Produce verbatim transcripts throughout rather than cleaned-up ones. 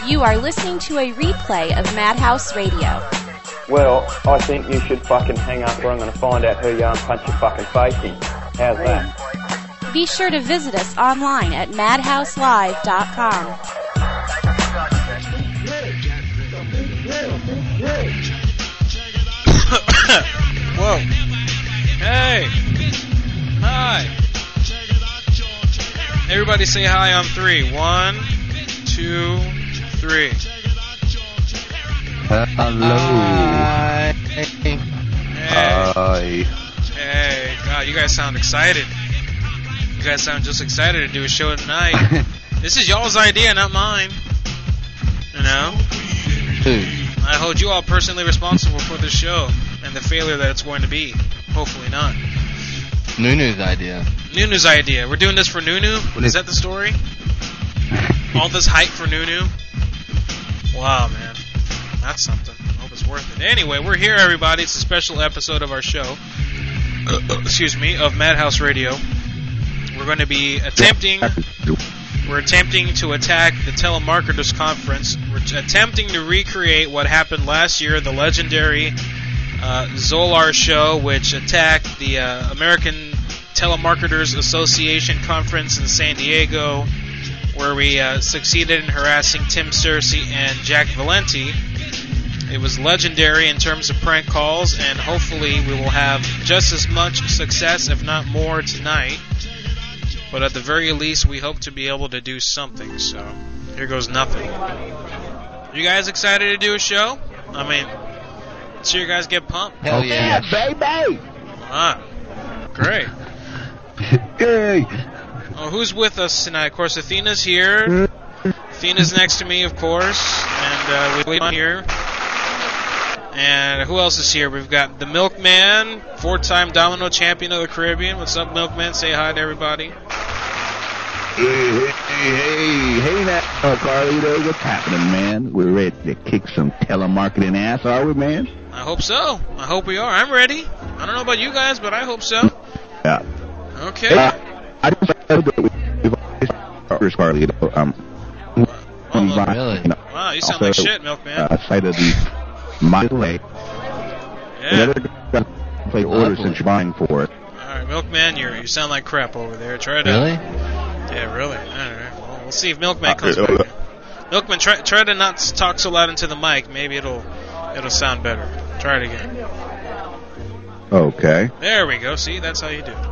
You are listening to a replay of Madhouse Radio. Well, I think you should fucking hang up or I'm going to find out who you are and punch your fucking face in. How's that? Be sure to visit us online at madhouse live dot com. Whoa. Hey. Hi. Everybody say hi on three. One, two, three. Uh, hello. Hi. Hey. Hi. Hey. God, you guys sound excited. You guys sound just excited to do a show tonight. This is y'all's idea, not mine. You know? Who? I hold you all personally responsible for this show and the failure that it's going to be. Hopefully not. Nunu's idea. Nunu's idea. We're doing this for Nunu? Is that the story? All this hype for Nunu? Wow, man. That's something. I hope it's worth it. Anyway, we're here, everybody. It's a special episode of our show. Excuse me, of Madhouse Radio. We're going to be attempting... We're attempting to attack the Telemarketers Conference. We're attempting to recreate what happened last year, the legendary uh, Zolar show, which attacked the uh, American Telemarketers Association Conference in San Diego, where we uh, succeeded in harassing Tim Searcy and Jack Valenti. It was legendary in terms of prank calls, and hopefully we will have just as much success, if not more, tonight. But at the very least, we hope to be able to do something, so here goes nothing. You guys excited to do a show? I mean, let's see you guys get pumped. Hell yeah, baby! Ah, great. Yay! Oh, who's with us tonight? Of course, Athena's here. Athena's next to me, of course, and uh, we're here. And who else is here? We've got the Milkman, four-time Domino champion of the Caribbean. What's up, Milkman? Say hi to everybody. Hey, hey, hey, hey now, uh, Carlito, what's happening, man? We're ready to kick some telemarketing ass, are we, man? I hope so. I hope we are. I'm ready. I don't know about you guys, but I hope so. Yeah. Okay. Uh, I just know that we've always Carlito. Um, oh, by, really? You know, wow, you sound also, like shit, Milkman. Uh, side of the my way. Yeah. Got to play orders since you're buying for it. All right, Milkman, you you sound like crap over there. Try to. Really? Yeah, really. All right. Well, we'll see if Milkman comes uh, back. Milkman, try try to not talk so loud into the mic. Maybe it'll it'll sound better. Try it again. Okay. There we go. See, that's how you do.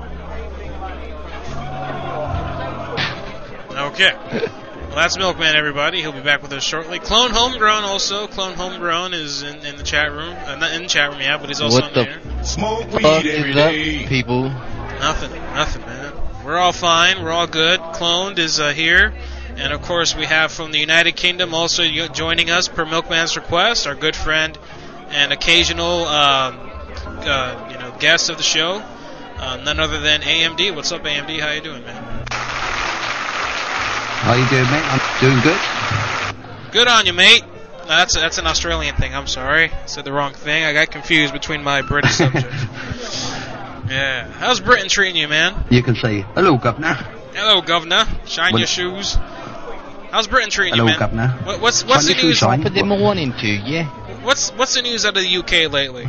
Okay. Well, that's Milkman, everybody. He'll be back with us shortly. Clone Homegrown also. Clone Homegrown is in, in the chat room. Uh, not in the chat room, yeah, but he's also what on the there. Smoke weed every day. People. Nothing. Nothing, man. We're all fine. We're all good. Cloned is uh, here. And, of course, we have from the United Kingdom also joining us per Milkman's request, our good friend and occasional um, uh, you know, guest of the show, uh, none other than A M D. What's up, A M D? How you doing, man? How you doing, mate? I'm doing good. Good on you, mate. No, that's that's an Australian thing. I'm sorry. I said the wrong thing. I got confused between my British subjects. Yeah. How's Britain treating you, man? You can say, hello, governor. Hello, governor. Shine what? your shoes. How's Britain treating hello, you, man? governor. What, what's what's shine the news? Top of the morning to you. What's what's the news out of the U K lately?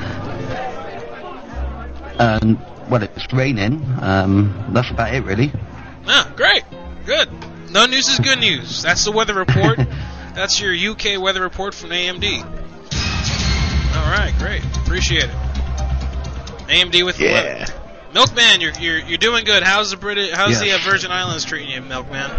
Um, well, it's raining. Um, that's about it, really. Ah, great. Good. No news is good news. That's the weather report. That's your U K weather report from A M D. All right, great. Appreciate it. A M D with the yeah. weather. Milkman, you're you're you're doing good. How's the British? How's yes. the uh, Virgin Islands treating you, Milkman?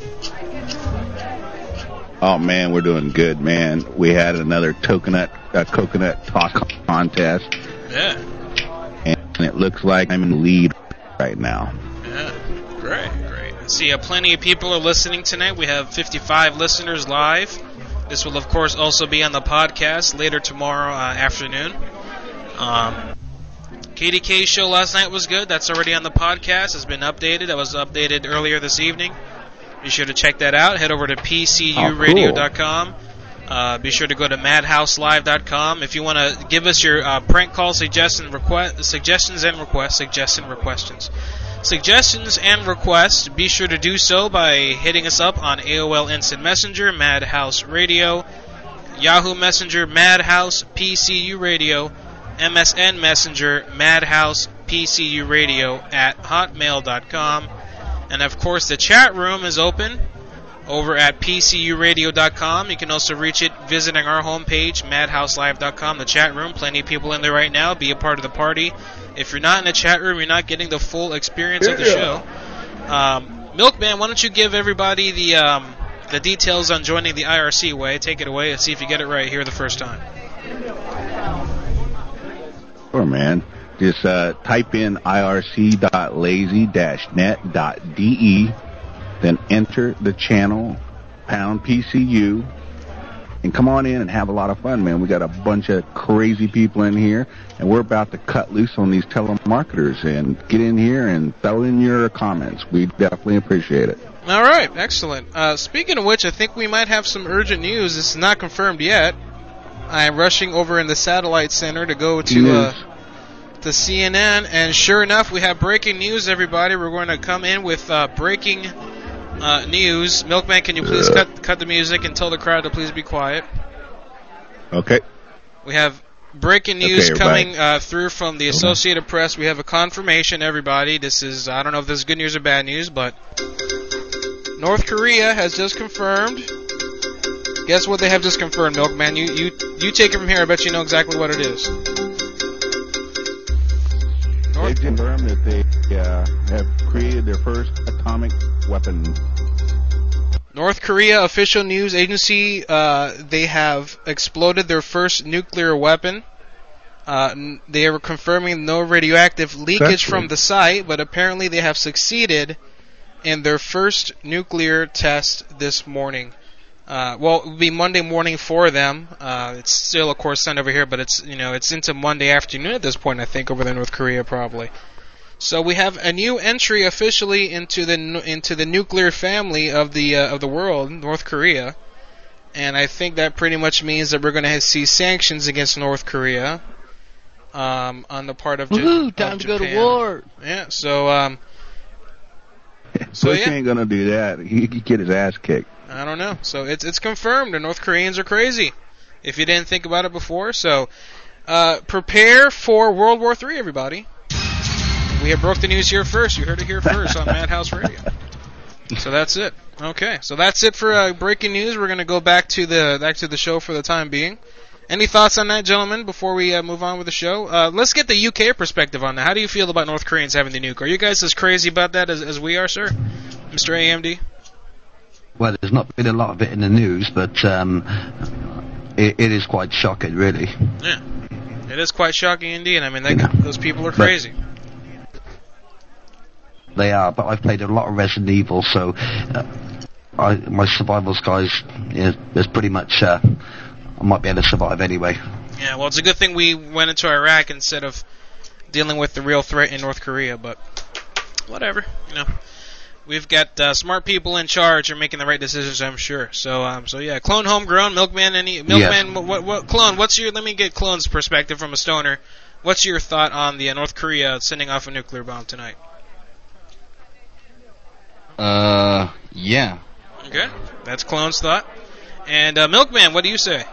Oh man, we're doing good, man. We had another coconut uh, coconut talk contest. Yeah. And it looks like I'm in the lead right now. Yeah. Great, great. I see uh, plenty of people are listening tonight. We have fifty-five listeners live. This will, of course, also be on the podcast later tomorrow uh, afternoon. Um, K D K's show last night was good. That's already on the podcast. It's been updated. That was updated earlier this evening. Be sure to check that out. Head over to P C U radio dot com. Uh, be sure to go to madhouse live dot com. If you want to give us your uh, prank call suggestion request, suggestions and requests, suggestion requestions. suggestions and requests, be sure to do so by hitting us up on A O L Instant Messenger, Madhouse Radio, Yahoo Messenger, Madhouse P C U Radio, M S N Messenger, Madhouse P C U Radio at hotmail dot com. And of course, the chat room is open over at P C U radio dot com. You can also reach it visiting our homepage, madhouse live dot com, the chat room. Plenty of people in there right now. Be a part of the party. If you're not in the chat room, you're not getting the full experience of the show. Um, Milkman, why don't you give everybody the um, the details on joining the I R C way? Take it away and see if you get it right here the first time. Sure, man. Just uh, type in I R C dot lazy dash net dot D E, then enter the channel, pound P C U, and come on in and have a lot of fun, man. We got a bunch of crazy people in here, and we're about to cut loose on these telemarketers, and get in here and throw in your comments. We definitely appreciate it. All right, excellent. Uh, speaking of which, I think we might have some urgent news. This is not confirmed yet. I'm rushing over in the satellite center to go to uh, to C N N, and sure enough, we have breaking news, everybody. We're going to come in with uh, breaking uh, news. Milkman, can you please uh. cut cut the music and tell the crowd to please be quiet? Okay. We have breaking news okay, coming uh, through from the Associated Press. We have a confirmation, everybody. This is, I don't know if this is good news or bad news, but North Korea has just confirmed. Guess what they have just confirmed, Milkman? You you you take it from here. I bet you know exactly what it is. They confirmed that they uh, have created their first atomic weapon. North Korea official news agency, uh, they have exploded their first nuclear weapon. Uh, n- they are confirming no radioactive leakage Exactly. from the site, but apparently they have succeeded in their first nuclear test this morning. Uh, well, it will be Monday morning for them. Uh, it's still, of course, sun over here, but it's, you know, it's into Monday afternoon at this point, I think, over there in North Korea, probably. So we have a new entry officially into the into the nuclear family of the uh, of the world, North Korea, and I think that pretty much means that we're going to see sanctions against North Korea um, on the part of, Woohoo, of time to Japan. go to war. Yeah. So um. So Bush yeah. ain't gonna do that. He could get his ass kicked. I don't know. So it's it's confirmed. The North Koreans are crazy. If you didn't think about it before, so uh, prepare for World War Three, everybody. We have broke the news here first. You heard it here first on Madhouse Radio. So that's it. Okay, so that's it for uh, breaking news. We're gonna go back to the back to the show for the time being. Any thoughts on that, gentlemen? Before we uh, move on with the show, uh, let's get the U K perspective on that. How do you feel about North Koreans having the nuke? Are you guys as crazy about that as, as we are, sir, Mister A M D? Well, there's not been a lot of it in the news, but um, it, it is quite shocking, really. Yeah, it is quite shocking indeed. I mean, they, Yeah. those people are crazy. They are, but I've played a lot of Resident Evil, so uh, I, my survival skies is, is pretty much, uh, I might be able to survive anyway. Yeah, well, it's a good thing we went into Iraq instead of dealing with the real threat in North Korea, but whatever, you know. We've got uh, smart people in charge are making the right decisions, I'm sure. So, um, so yeah, Clone Homegrown, Milkman, any Milkman, Yes. what, what, what, Clone? What's your? Let me get Clone's perspective from a stoner. What's your thought on the uh, North Korea sending off a nuclear bomb tonight? Uh, yeah. Okay, that's Clone's thought. And uh, Milkman, what do you say?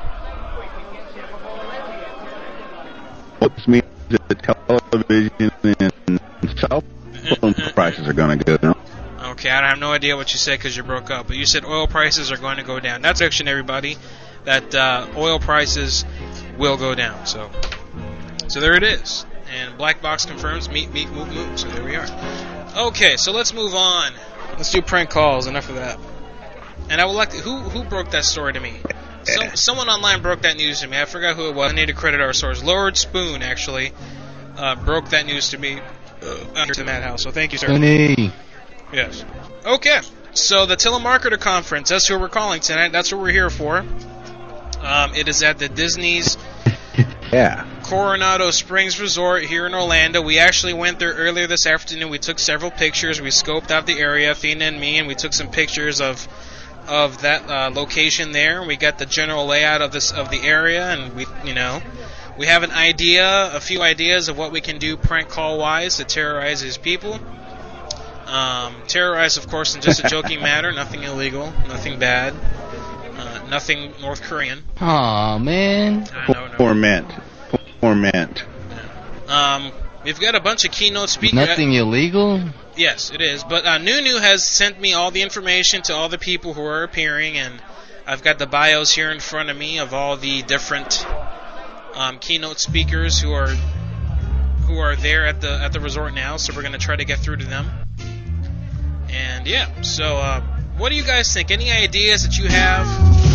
What means that television and cell phone prices are going to go down. Okay, I have no idea what you said because you broke up, but you said oil prices are going to go down. That's actually everybody, that uh, oil prices will go down. So, so there it is. And Black Box confirms meet, meet, move, move. So there we are. Okay, so let's move on. Let's do prank calls. Enough of that. And I would like to. Who who broke that story to me? Some, someone online broke that news to me. I forgot who it was. I need to credit our source. Lord Spoon actually uh, broke that news to me uh, under the Madhouse. So thank you, sir. Tony. Yes. Okay. So the Telemarketer Conference. That's who we're calling tonight. That's what we're here for. Um, it is at the Disney's Yeah. Coronado Springs Resort here in Orlando. We actually went there earlier this afternoon. We took several pictures. We scoped out the area, Athena and me, and we took some pictures of of that uh, location there. We got the general layout of this of the area, and we, you know, we have an idea, a few ideas of what we can do prank call wise to terrorize these people. Um, terrorize, of course, in just a joking matter. Nothing illegal, nothing bad, uh, nothing North Korean. Aw, man. I know, no. Torment. Torment. Um, we've got a bunch of keynote speakers. Nothing illegal? Yes, it is. But uh, Nunu has sent me all the information to all the people who are appearing, and I've got the bios here in front of me of all the different um, keynote speakers who are who are there at the at the resort now. So we're going to try to get through to them. And yeah, so uh, what do you guys think? Any ideas that you have?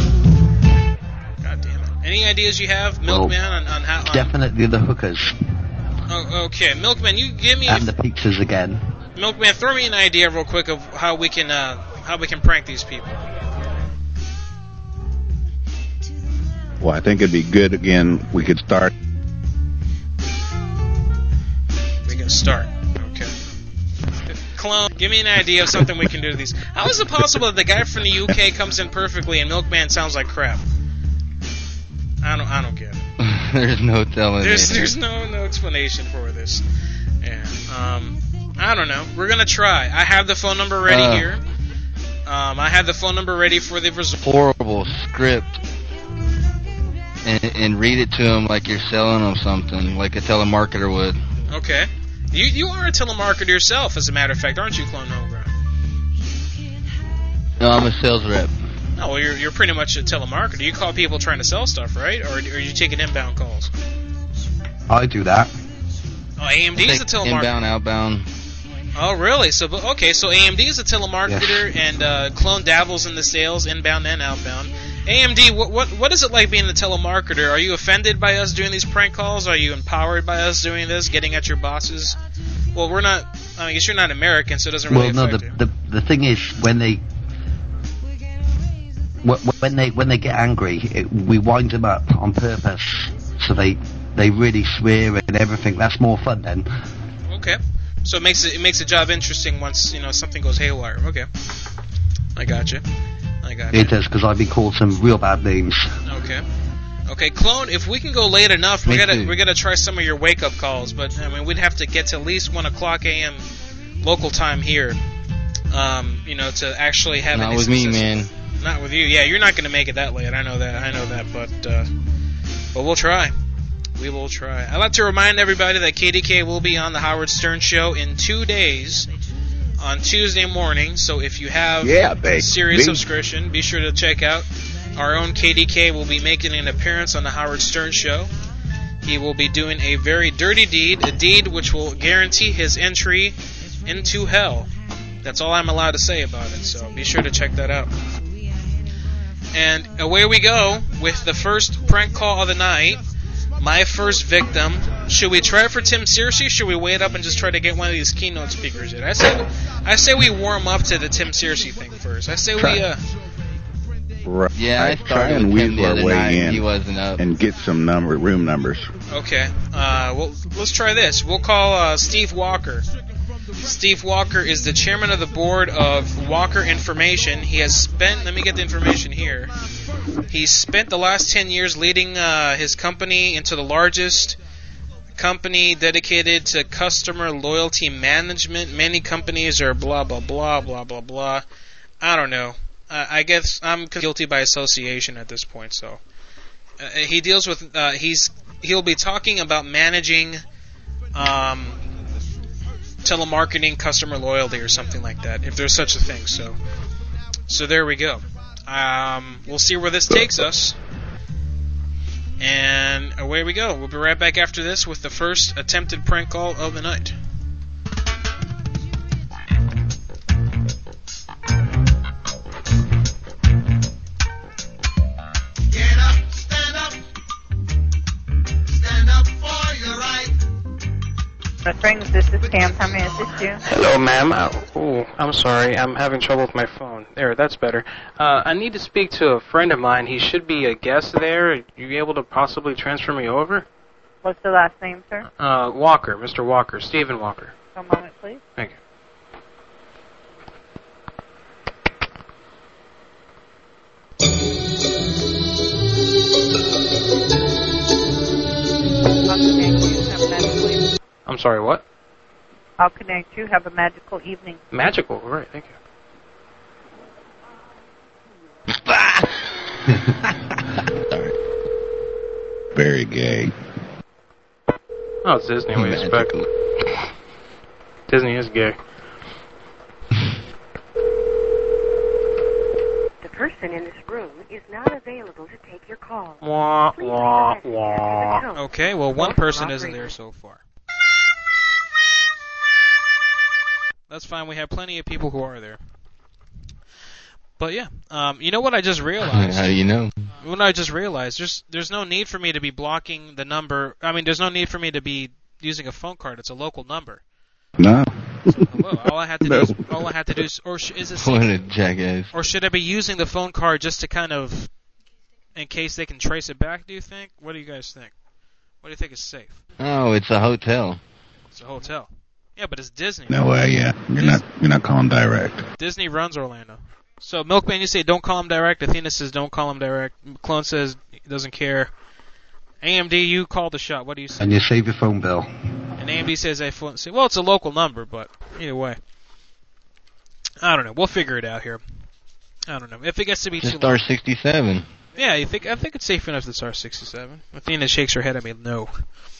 God damn it! Any ideas you have, Milkman, well, on, on how? On... Definitely the hookers. Oh, okay, Milkman, you give me. And a... the pizzas again. Milkman, throw me an idea real quick of how we can uh, how we can prank these people. Well, I think it'd be good again. We could start. We can start. Okay. Clone, give me an idea of something we can do to these. How is it possible that the guy from the U K comes in perfectly and Milkman sounds like crap? I don't. I don't get it. There's no telling. There's it. there's no no explanation for this. Yeah. Um. I don't know. We're gonna try. I have the phone number ready uh, here. Um. I have the phone number ready for the result. Horrible script. And, and read it to them like you're selling them something, like a telemarketer would. Okay. You you are a telemarketer yourself, as a matter of fact, aren't you, Clone Homegrown? No, I'm a sales rep. No, well, you're you're pretty much a telemarketer. You call people trying to sell stuff, right? Or, or are you taking inbound calls? I do that. Oh, A M D is a telemarketer. Inbound, outbound. Oh, really? So, okay, so A M D is a telemarketer, yeah. and uh, Clone dabbles in the sales, inbound and outbound. A M D, what what what is it like being a telemarketer? Are you offended by us doing these prank calls? Are you empowered by us doing this, getting at your bosses? Well, we're not. I guess you're not American, so it doesn't really well, affect no, you. the, the the thing is, when they when they when they get angry, it, we wind them up on purpose, so they they really swear and everything. That's more fun then. Okay, so it makes it it makes the job interesting once you know something goes haywire. Okay, I got you. I got it does, because I've been called some real bad names. Okay. Okay, Clone, if we can go late enough, we're gonna we're gonna try some of your wake up calls, but I mean we'd have to get to at least one o'clock a m local time here. Um, you know, to actually have Not any with me, success. man. Not with you. Yeah, you're not gonna make it that late. I know that. I know that, but uh, but we'll try. We will try. I'd like to remind everybody that K D K will be on the Howard Stern Show in two days. On Tuesday morning, so if you have yeah, babe. Sirius babe. subscription, be sure to check out our own K D K will be making an appearance on the Howard Stern Show. He will be doing a very dirty deed, a deed which will guarantee his entry into hell. That's all I'm allowed to say about it, so be sure to check that out. And away we go with the first prank call of the night. My first victim. Should we try for Tim Searcy, or should we wait up and just try to get one of these keynote speakers in? I say, I say we warm up to the Tim Searcy thing first. I say we, uh... Right. Yeah, I try started and with him weasel the our other way night. in He wasn't up. and get some number room numbers. Okay. Uh, well, let's try this. We'll call uh, Steve Walker. Steve Walker is the chairman of the board of Walker Information. He has spent, let me get the information here. He's spent the last ten years leading uh, his company into the largest company dedicated to customer loyalty management. Many companies are blah, blah, blah, blah, blah, blah. I don't know. Uh, I guess I'm guilty by association at this point, so. Uh, he deals with, uh, he's, he'll be talking about managing, um, telemarketing customer loyalty or something like that, if there's such a thing. So, so there we go. Um, we'll see where this takes us, and away we go. We'll be right back after this with the first attempted prank call of the night. Get up, stand up, stand up for your right. Springs, this is Pam. How may I assist you? Hello, ma'am. Uh, oh, I'm sorry. I'm having trouble with my phone. There, that's better. Uh, I need to speak to a friend of mine. He should be a guest there. Are you able to possibly transfer me over? What's the last name, sir? Uh, Walker, Mister Walker, Stephen Walker. One moment, please. Thank you. I'm sorry, what? I'll connect you. Have a magical evening. Magical, all right, thank you. Sorry. Very gay. Oh, it's Disney, we expect. Disney is gay. The person in this room is not available to take your call. Wah, wah, wah. Okay, well, one person isn't there so far. That's fine. We have plenty of people who are there. But yeah, um, you know what I just realized? How do you know? What I just realized, there's there's no need for me to be blocking the number. I mean, there's no need for me to be using a phone card. It's a local number. No. So, well, all I had to No. do is, all I had to do is, or sh- is it? What a jackass. Or should I be using the phone card just to kind of, in case they can trace it back? Do you think? What do you guys think? What do you think is safe? Oh, it's a hotel. It's a hotel. Yeah, but it's Disney. No way. Yeah, you're not. You're not calling direct. Disney runs Orlando. So Milkman, you say don't call him direct. Athena says don't call him direct. Clone says he doesn't care. A M D, you call the shot. What do you say? And you save your phone bill. And A M D says I phone. Well, it's a local number, but either way, I don't know. We'll figure it out here. I don't know if it gets to be Just too star long. sixty-seven. Yeah, you think I think it's safe enough to star sixty-seven. Athena shakes her head at me. No.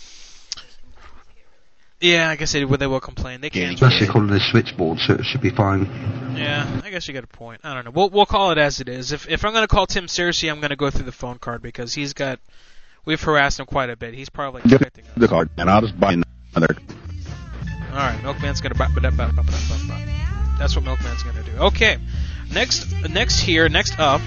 Yeah, I guess they, they will complain. They can't. Especially calling the switchboard, so it should be fine. Yeah, I guess you got a point. I don't know. We'll we'll call it as it is. If if I'm gonna call Tim Searcy, I'm gonna go through the phone card because he's got. We've harassed him quite a bit. He's probably Get expecting us. the card, and I'll just buy another. All right, Milkman's gonna. Ba- ba- ba- ba- ba- ba- ba. That's what Milkman's gonna do. Okay, next next here, next up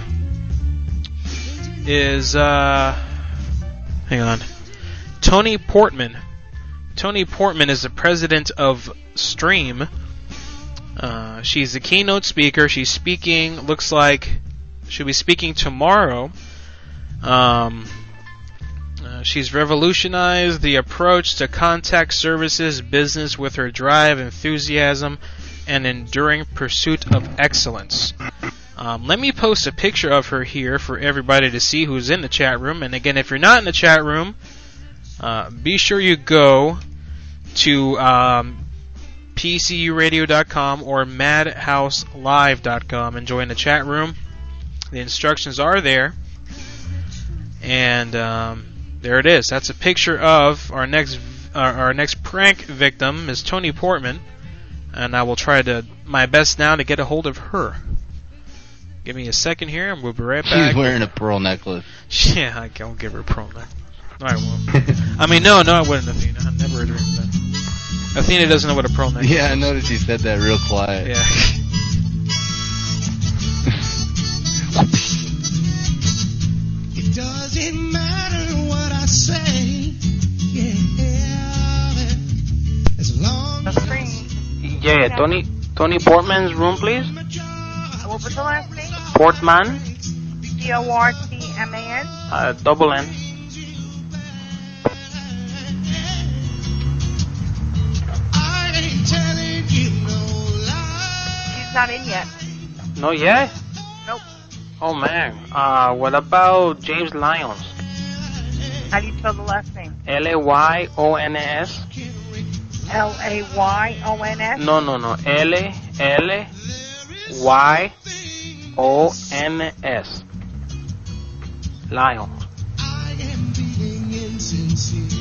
is uh, hang on, Tony Portman. Tony Portman is the president of Stream. Uh, she's the keynote speaker. She's speaking. Looks like she'll be speaking tomorrow. Um, uh, she's revolutionized the approach to contact services business with her drive, enthusiasm, and enduring pursuit of excellence. Um, let me post a picture of her here for everybody to see who's in the chat room. And again, if you're not in the chat room, uh, be sure you go to um, P C U radio dot com or madhouse live dot com and join the chat room. The instructions are there. And um, there it is. That's a picture of our next uh, our next prank victim is Tony Portman. And I will try to my best now to get a hold of her. Give me a second here, and we'll be right back. She's wearing a pearl necklace. Yeah, I won't give her a pearl necklace. I won't. I mean, no, no, I wouldn't, Athena. I never dreamed of that. Athena doesn't know what a pearl necklace is. Yeah, I noticed you said that real quiet. Yeah. It doesn't matter what I say. Yeah, as long as Yeah, Tony Tony Portman's room, please. What was the last name? Portman, P O R T M A N? uh, double N. I ain't telling you no lie. She's not in yet. No, yeah. Nope. Oh man. Uh, what about James Lyons? How do you spell the last name? L A Y O N S. L A Y O N S? No, no, no. L L Y O N S. Lions. I am being insincere.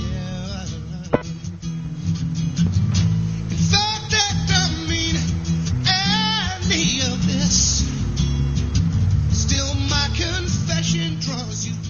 In fact, that don't mean any of this. Still, my confession draws you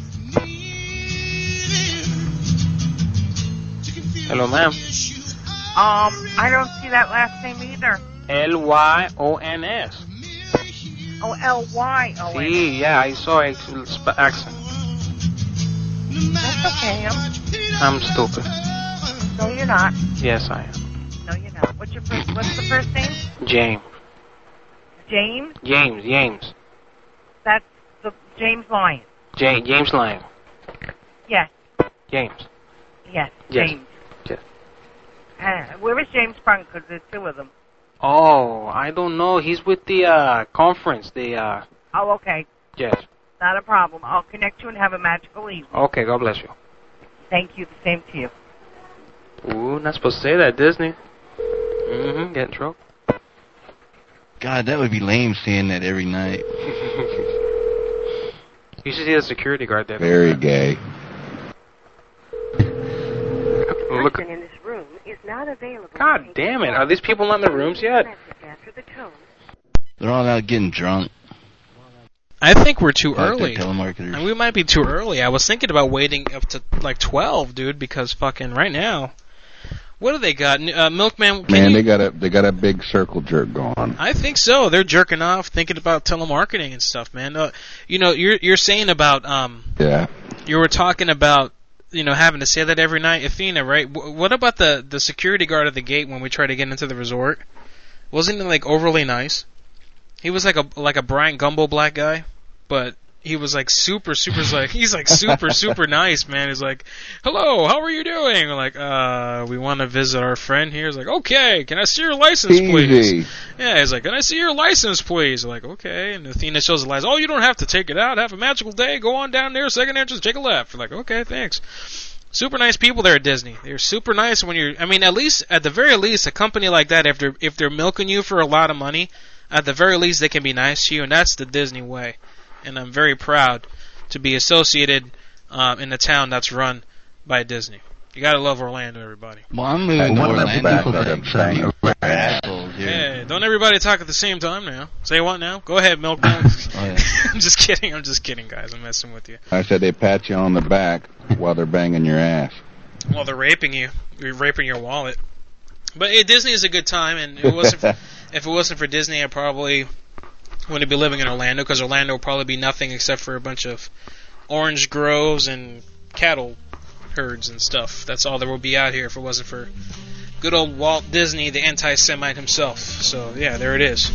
near to confuse Hello, ma'am. Um, I don't see that last name either. L Y O N S. Oh, L Y O N S. See, yeah, I saw it. Sp- accent. That's okay. I'm, I'm stupid. no, you're not. Yes, I am. No, you're not. What's your first, what's the first name? James. James? James. James. That's the James Lyon. J- James Lyon. Yes. James. Yes. Yes. James. Yes. Uh, where is James from? Because there's two of them. Oh, I don't know. He's with the uh, conference. The uh, Oh, okay. yes. Not a problem. I'll connect you and have a magical evening. Okay, God bless you. Thank you. The same to you. Ooh, not supposed to say that, Disney. Mm-hmm. Get in trouble. God, that would be lame seeing that every night. You should see the security guard there. Very gay. The Look. person in this room is not available. God damn it! Are these people not in the rooms yet? After the tone. They're all out getting drunk. I think we're too Like they're early. telemarketers. And we might be too early. I was thinking about waiting up to like twelve, dude, because fucking right now. What do they got? Uh, Milkman, can Man, you... they got a they got a big circle jerk going. I think so. They're jerking off, thinking about telemarketing and stuff, man. Uh, you know, you're you're saying about um. Yeah. You were talking about, you know, having to say that every night, Athena, right? W- what about the the security guard at the gate when we tried to get into the resort? Wasn't he like overly nice? He was like a like a Brian Gumbo black guy, but he was like super super like he's like super super nice, man. He's like, "Hello, how are you doing?" We're like, "Uh, we want to visit our friend here." He's like, "Okay, can I see your license, please?" Easy. Yeah, he's like, "Can I see your license, please?" We're like, "Okay." And Athena shows the license. "Oh, you don't have to take it out. Have a magical day. Go on down there, second entrance, take a left." We're like, "Okay, thanks." Super nice people there at Disney. They're super nice when you're. I mean, at least at the very least, a company like that, if they're if they're milking you for a lot of money, at the very least they can be nice to you, and that's the Disney way. And I'm very proud to be associated um, in a town that's run by Disney. You gotta love Orlando, everybody. Well, I'm moving to What about Orlando. people that say Assholes here. Hey, don't everybody talk at the same time now. Say what now? Go ahead, Milkman. Oh, yeah. I'm just kidding. I'm just kidding, guys. I'm messing with you. I said they pat you on the back while they're banging your ass. Well, they're raping you. You're raping your wallet. But hey, Disney is a good time, and it wasn't for, if it wasn't for Disney, I probably wouldn't be living in Orlando, because Orlando would probably be nothing except for a bunch of orange groves and cattle herds and stuff. That's all there would be out here if it wasn't for good old Walt Disney, the anti-Semite himself. So yeah, there it is.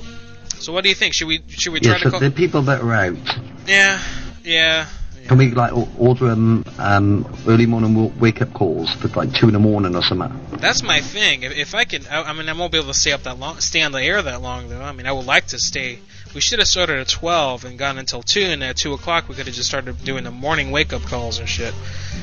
So what do you think? Should we should we try Yeah, to so call? the people that are out, Yeah, yeah. can we like o- order them um, early morning w- wake up calls for like two in the morning or something? That's my thing. If, if I can, I, I mean, I won't be able to stay up that long, stay on the air that long, though. I mean, I would like to stay. We should have started at twelve and gone until two, and at two o'clock we could have just started doing the morning wake-up calls and shit.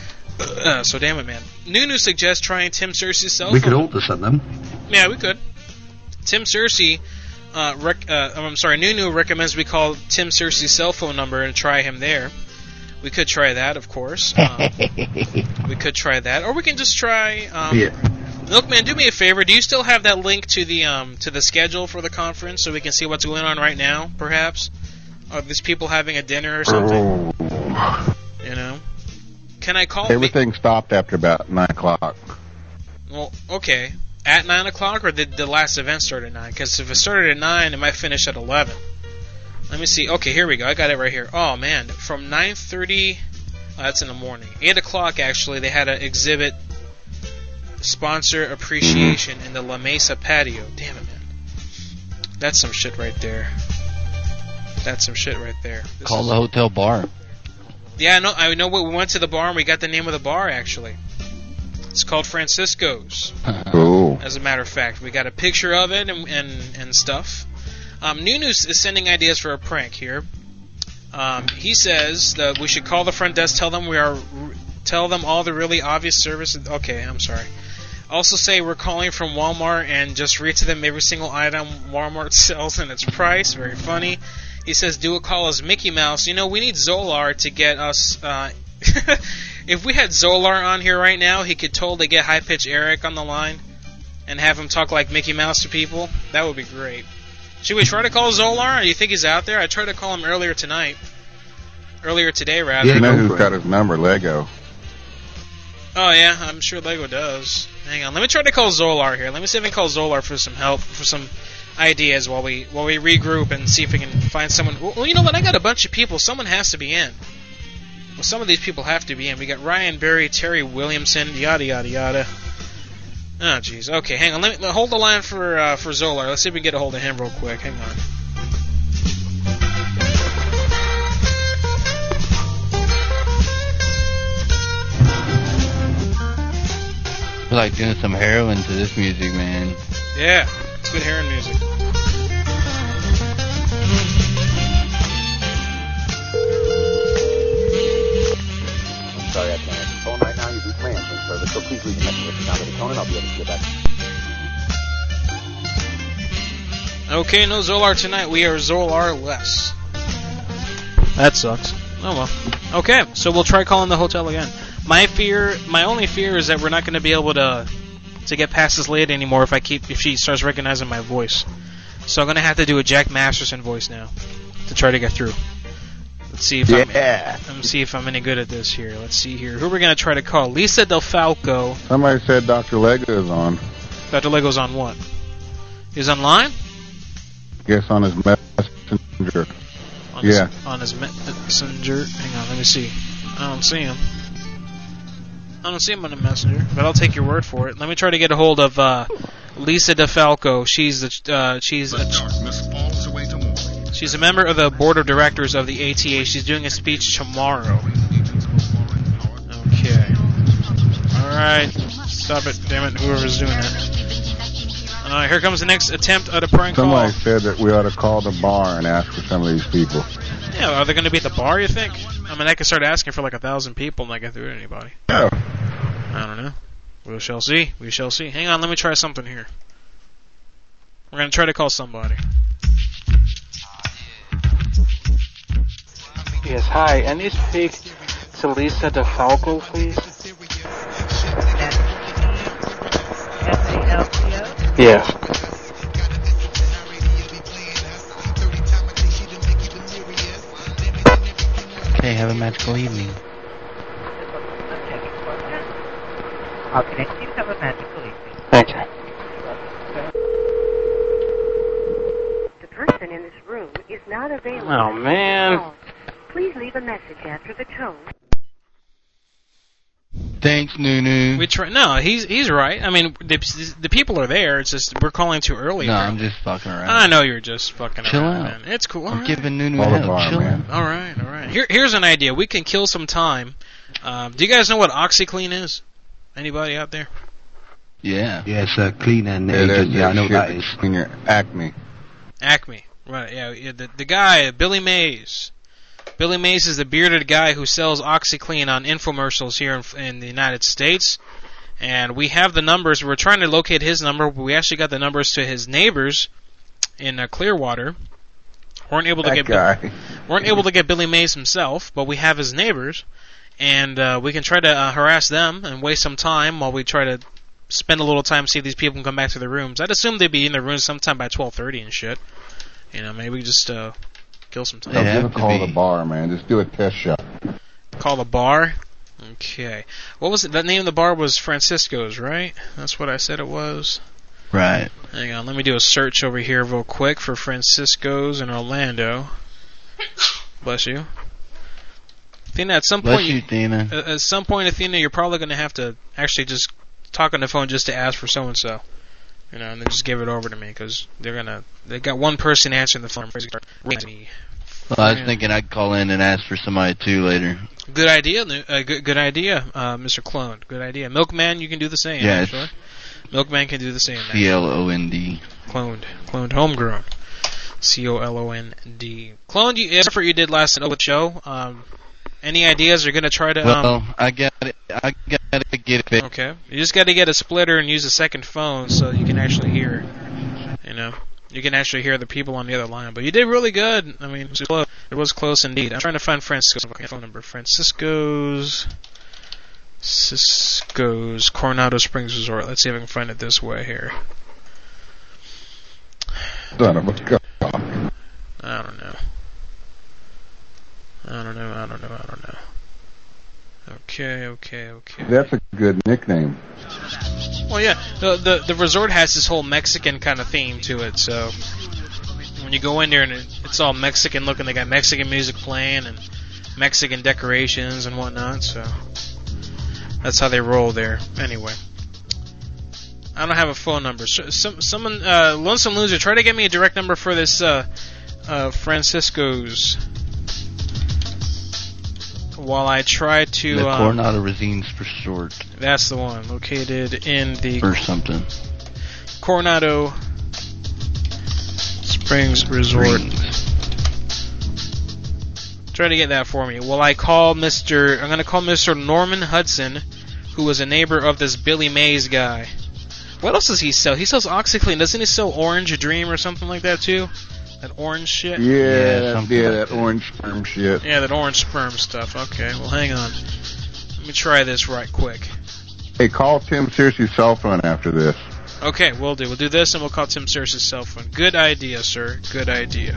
Uh, so damn it, man. Nunu suggests trying Tim Cersei's cell phone. We could alter something. Yeah, we could. Tim Cersei, uh, rec- uh, I'm sorry, Nunu recommends we call Tim Cersei's cell phone number and try him there. We could try that, of course. Um, we could try that, or we can just try. Um, Yeah. Milkman, do me a favor. Do you still have that link to the um to the schedule for the conference, so we can see what's going on right now? Perhaps, are these people having a dinner or something? You know, can I call? Everything stopped after about nine o'clock. Well, okay. At nine o'clock, or did the last event start at nine? Because if it started at nine, it might finish at eleven. Let me see. Okay, here we go. I got it right here. Oh man, from nine thirty. Oh, that's in the morning. Eight o'clock, actually, they had an exhibit. Sponsor appreciation in the La Mesa patio. Damn it, man. That's some shit right there. That's some shit right there. This Call is- the hotel bar. Yeah, I know. I know. What we went to the bar and we got the name of the bar. Actually, it's called Francisco's. Cool. As a matter of fact, we got a picture of it and and, and stuff. Um, Nunu is sending ideas for a prank here. Um, he says that we should call the front desk, tell them we are, tell them all the really obvious services. Okay, I'm sorry. Also say we're calling from Walmart and just read to them every single item Walmart sells and its price. Very funny. He says do a call as Mickey Mouse. You know, we need Zolar to get us... Uh, if we had Zolar on here right now, he could totally get High Pitch Eric on the line and have him talk like Mickey Mouse to people. That would be great. Should we try to call Zolar? Do you think he's out there? I tried to call him earlier tonight. Earlier today, rather. You know who's got his number? Lego. Oh, yeah, I'm sure Lego does. Hang on, let me try to call Zolar here. Let me see if I can call Zolar for some help, for some ideas while we while we regroup and see if we can find someone. Well, you know what? I got a bunch of people. Someone has to be in. Well, some of these people have to be in. We got Ryan Berry, Terry Williamson, yada yada yada. Oh, jeez. Okay, hang on. Let me hold the line for uh, for Zolar. Let's see if we can get a hold of him real quick. Hang on. I feel like doing some heroin to this music, man. Yeah, it's good heroin music. I'm sorry I can't answer the phone right now. You've reached my answering service, so please leave a message at the sound of the tone and I'll be able to get back. Okay, no Zolar tonight. We are Zolar less. That sucks. Oh well. Okay, so we'll try calling the hotel again. My fear, my only fear is that we're not going to be able to to get past this lady anymore if I keep if she starts recognizing my voice. So I'm going to have to do a Jack Masterson voice now to try to get through. Let's see if yeah. I'm. Let's see if I'm any good at this here. Let's see here. Who are we going to try to call? Lisa Del Falco. Somebody said Doctor Lego is on. Doctor Lego's on what? He's online? Yes, on his messenger. On yeah. His, on his messenger. Hang on, let me see. I don't see him. I don't see him on the messenger, but I'll take your word for it. Let me try to get a hold of uh, Lisa DeFalco. She's the uh, she's a, she's a member of the board of directors of the A T A. She's doing a speech tomorrow. Okay. All right. Stop it, damn it! Whoever's doing it. Uh, here comes the next attempt at a prank call. Somebody said that we ought to call the bar and ask for some of these people. Yeah, are they going to be at the bar, you think? I mean, I could start asking for like a thousand people and not get through to anybody. Yeah. I don't know. We shall see. We shall see. Hang on, let me try something here. We're going to try to call somebody. Yes, hi. I need to speak to Lisa DeFalco, please. Yes. Okay, have a magical evening. Okay, please have a magical evening. Thank you. The person in this room is not available. Oh, man. Please leave a message after the tone. Thanks, Nunu. We try. No, he's he's right. I mean, the, the people are there. It's just we're calling too early. No, I'm just fucking around. I know you're just fucking Chill around, out. man. It's cool. I'm right. giving Nunu a hell. Chill out. All right, all right. Here, here's an idea. We can kill some time. Um, do you guys know what OxyClean is? Anybody out there? Yeah. Yeah, it's a cleaner and Yeah, agent. Yeah, I know what that is. Clean your Acme. Acme. Right, yeah. yeah the, the guy, Billy Mays. Billy Mays is the bearded guy who sells OxyClean on infomercials here in, in the United States. And we have the numbers. We're trying to locate his number. But we actually got the numbers to his neighbors in uh, Clearwater. weren't able to that get guy. Bill, weren't able to get Billy Mays himself, but we have his neighbors, and uh, we can try to uh, harass them and waste some time while we try to spend a little time see if these people can come back to their rooms. I'd assume they'd be in their rooms sometime by twelve thirty and shit. You know, maybe just uh, kill some time. I'm gonna call the bar, man. Just do a test shot. Call the bar? Okay. What was it? The name of the bar was Francisco's, right? That's what I said it was. Right. Hang on, let me do a search over here real quick for Francisco's in Orlando. Bless you. Athena, at some Bless point, you, Athena. At, at some point, Athena, you're probably going to have to actually just talk on the phone just to ask for so and so, you know, and then just give it over to me because they're gonna. They got one person answering the phone. Me. Well, I was thinking I'd call in and ask for somebody too later. Good idea, uh, good, good idea, uh, Mister Clone. Good idea. Milkman, you can do the same. Yeah, actually. Milkman can do the same. C L O N D. Cloned. Cloned. Homegrown. C O L O N D. Cloned, you, effort you did last night with the show. Um, any ideas? You're going to try to... Well, um, I got it. I got to get it fixed. Okay. You just got to get a splitter and use a second phone so you can actually hear. You know? You can actually hear the people on the other line. But you did really good. I mean, it was close, it was close indeed. I'm trying to find Francisco's phone number. Francisco's... Cisco's Coronado Springs Resort. Let's see if I can find it this way here. Son of a gun. I don't know. I don't know, I don't know, I don't know. Okay, okay, okay. That's a good nickname. Well, yeah, the, the the resort has this whole Mexican kind of theme to it, so when you go in there and it, it's all Mexican looking, they got Mexican music playing and Mexican decorations and whatnot, so that's how they roll there. Anyway, I don't have a phone number. So, some someone, uh, Lonesome Loser, try to get me a direct number for this uh, uh, Francisco's. While I try to... The um, Coronado Resines Resort. That's the one, located in the... Or something. Coronado Springs Resort. Springs. Try to get that for me. Will I call Mister... I'm going to call Mister Norman Hudson, who was a neighbor of this Billy Mays guy. What else does he sell? He sells OxyClean. Doesn't he sell Orange Dream or something like that too? That orange shit? Yeah, Yeah, that, something yeah, like that orange sperm shit. Yeah, that orange sperm stuff. Okay, well, hang on. Let me try this right quick. Hey, call Tim Searcy's cell phone after this. Okay, we'll do. We'll do this, and we'll call Tim Searcy's cell phone. Good idea, sir. Good idea.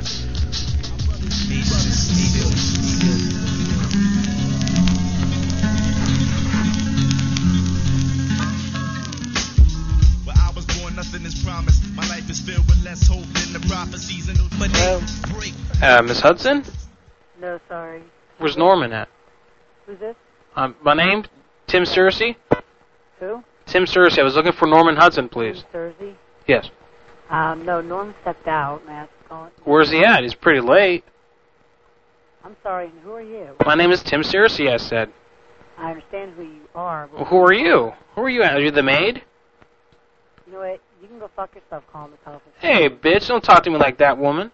Where I was born, nothing is promised. My life is filled with less hope than the prophecies and my name break. Uh, Miss Hudson? No, sorry. Where's Norman at? Who's this? Um, my name? Tim Searcy? Who? Tim Searcy. I was looking for Norman Hudson, please. Thursday? Yes. Um, no, Norm stepped out. May I ask to call it? Where's he at? He's pretty late. I'm sorry, and who are you? My name is Tim Searcy, I said. I understand who you are, but... Well, who are you? Who are you at? Are you the maid? You know what? You can go fuck yourself calling the telephone. Hey, bitch, don't talk to me like that, woman.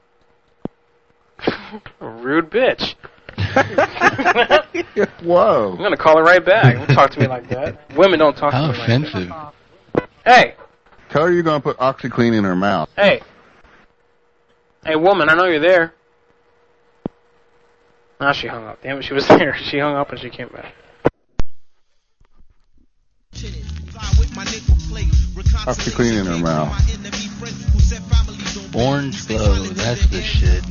Rude bitch. Whoa. I'm gonna call her right back. Don't talk to me like that. Women don't talk How to me offensive. like that. Hey, Tell her you're going to put OxyClean in her mouth. hey. Hey, woman, I know you're there. Ah, she hung up. Damn it, she was there. She hung up and she came back. OxyClean in her mouth. Orange glow, that's the shit.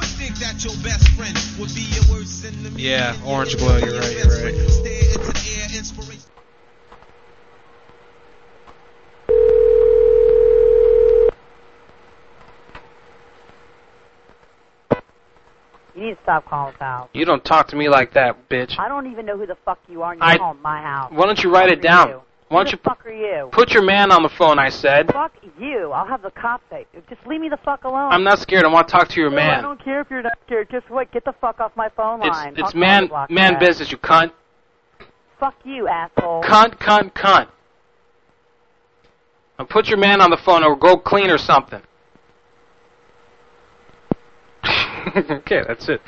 Yeah, Orange Glow. You're right. You're right. You need to stop calling pal. You don't talk to me like that, bitch. I don't even know who the fuck you are, and you're I- calling my house. Why don't you write it Who down? are you? Why Who don't the you fuck are you? put your man on the phone, I said. Fuck you. I'll have the cops say. Just leave me the fuck alone. I'm not scared. I want to talk to your No, I man. don't care if you're not scared. Guess what? Get the fuck off my phone It's line. it's I'll man call the block man back. business, you cunt. Fuck you, asshole. Cunt, cunt, cunt. Now put your man on the phone or go clean or something. Okay, that's it.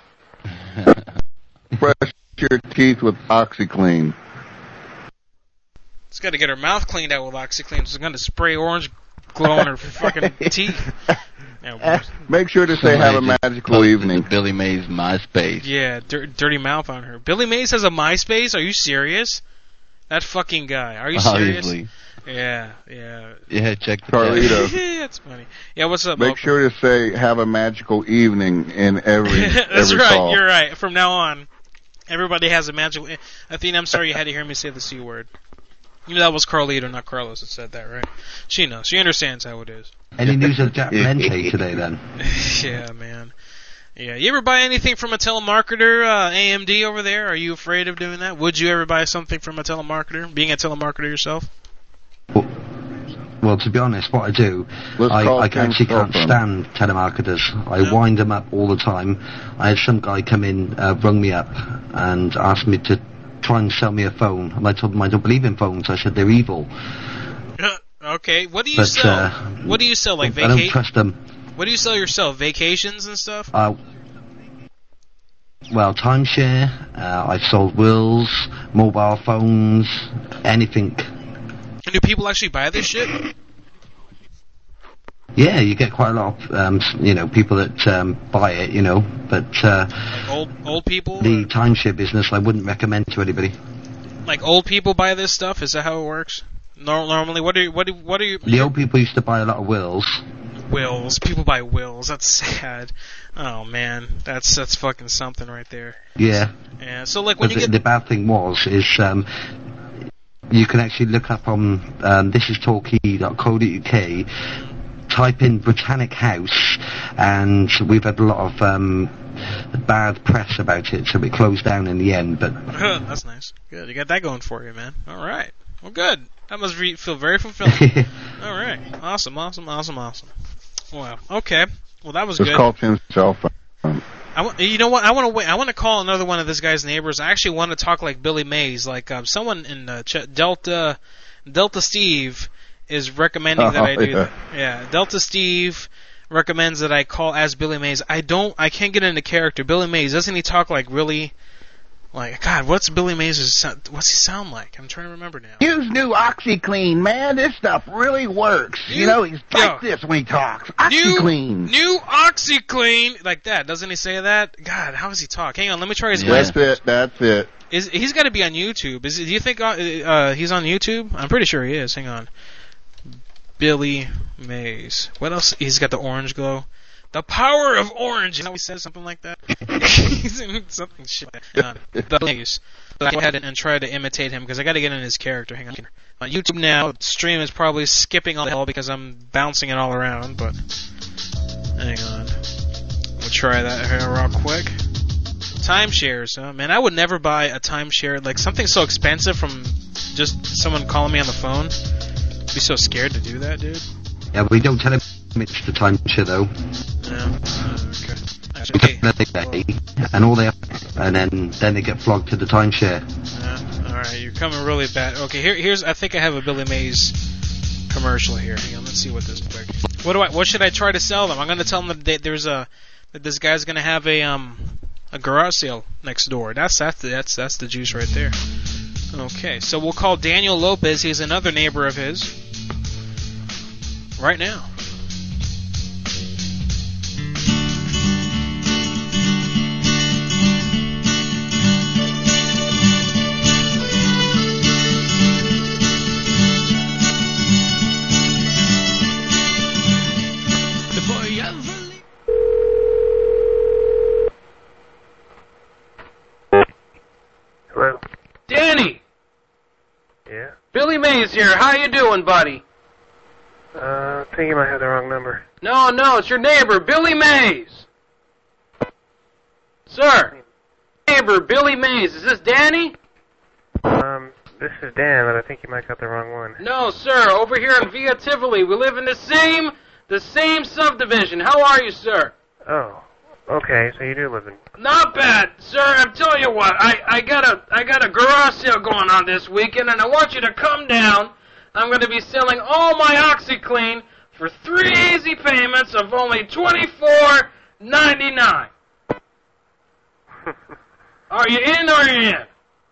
Brush your teeth with OxyClean. She's got to get her mouth cleaned out with OxyClean. She's going to spray Orange Glow on her fucking teeth. Yeah, Make sure to say have a Somebody just magical posted evening. to Billy Mays MySpace. yeah dir- dirty mouth on her. Billy Mays has a MySpace? Are you serious? That fucking guy. Are you serious? Obviously. Yeah, yeah. Yeah, check the Carlito. Yeah, that's funny. Yeah, what's up, Make Mo? sure to say have a magical evening in every That's every right, call. you're right. From now on, everybody has a magical... Athena, I'm sorry you had to hear me say the C word. You know that was Carlito, not Carlos that said that, right? She knows. She understands how it is. Any news of Jack Valente today, then? Yeah, man. Yeah, you ever buy anything from a telemarketer, uh, A M D over there? Are you afraid of doing that? Would you ever buy something from a telemarketer, being a telemarketer yourself? Well, well, to be honest, what I do, Let's I, call I Tim's actually cell can't phone. stand telemarketers. I Yeah. wind them up all the time. I had some guy come in, uh, rung me up, and asked me to try and sell me a phone. And I told him I don't believe in phones. I said they're evil. Okay, what do you But, sell? uh, what do you sell, like I don't vaca- trust them. What do you sell yourself? Vacations and stuff? Uh, well, timeshare, uh, I've sold wills, mobile phones, anything. And do people actually buy this shit? Yeah, you get quite a lot of, um, s- you know, people that um, buy it, you know, but uh, Like old old people? the timeshare business I wouldn't recommend to anybody. Like old people buy this stuff? Is that how it works? Nor- normally, what do you, what do what do you The old people used to buy a lot of wills. wills? People buy wills. That's sad. Oh man, that's that's fucking something right there. Yeah. Yeah. So like when But you the, get the bad thing was, is um, you can actually look up on um, this is talkie dot co dot uk, type in Britannic House, and we've had a lot of um, bad press about it, so it closed down in the end. But that's nice. Good. You got that going for you, man. All right. Well, good. That must re- feel very fulfilling. All right. Awesome. Awesome. Awesome. Awesome. Wow. Okay. Well, that was Just good. call Tim's cell phone. I w- you know what? I want to wait. I want to call another one of this guy's neighbors. I actually want to talk like Billy Mays, like um, someone in uh, Ch- Delta. Delta Steve is recommending that Oh, I do yeah. that. Yeah, Delta Steve recommends that I call as Billy Mays. I don't. I can't get into character. Billy Mays, doesn't he talk like really, Like, God, what's Billy Mays' sound, what's he sound like? I'm trying to remember now. Use new OxyClean, man. This stuff really works. New, you know, he's like yo, this when he talks. OxyClean. New, new OxyClean. Like that. Doesn't he say that? God, how does he talk? Hang on, let me try his yeah. That's it. That's it. Is He's got to be on YouTube. Is Do you think uh, uh, he's on YouTube? I'm pretty sure he is. Hang on. Billy Mays. What else? He's got the orange glow. The power of orange. You know, he says something like that. He's in something shit. Uh, the Mays. So I go ahead and, and try to imitate him because I got to get in his character. Hang on. On YouTube now, the stream is probably skipping all the hell because I'm bouncing it all around. But hang on, we'll try that here real quick. Timeshares, huh? Man, I would never buy a timeshare. Like something so expensive from just someone calling me on the phone. I'd be so scared to do that, dude. Yeah, we don't tell him it's the timeshare though. Yeah. Okay. Actually, and all they have, and then then they get flogged to the timeshare. Yeah. All right, you're coming really bad. Okay, here here's I think I have a Billy Mays commercial here. Hang on, let's see what this is quick. What do I? What should I try to sell them? I'm gonna tell them that they, there's a that this guy's gonna have a um a garage sale next door. That's that's the, that's that's the juice right there. Okay, so we'll call Daniel Lopez. He's another neighbor of his. Right now. Hello? Danny! Yeah? Billy Mays here. How you doing, buddy? Uh, I think you might have the wrong number. No, no, it's your neighbor, Billy Mays. Sir. Neighbor, Billy Mays. Is this Danny? Um, this is Dan, but I think you might got the wrong one. No, sir. Over here in Via Tivoli. We live in the same, the same subdivision. How are you, sir? Oh. Okay, so you do live in... Not bad, sir. I'm telling you what. I, I got a I got a garage sale going on this weekend, and I want you to come down. I'm going to be selling all my OxyClean for three easy payments of only twenty-four ninety-nine. Are you in or are you in?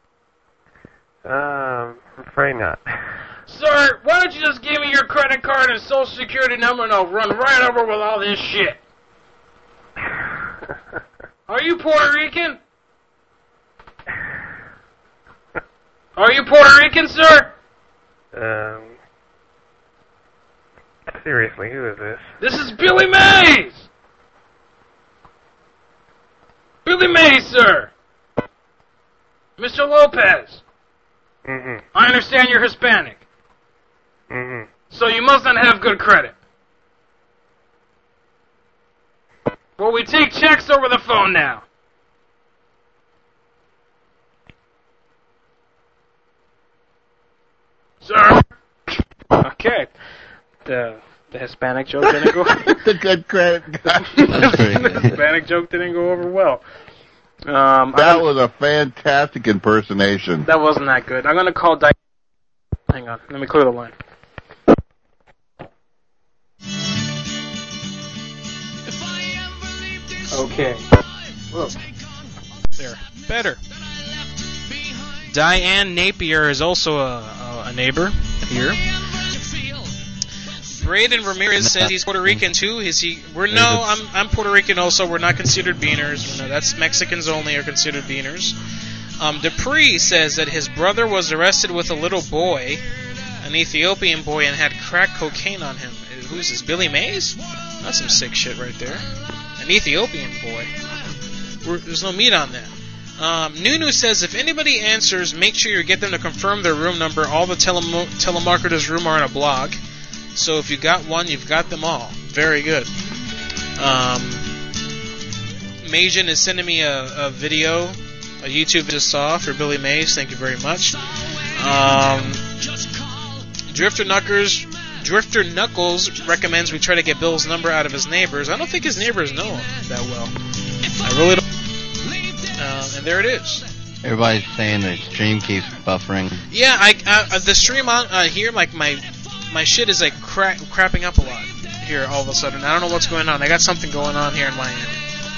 Um, I'm afraid not. Sir, why don't you just give me your credit card and social security number, and I'll run right over with all this shit. Are you Puerto Rican? Are you Puerto Rican, sir? Um, seriously, who is this? This is Billy Mays! Billy Mays, sir! Mister Lopez! Mm-hmm. I understand you're Hispanic. Mm-hmm. So you must not have good credit. Well, we take checks over the phone now. Sir? Okay. The the Hispanic joke didn't go... the good credit guy. The Hispanic joke didn't go over well. Um, that gonna, was a fantastic impersonation. That wasn't that good. I'm going to call Di... Hang on. Let me clear the line. Okay. Whoa. There. Better. Diane Napier is also a, a, a neighbor here. Braden Ramirez says he's Puerto Rican too. Is he? We're no. I'm I'm Puerto Rican also. We're not considered beaners. No, that's Mexicans only are considered beaners. Um, Dupree says that his brother was arrested with a little boy, an Ethiopian boy, and had crack cocaine on him. Who's this? Billy Mays? That's some sick shit right there. An Ethiopian boy. We're, there's no meat on that. Um, Nunu says if anybody answers, make sure you get them to confirm their room number. All the telemo- telemarketers' room are in a block. So if you got one, you've got them all. Very good. Um, Majin is sending me a, a video, a YouTube just saw for Billy Mays. Thank you very much. Um, Drifter Knuckles, Drifter Knuckles recommends we try to get Bill's number out of his neighbors. I don't think his neighbors know him that well. I really don't. Uh, and there it is. Everybody's saying the stream keeps buffering. Yeah, I, I the stream on uh, here, like my my shit is like cra- crapping up a lot here all of a sudden. I don't know what's going on. I got something going on here in my end.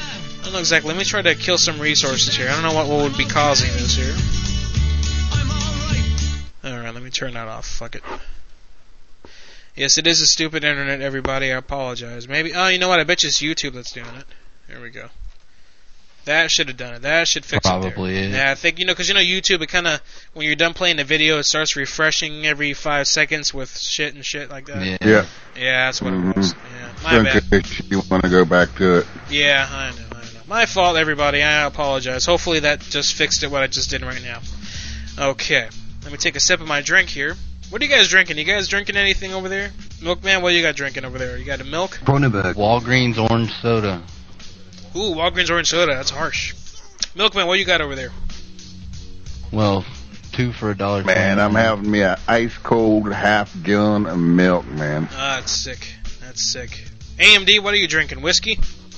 don't know exactly. Let me try to kill some resources here. I don't know what, what would be causing this here. Alright, let me turn that off. Fuck it. Yes, it is a stupid internet, everybody. I apologize. Maybe. Oh, you know what? I bet you it's YouTube that's doing it. There we go. That should have done it. That should fix Probably it. Probably is. Yeah, I think, you know, because, you know, YouTube, it kind of, when you're done playing the video, it starts refreshing every five seconds with shit and shit like that. Yeah. Yeah. Yeah, that's what Mm-hmm. it was. Yeah, my So in bad. case you want to go back to it. Yeah, I know, I know. My fault, everybody. I apologize. Hopefully that just fixed it, what I just did right now. Okay. Let me take a sip of my drink here. What are you guys drinking? You guys drinking anything over there? Milkman, what you got drinking over there? You got a milk? Kronenberg. Walgreens orange soda. Ooh, Walgreens orange soda. That's harsh. Milkman, what you got over there? Well, two for a dollar. Man, I'm having me an ice cold half gallon of milk, man. Ah, that's sick. That's sick. A M D, what are you drinking? Whiskey?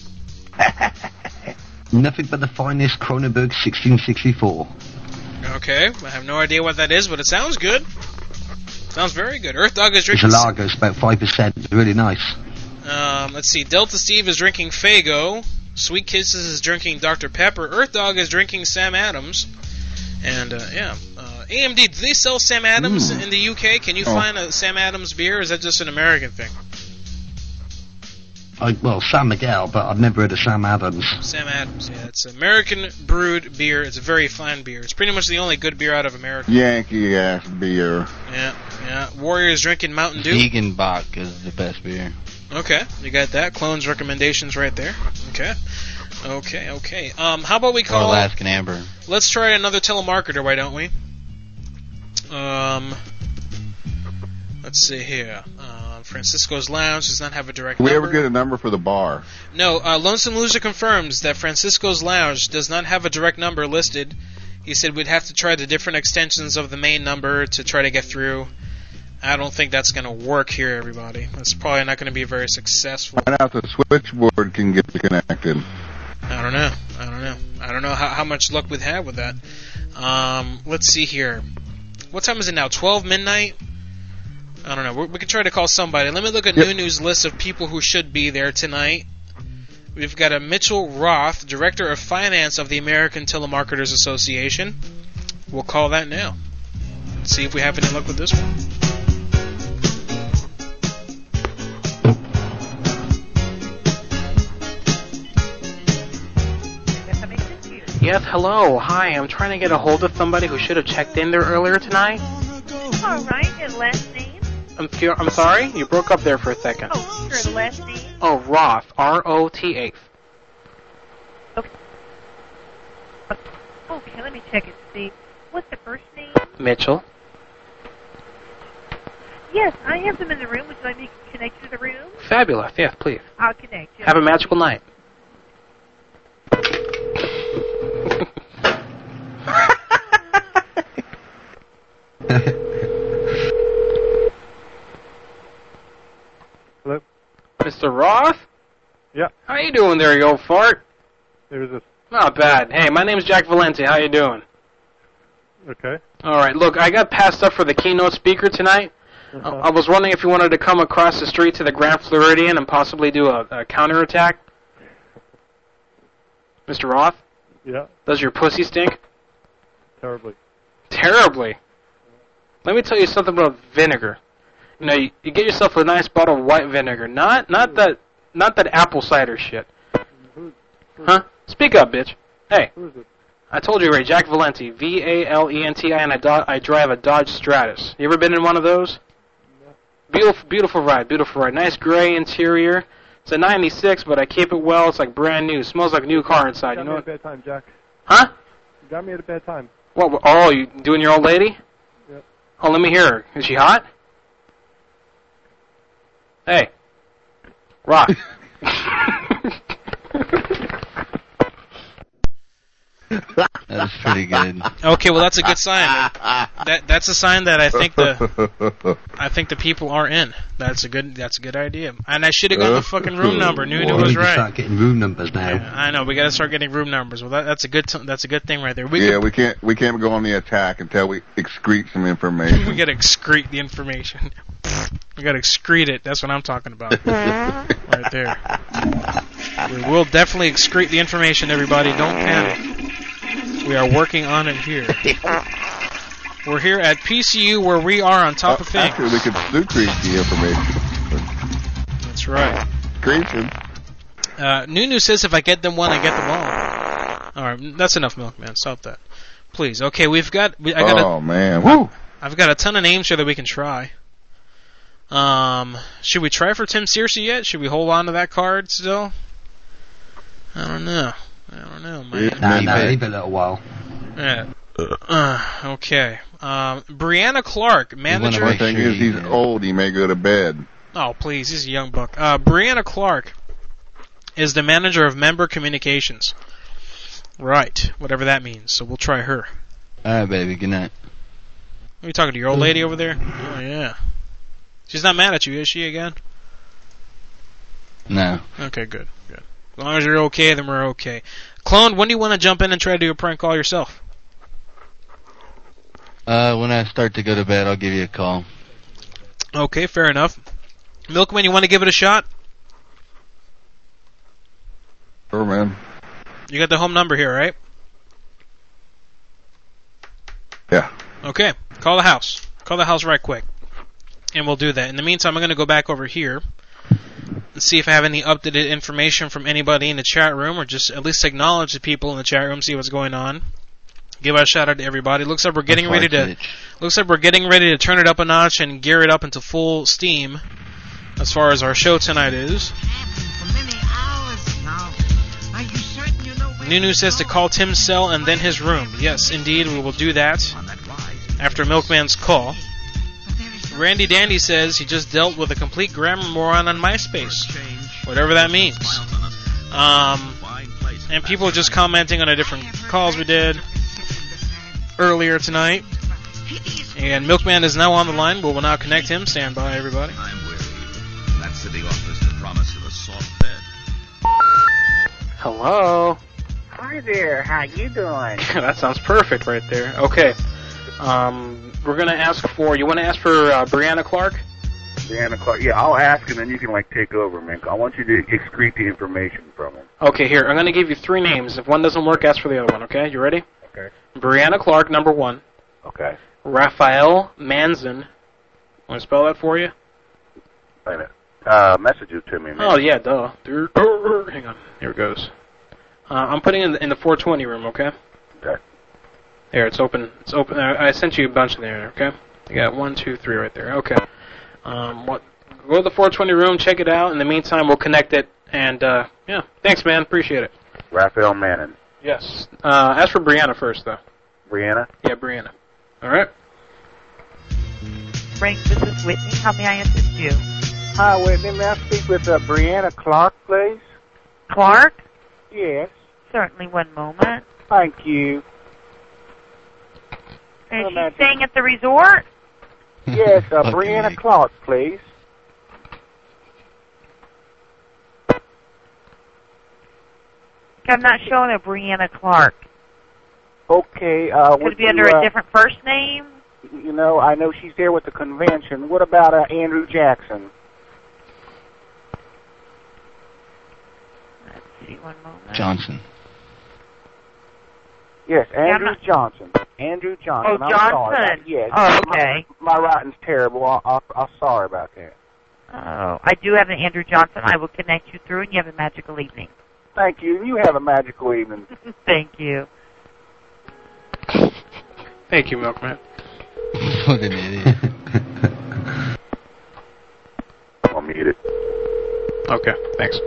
Nothing but the finest Kronenberg sixteen sixty-four. Okay, I have no idea what that is, but it sounds good. Sounds very good. Earth Dog is It's drinking... a lager, it's about five percent. It's really nice. Um, let's see. Delta Steve is drinking Faygo. Sweet Kisses is drinking Doctor Pepper. Earth Dog is drinking Sam Adams. And, uh, yeah. Uh, A M D, do they sell Sam Adams Mm. in the U K? Can you Oh. find a Sam Adams beer, or is that just an American thing? I, well, San Miguel, but I've never heard of Sam Adams. Sam Adams, yeah. It's American brewed beer. It's a very fine beer. It's pretty much the only good beer out of America. Yankee ass beer. Yeah, yeah. Warrior's drinking Mountain Dew. Vegan Bach is the best beer. Okay, you got that. Clone's recommendations right there. Okay. Okay, okay. Um, how about we Or call... Alaskan Amber. Let's try another telemarketer, why don't we? Um, let's see here. Uh, Francisco's Lounge does not have a direct Did we number. ever get a number for the bar? No, uh, Lonesome Loser confirms that Francisco's Lounge does not have a direct number listed. He said we'd have to try the different extensions of the main number to try to get through. I don't think that's going to work here, everybody. That's probably not going to be very successful. Find out the switchboard can get connected. I don't know. I don't know. I don't know how, how much luck we'd have with that. Um, let's see here. What time is it now? twelve midnight? I don't know. We, we could try to call somebody. Let me look at Yep. New News list of people who should be there tonight. We've got a Mitchell Roth, Director of Finance of the American Telemarketers Association. We'll call that now. Let's see if we have any luck with this one. Yes, hello. Hi, I'm trying to get a hold of somebody who should have checked in there earlier tonight. All right, and last name? I'm fe- I'm sorry? You broke up there for a second. Oh, sure, the last name? Oh, Roth. R O T H. Okay. Okay, let me check and see. What's the first name? Mitchell. Yes, I have them in the room. Would you like me to connect you to the room? Fabulous. Yes, please. I'll connect you. Have a magical night. Hello? Mister Roth? Yeah. How you doing there, you old fart? Who's this? Not bad. Hey, my name's Jack Valenti. How you doing? Okay. All right. Look, I got passed up for the keynote speaker tonight. Uh-huh. I I was wondering if you wanted to come across the street to the Grand Floridian and possibly do a, a counterattack. Mister Roth? Yeah. Does your pussy stink? Terribly. Terribly. Let me tell you something about vinegar. You know, you, you get yourself a nice bottle of white vinegar, not not that not that apple cider shit. Who, who, Huh? Speak up, bitch. Hey, who is it? I told you already, Jack Valenti, V A L E N T I, and I, do- I drive a Dodge Stratus. You ever been in one of those? Beautiful, beautiful ride, beautiful ride. Nice gray interior. It's a ninety-six, but I keep it well. It's like brand new. It smells like a new car inside. You You got know me at what? a bad time, Jack. Huh? You got me at a bad time. What? what- Oh, you doing your old lady? Yep. Oh, let me hear her. Is she hot? Hey. Rock. That's pretty good. Okay, well that's a good sign. That that's a sign that I think the I think the people are in. That's a good that's a good idea. And I should have got the fucking room number. Knew it We was need to right. start getting room numbers now. Yeah, I know. We got to start getting room numbers. Well, that, that's a good t- that's a good thing right there. We yeah, could, we can't we can't go on the attack until we excrete some information. we got to excrete the information. We got to excrete it. That's what I'm talking about. Right there. We will definitely excrete the information, everybody. Don't panic. We are working on it here. We're here at P C U where we are on top uh, of things. Actually, we could secrete the information. That's right. Creation. Uh, Nunu says if I get them one, I get them all. Alright, that's enough, Milkman. Stop that. Please. Okay, we've got... We, I got oh, a, man. Woo! I've got a ton of names here that we can try. Um, should we try for Tim Searcy yet? Should we hold on to that card still? I don't know. I don't know, man. Nah, nah, leave it a little while. Yeah. Uh, okay. Um, Brianna Clark, manager... The thing is, he's old. He may go to bed. Oh, please. He's a young buck. Uh, Brianna Clark is the manager of member communications. Right. Whatever that means. So we'll try her. Alright, baby. Good night. Are you talking to your old lady over there? Oh, yeah. She's not mad at you, is she, again? No. Okay, good. Good. As long as you're okay, then we're okay. Clone, when do you want to jump in and try to do a prank call yourself? Uh, when I start to go to bed, I'll give you a call. Okay, fair enough. Milkman, you want to give it a shot? Sure, man. You got the home number here, right? Yeah. Okay, call the house. Call the house right quick. And we'll do that. In the meantime, I'm going to go back over here and see if I have any updated information from anybody in the chat room, or just at least acknowledge the people in the chat room, see what's going on. Give a shout out to everybody. Looks like we're getting ready to looks like we're getting ready to turn it up a notch and gear it up into full steam as far as our show tonight is. Nunu says to call Tim's cell and then his room. Yes, indeed, we will do that after Milkman's call. Randy Dandy says he just dealt with a complete grammar moron on MySpace. Whatever that means. Um, and people are just commenting on the different calls we did earlier tonight. And Milkman is now on the line. We will now connect him. Stand by, everybody. That city offers the promise of a soft bed. Hello. Hi there. How you doing? That sounds perfect right there. Okay. Um, we're gonna ask for. You want to ask for uh, Brianna Clark? Brianna Clark. Yeah, I'll ask, and then you can like take over, man. I want you to excrete the information from him. Okay, here. I'm gonna give you three names. If one doesn't work, ask for the other one. Okay, you ready? Okay. Brianna Clark, number one. Okay. Raphael Manzin. Want to spell that for you? Wait a minute. Uh, message it to me, man. Oh yeah, duh. Hang on. Here it goes. Uh, I'm putting it in the, in the four twenty room. Okay. Okay. There, it's open. It's open. I sent you a bunch in there. Okay. You got one, two, three right there. Okay. Um, what? Go to the four twenty room. Check it out. In the meantime, we'll connect it. And uh, yeah, thanks, man. Appreciate it. Raphael Manning. Yes. Uh, ask for Brianna first, though. Brianna. Yeah, Brianna. All right. Frank, this is Whitney. How may I assist you? Hi, Whitney. May I speak with uh, Brianna Clark, please? Clark? Yes. Certainly, one moment. Thank you. Is she staying at the resort? Yes, uh, Brianna Clark, please. I'm not showing a Brianna Clark. Okay. Uh, Could it be under you, uh, a different first name? You know, I know she's there with the convention. What about uh, Andrew Jackson? Let's see, one moment. Johnson. Yes, Yeah, Andrew not... Johnson. Andrew Johnson. Oh, I'm Johnson. Sorry. Yes. Oh, okay. My, my writing's terrible. I, I, I'm sorry about that. Oh, I do have an Andrew Johnson. I will connect you through, and you have a magical evening. Thank you. You have a magical evening. Thank you. Thank you, Milkman. What an idiot. I'll mute it. Okay, thanks.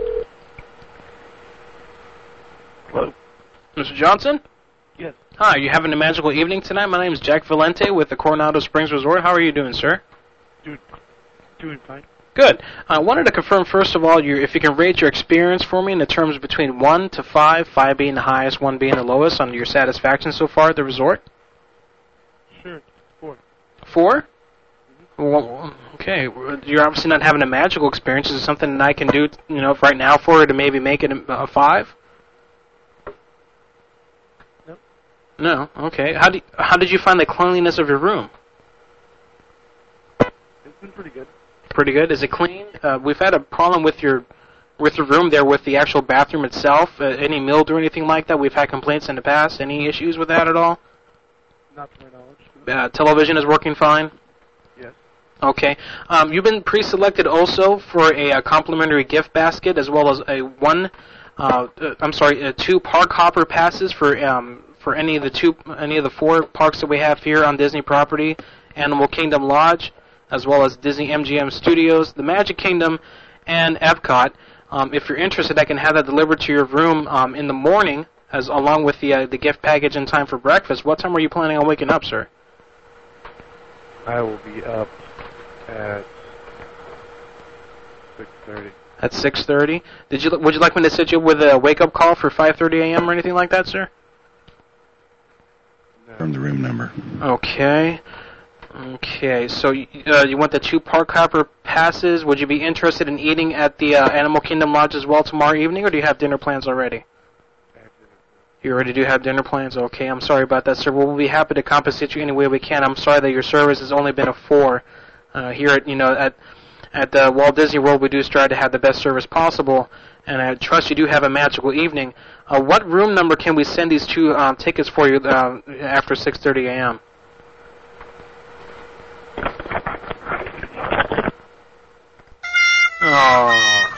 Hello? Mister Johnson? Yes. Hi, you having a magical evening tonight? My name is Jack Valente with the Coronado Springs Resort. How are you doing, sir? Doing, doing fine. Good. I wanted to confirm, first of all, your, if you can rate your experience for me in the terms between one to five, five being the highest, one being the lowest, on your satisfaction so far at the resort? Sure, four. Four? Mm-hmm. Well, okay. You're obviously not having a magical experience. Is it something that I can do, you know, right now for her to maybe make it a, a five? No. No? Okay. How, do, how did you find the cleanliness of your room? It's been pretty good. Pretty good. Is it clean? Uh, we've had a problem with your with the room there, with the actual bathroom itself? Uh, any mildew or anything like that? We've had complaints in the past. Any issues with that at all? Not to my knowledge. Uh, television is working fine? Yes. Okay. Um, you've been pre-selected also for a, a complimentary gift basket, as well as a one, uh, uh, I'm sorry, uh, two park hopper passes for um, for any of the two, any of the four parks that we have here on Disney property: Animal Kingdom Lodge, as well as Disney M G M Studios, the Magic Kingdom, and Epcot. Um, if you're interested, I can have that delivered to your room um, in the morning, as along with the uh, the gift package in time for breakfast. What time are you planning on waking up, sir? I will be up at six thirty. At six thirty. Did you would you like me to set you up with a wake up call for five thirty a.m. or anything like that, sir? From the room number. Okay. Okay, so uh, you want the two park hopper passes. Would you be interested in eating at the uh, Animal Kingdom Lodge as well tomorrow evening, or do you have dinner plans already? You already do have dinner plans? Okay, I'm sorry about that, sir. We'll be happy to compensate you any way we can. I'm sorry that your service has only been a four. Uh, here at, you know, at at uh, Walt Disney World, we do strive to have the best service possible, and I trust you do have a magical evening. Uh, what room number can we send these two um, tickets for you uh, after six thirty a.m.? Oh.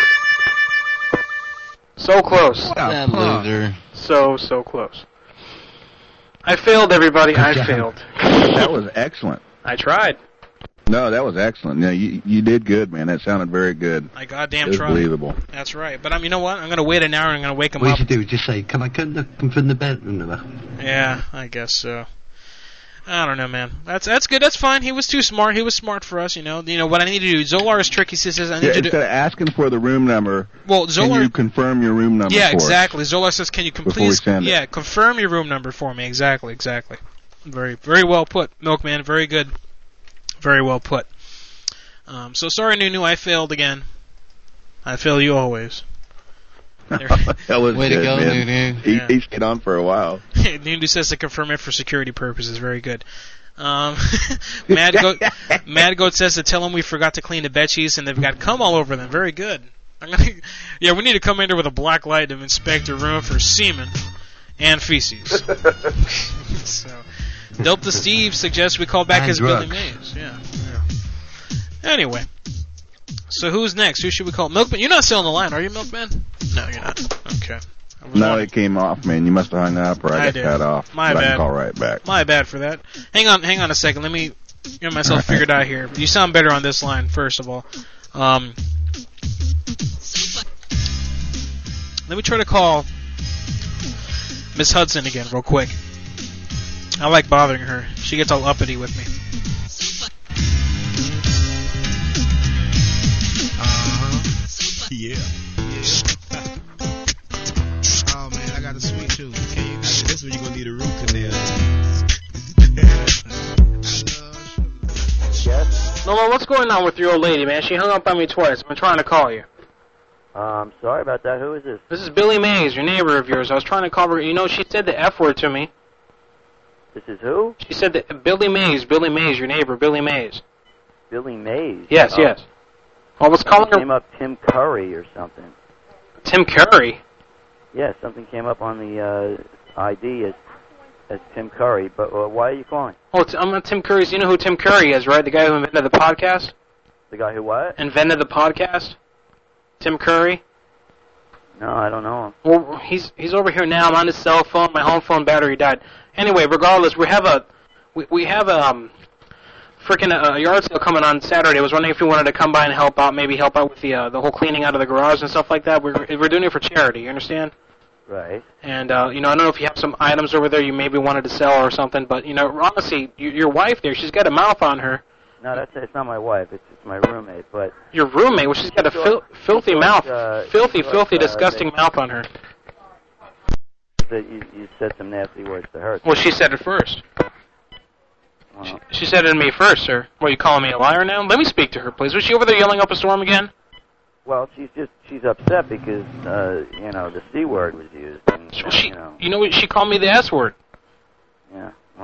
So close. That loser. So, so close. I failed, everybody. I failed. That was excellent. I tried. No, that was excellent. Yeah, you you did good, man. That sounded very good. I goddamn it was tried. believable. That's right. But um, you know what? I'm gonna wait an hour and I'm gonna wake him what up. What you should do is just say, "Can I come from the bedroom number?" Yeah, I guess so. I don't know, man. That's that's good. That's fine. He was too smart. He was smart for us, you know. You know what I need to do? Zolar is tricky. He says I need Yeah, you to. instead of asking for the room number, well, Zolar, can you confirm your room number? Yeah, for exactly. us Zolar says, "Can you before please, we send it? yeah, confirm your room number for me?" Exactly, exactly. Very, very well put, Milkman. Very good. Very well put. Um, so sorry, Nunu. I failed again. I fail you always. that was Way good, to go, man. Nunu. He, Yeah. he stayed on for a while. Nunu says to confirm it for security purposes. Very good. Um, Mad Goat, Mad Goat says to tell him we forgot to clean the bed sheets and they've got cum all over them. Very good. I'm gonna, yeah, we need to come in there with a black light to inspect the room for semen and feces. So, Dope the Steve suggests we call back And as drugs. Billy Mays. Yeah, yeah. Anyway, so who's next? Who should we call? Milkman? You're not still on the line, are you, Milkman? No, you're not. Okay. I was No, wondering. it came off, man. You must have hung up, or I, I got did. cut off. My but I bad. can call right back. My bad for that. Hang on, hang on a second. Let me get myself figured out here. You sound better on this line, first of all. Um, let me try to call Miss Hudson again, real quick. I like bothering her. She gets all uppity with me. Uh-huh. Yeah. Yeah. Oh man, I got a sweet tooth. Can you? This is when you're gonna need a root canal. Yes? No, what's going on with your old lady, man? She hung up on me twice. I've been trying to call you. Um, sorry about that. Who is this? This is Billy Mays, your neighbor of yours. I was trying to call her. You know, she said the F word to me. This is who? She said that Billy Mays, Billy Mays, your neighbor, Billy Mays. Billy Mays. Yes, Oh. yes. I was calling Something her came up Tim Curry or something. Tim Curry. Yes, something came up on the uh, I D as as Tim Curry. But uh, why are you calling? Oh, it's, I'm not Tim Curry's. You know who Tim Curry is, right? The guy who invented the podcast? The guy who what? Invented the podcast? Tim Curry? No, I don't know him. Well, he's he's over here now. I'm on his cell phone. My home phone battery died. Anyway, regardless, we have a we we have a um, freaking uh, yard sale coming on Saturday. I was wondering if you wanted to come by and help out, maybe help out with the uh, the whole cleaning out of the garage and stuff like that. We're we're doing it for charity. You understand? Right. And uh, you know, I don't know if you have some items over there you maybe wanted to sell or something, but you know, honestly, your, your wife there, she's got a mouth on her. No, that's it's not my wife. It's it's my roommate. But Your roommate, well, she's got a fil- filthy She mouth, thought, uh, filthy, she thought, filthy, uh, disgusting that- mouth on her. that you you said some nasty words to her. Well, she said it first. Uh, She said it to me first, sir. What, you calling me a liar now? Let me speak to her, please. Was she over there yelling up a storm again? well, she's just she's upset because uh, you know the c word was used. And, uh, She, you know, you know, she called me the S word. yeah. Well,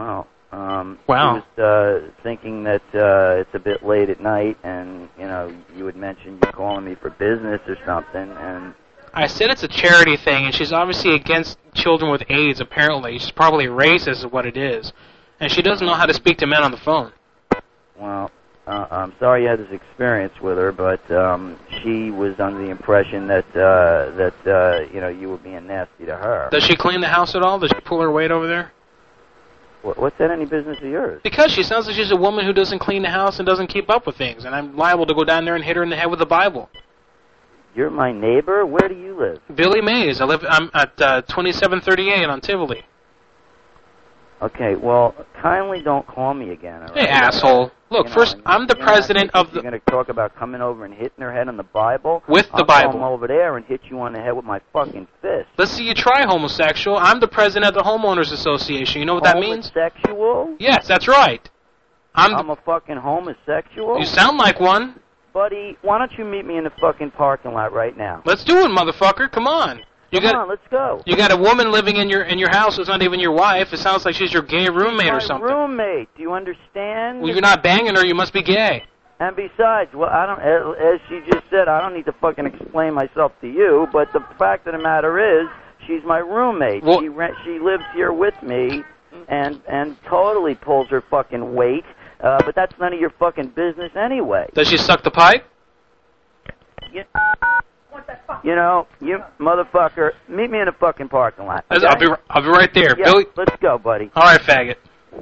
Um, Wow. He was uh, thinking that uh, it's a bit late at night, and you know, you had mentioned you calling me for business or something, and I said it's a charity thing, and she's obviously against children with AIDS, apparently. She's probably racist is what it is. And she doesn't know how to speak to men on the phone. well, uh, I'm sorry you had this experience with her, but um, she was under the impression that uh, that uh, you know, you were being nasty to her. Does she clean the house at all? Does she pull her weight over there? What, what's that any business of yours? Because she sounds like she's a woman who doesn't clean the house and doesn't keep up with things, and I'm liable to go down there and hit her in the head with the Bible. You're my neighbor? Where do you live? Billy Mays. I live. I'm at uh, twenty-seven thirty-eight on Tivoli. Okay, well, kindly don't call me again. All right? Hey, asshole. Look, You know, first, and I'm the you're not president gonna- of the... You're going to talk about coming over and hitting her head on the Bible? With the I'll Bible. come over there and hit you on the head with my fucking fist. Let's see you try homosexual. I'm the president of the Homeowners Association. You know what that means? Homosexual? Yes, that's right. I'm, I'm a fucking homosexual? You sound like one. Buddy, why don't you meet me in the fucking parking lot right now? Let's do it, motherfucker. Come on. You Come got, on, let's go. You got a woman living in your in your house who's not even your wife. It sounds like she's your gay roommate my or something. roommate. Do you understand? Well, you're not banging her. You must be gay. And besides, well, I don't. As as she just said, I don't need to fucking explain myself to you. But the fact of the matter is, she's my roommate. Well, she rent, she lives here with me, and and totally pulls her fucking weight. Uh, but that's none of your fucking business anyway. Does she suck the pipe? You, you know, you motherfucker, meet me in the fucking parking lot. I'll okay? be I'll be right there, Yeah, Billy. let's go, buddy. All right, faggot.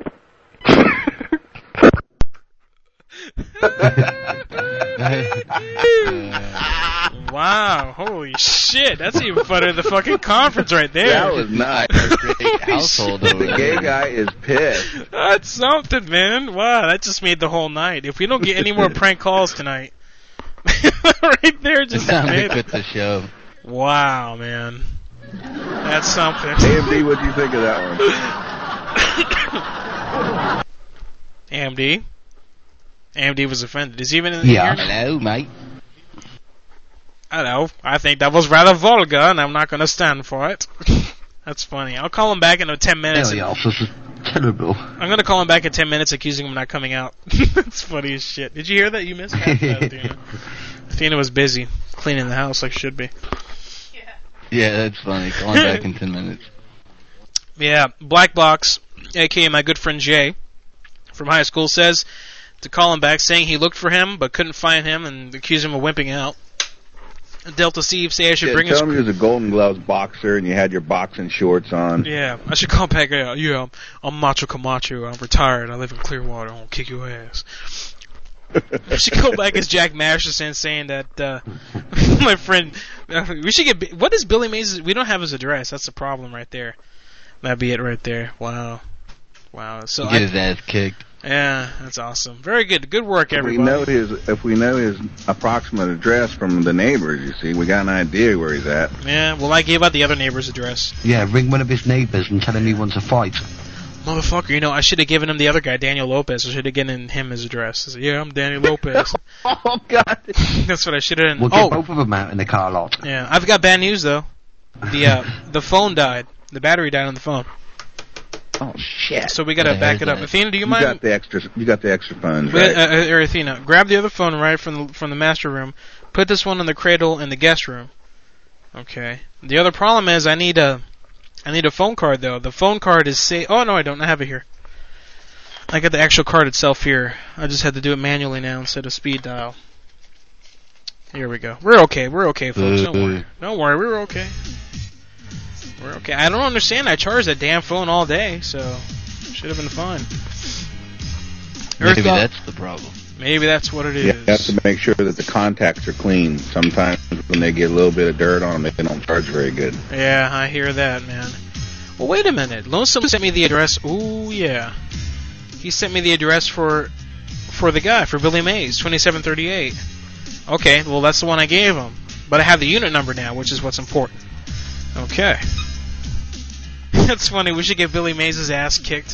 Wow, holy shit, that's even funnier than the fucking conference right there. That was nice. Great household over The gay guy is pissed. That's something, man. Wow, that just made the whole night. If we don't get any more prank calls tonight, right there just Time made to quit the show. Wow, man. That's something. A M D, what do you think of that one? A M D? A M D was offended. Is he even in the Yeah. here? Hello, mate. Hello. I think that was rather vulgar, and I'm not going to stand for it. That's funny. I'll call him back in ten minutes. Hell, this is terrible. I'm going to call him back in ten minutes, accusing him of not coming out. That's funny as shit. Did you hear that? You missed that, Athena. Athena was busy cleaning the house like she should be. Yeah, that's funny. Call him back in ten minutes. Yeah, Black Box, a k a my good friend Jay from high school, says to call him back, saying he looked for him but couldn't find him and accuse him of wimping out. Delta Steve say I should Yeah, bring tell his... him you was a Golden Gloves boxer and you had your boxing shorts on. Yeah, I should call back. Yeah, yeah I'm, I'm Macho Camacho. I'm retired. I live in Clearwater. I'll kick your ass. I should go back as Jack Masterson saying that uh, my friend... Uh, we should get... What is Billy Mays'... We don't have his address. That's the problem right there. That'd be it right there. Wow. Wow. So Get I, his ass kicked. Yeah, that's awesome. Very good. Good work, If everybody. we know his, if we know his approximate address from the neighbors, you see, we got an idea where he's at. Yeah, well, I gave out the other neighbor's address. Yeah, ring one of his neighbours and tell him he wants a fight. Motherfucker, you know, I should have given him the other guy, Daniel Lopez. I should have given him his address. I said, yeah, I'm Daniel Lopez. Oh, God. That's what I should have done. We'll get Oh, both of them out in the car lot. yeah, I've got bad news, though. The uh, the phone died. The battery died on the phone. Oh shit! So we gotta Yeah, back it up. that. Athena, do you You mind? got the extra. You got the extra funds, Wait, right? uh, uh, Athena, grab the other phone right from the from the master room. Put this one in the cradle in the guest room. Okay. The other problem is I need a I need a phone card though. The phone card is say. Oh no, I don't. I have it here. I got the actual card itself here. I just had to do it manually now instead of speed dial. Here we go. We're okay. We're okay, folks. Don't worry. Don't worry. We're okay. We're okay. I don't understand. I charged that damn phone all day, so should have been fine. Maybe Earth Dog- that's the problem. Maybe that's what it is. Yeah, you have to make sure that the contacts are clean. Sometimes when they get a little bit of dirt on them, they don't charge very good. Yeah, I hear that, man. Well, wait a minute. Lonesome sent me the address. Ooh, yeah. He sent me the address for for the guy, for Billy Mays, twenty-seven thirty-eight. Okay, well, that's the one I gave him. But I have the unit number now, which is what's important. Okay. That's funny. We should get Billy Mays' ass kicked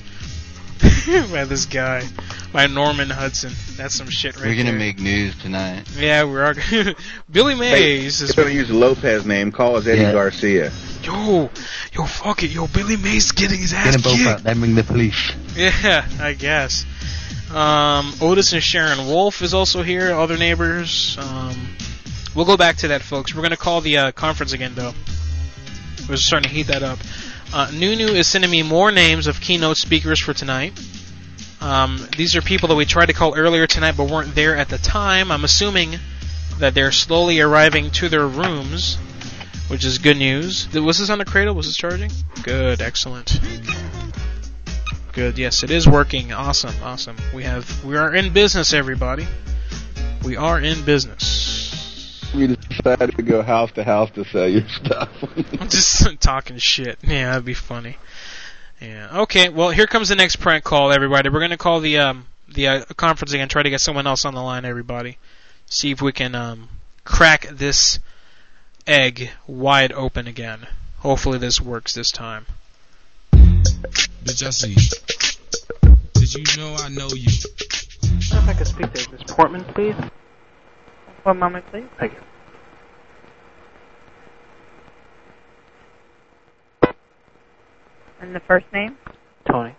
by this guy, by Norman Hudson. That's some shit right We're gonna there. make news tonight. Yeah, we are. Billy Mays Hey, is... if you're going to use the Lopez name, call us Eddie Yeah. Garcia. Yo, yo, fuck it. Yo, Billy Mays getting his Get ass them both kicked. out, then ring the police. Yeah, I guess. Um, Otis and Sharon Wolf is also here. Other neighbors. Um, we'll go back to that, folks. We're going to call the uh, conference again, though. We're starting to heat that up. Uh, Nunu is sending me more names of keynote speakers for tonight. Um, these are people that we tried to call earlier tonight but weren't there at the time. I'm assuming that they're slowly arriving to their rooms, which is good news. Was this on the cradle? Was this charging? Good, excellent. Good, yes, it is working. Awesome, awesome. We have, we are in business, everybody. We are in business. We decided to go house to house to sell your stuff. I'm just talking shit. Yeah, that'd be funny. Yeah. Okay. Well, here comes the next prank call, everybody. We're gonna call the um the uh, conference again. Try to get someone else on the line, everybody. See if we can um crack this egg wide open again. Hopefully, this works this time. Bitch, I see you. Did you know I know you? If I could speak to Miss Portman, please. One moment, please. Thank you. And the first name? Tony.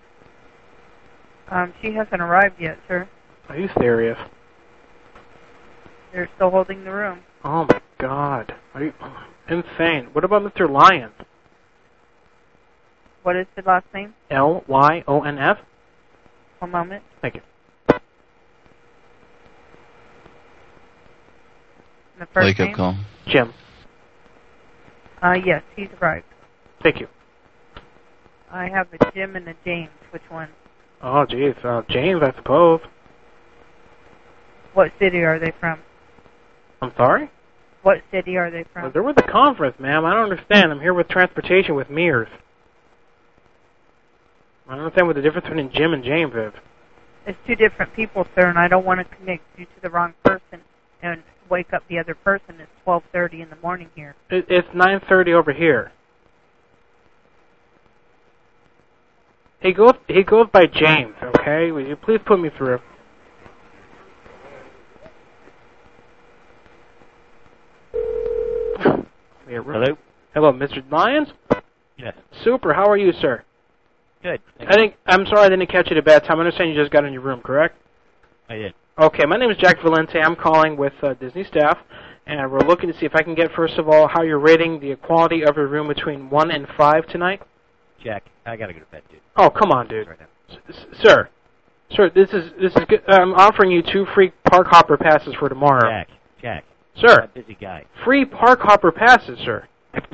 Um, she hasn't arrived yet, sir. Are you serious? They're still holding the room. Oh my God. Are you insane? What about Mister Lyons? What is the last name? L Y O N F? One moment. Thank you. And the first Wake name? up call. Jim. Uh, yes, he's arrived. Thank you. I have a Jim and a James. Which one? Oh, geez. Uh, James, I suppose. What city are they from? I'm sorry? What city are they from? Well, they're with the conference, ma'am. I don't understand. I'm here with transportation with Mears. I don't understand what the difference between Jim and James is. It's two different people, sir, and I don't want to connect you to the wrong person and wake up the other person. It's twelve thirty in the morning here. It, it's nine thirty over here. He goes, he goes by James, okay? Will you please put me through? Hello? Hello, Mister Lyons? Yes. Super, how are you, sir? Good. I think, I'm sorry I didn't catch you at a bad time. I understand you just got in your room, correct? I did. Okay, my name is Jack Valente. I'm calling with uh, Disney staff, and we're looking to see if I can get, first of all, how you're rating the quality of your room between one and five tonight. Jack, I gotta go to bed, dude. Oh, come on, dude. S- sir. Sir, this is this is good. I'm offering you two free park hopper passes for tomorrow. Jack, Jack. Sir. I'm a busy guy. Free park hopper passes, sir.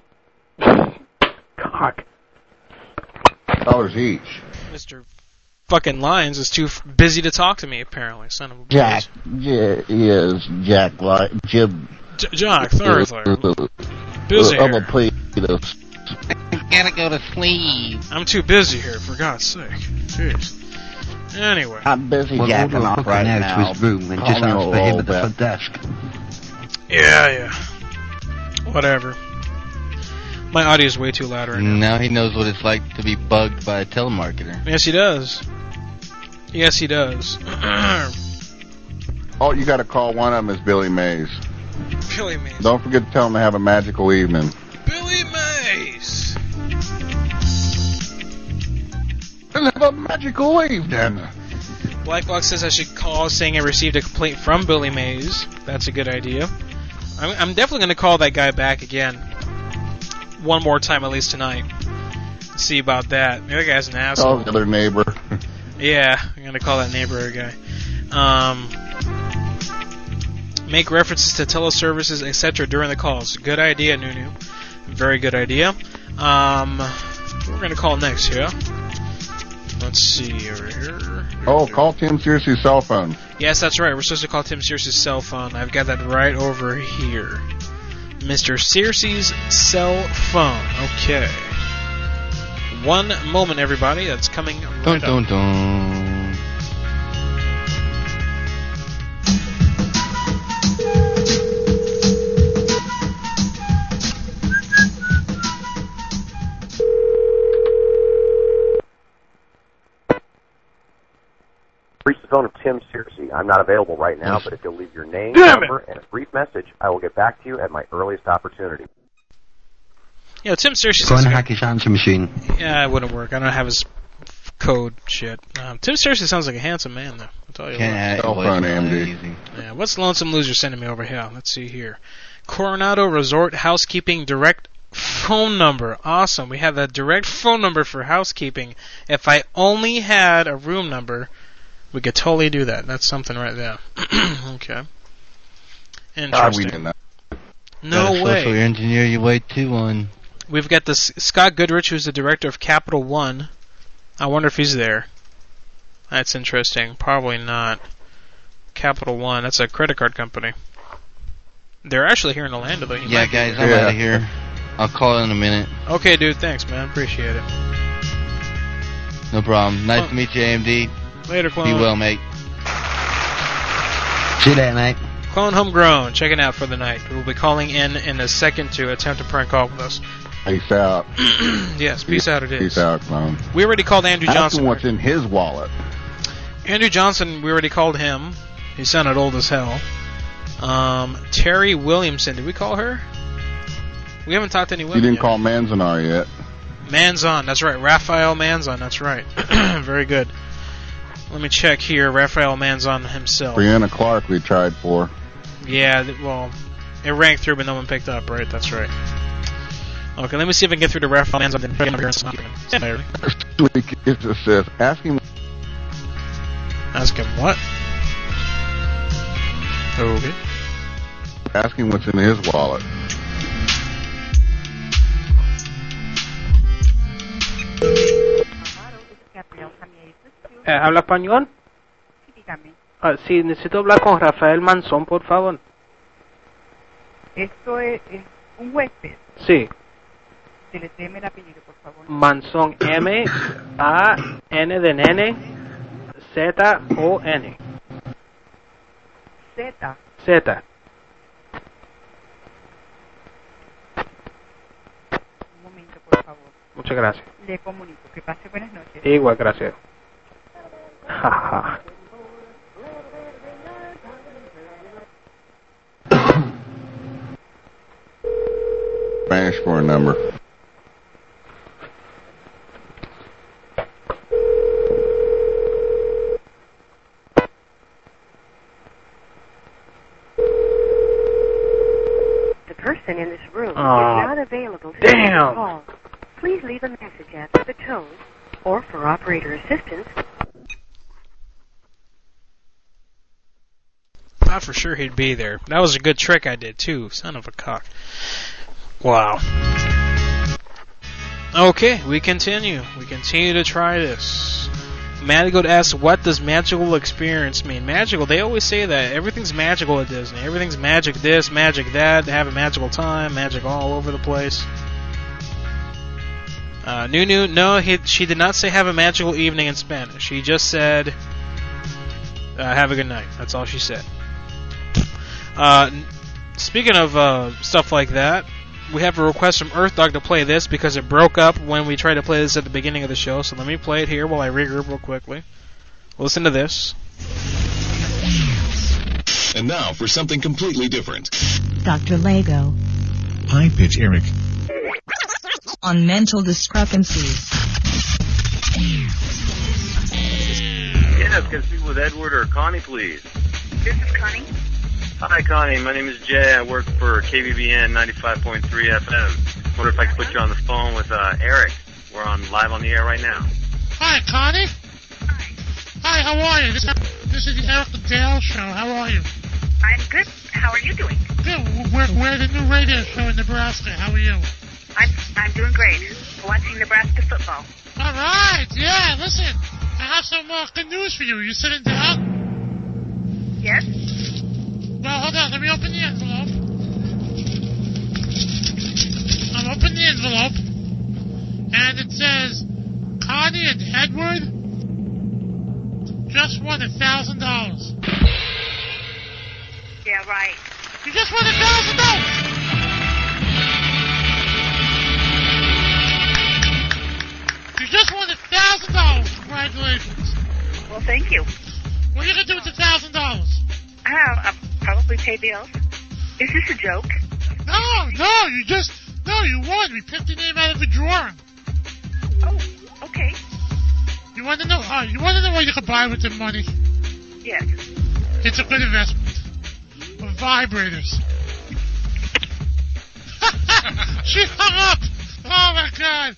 Cock. Dollars each. Mister fucking Lyons is too f- busy to talk to me, apparently. Son of a Jack, bitch. J- yes, Jack, like, Jim. J- Jack, seriously. Busy I'm here. a play this. I gotta go to sleep. I'm too busy here, for God's sake. Jeez. Anyway. I'm busy Well, jacking order a off booking right out now. to his room and Call just me ask a for him little at the bit. front desk. Yeah, yeah. Whatever. My audio is way too loud right now. Now he knows what it's like to be bugged by a telemarketer. Yes, he does. Yes, he does. Oh, you got to call one of them is Billy Mays. Billy Mays. Don't forget to tell him to have a magical evening. Billy Mays. And have a magical evening. Blacklock says I should call saying I received a complaint from Billy Mays. That's a good idea. I'm, I'm definitely going to call that guy back again. One more time at least tonight. See about that. Maybe that guy's an asshole. Call the other neighbor. Yeah, I'm going to call that neighbor guy. Um, make references to teleservices, et cetera during the calls. Good idea, Nunu. Very good idea. Um, we're going to call next, yeah? Let's see over here. Oh, call Tim Searcy's cell phone. Yes, that's right. We're supposed to call Tim Searcy's cell phone. I've got that right over here. Mister Searcy's cell phone. Okay. One moment, everybody. That's coming right Dun up. dun dun. Reach the phone of Tim Searcy. I'm not available right now, but if you'll leave your name, Damn number, and a brief message, I will get back to you at my earliest opportunity. Yeah, Tim Searcy's Trying to hack his answer machine. Yeah, it wouldn't work. I don't have his code shit. Um, Tim Searcy sounds like a handsome man, though. I'll tell you Can't what. cell phone A M D. Yeah, what's Lonesome Loser sending me over here? Let's see here. Coronado Resort Housekeeping Direct Phone Number. Awesome. We have a direct phone number for housekeeping. If I only had a room number, we could totally do that. That's something right there. Okay. Interesting. God, we did not. No Gotta way. social engineer your way to one. We've got this Scott Goodrich, who's the director of Capital One. I wonder if he's there. That's interesting. Probably not. Capital One. That's a credit card company. They're actually here in Orlando, though. He Yeah, might be guys, here. I'm Yeah. out of here. I'll call in a minute. Okay, dude. Thanks, man. Appreciate it. No problem. Nice Oh. to meet you, A M D. Later, Clone. Be well, mate. See you later, mate. Clone Homegrown, checking out for the night. We'll be calling in in a second to attempt a prank call with us. Peace out. Yes, peace out it is. Peace out, clone. We already called Andrew Ask Johnson. him what's in his wallet. Andrew Johnson, we already called him. He sounded old as hell. Um, Terry Williamson, did we call her? We haven't talked to any You women didn't yet. call Manzanar yet. Manzon, that's right. Raphael Manzon, that's right. Very good. Let me check here. Raphael Manzon himself. Brianna Clark we tried for. Yeah, th- well, it rang through, but no one picked up, right? That's right. Okay, let me see if I can get through to Raphael Manzon. Then bring him here in some- Next week it just says, ask him. Ask him what? Okay. Ask him what's in his wallet. Eh, ¿Habla español? Sí, dígame. Ah, sí, necesito hablar con Rafael Manzón, por favor. Esto es, es un huésped. Sí, Deletreme el apellido, por favor. Manzón, M A N de nene, Z O N. Z. Z. Un momento, por favor. Muchas gracias. Le comunico. Que pase buenas noches. Igual, gracias. Jaja. Spanish for a number. The person in this room Aw, is not available to damn. take your call. Please leave a message after the tone, or for operator assistance. Thought for sure he'd be there. That was a good trick I did, too. Son of a cock. Wow. Okay, we continue. We continue to try this. Madigold asks, what does magical experience mean? Magical, they always say that. Everything's magical at Disney. Everything's magic this, magic that, have a magical time, magic all over the place. Uh, Nunu, no, he, she did not say have a magical evening in Spanish. She just said, uh, have a good night. That's all she said. Uh, speaking of uh, stuff like that, we have a request from Earthdog to play this because it broke up when we tried to play this at the beginning of the show. So let me play it here while I regroup real quickly. Listen to this. And now for something completely different. Doctor Lego High pitch Eric. on mental discrepancies. Yes, can I speak with Edward or Connie, please? This is Connie. Hi, Connie. My name is Jay. I work for K B B N ninety-five point three F M. Wonder if I could put you on the phone with uh, Eric. We're on live on the air right now. Hi, Connie. Hi, how are you? This, this is the Eric Dale Show. How are you? I'm good. How are you doing? Good. We're, we're the new radio show in Nebraska. How are you? I'm I'm doing great. Watching Nebraska football. All right. Yeah, listen. I have some uh, good news for you. You sitting down? Yes? Well, hold on. Let me open the envelope. I'm opening the envelope. And it says, Connie and Edward just won a thousand dollars. Yeah, right. You just won a thousand dollars. You just won a thousand dollars. Congratulations. Well, thank you. What are you gonna do with the thousand dollars? I'll, I'll probably pay bills. Is this a joke? No, no, you just no, you won. We picked your name out of a drawing. Oh, okay. You want to know? Uh, you want to know what you can buy with the money? Yes. It's a good investment. Vibrators. She hung up. Oh my God.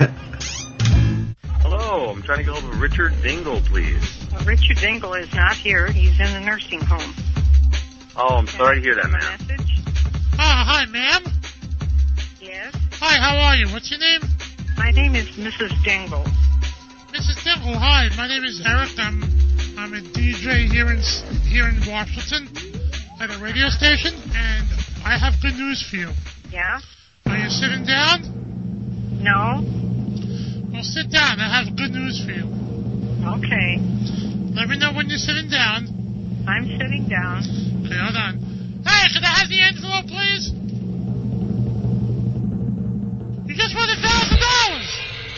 Hello, I'm trying to get hold of Richard Dingle, please. Well, Richard Dingle is not here. He's in a nursing home. Oh, I'm sorry to hear that, ma'am. Message? Oh, hi, ma'am. Yes. Hi, how are you? What's your name? My name is Missus Dingle. Missus Dingle, hi. My name is Eric. I'm I'm a D J here in here in Washington at a radio station, and I have good news for you. Yeah? Are you sitting down? No. Well, sit down. I have good news for you. Okay. Let me know when you're sitting down. I'm sitting down. Okay, hold on. Hey, can I have the envelope, please? You just won a thousand dollars.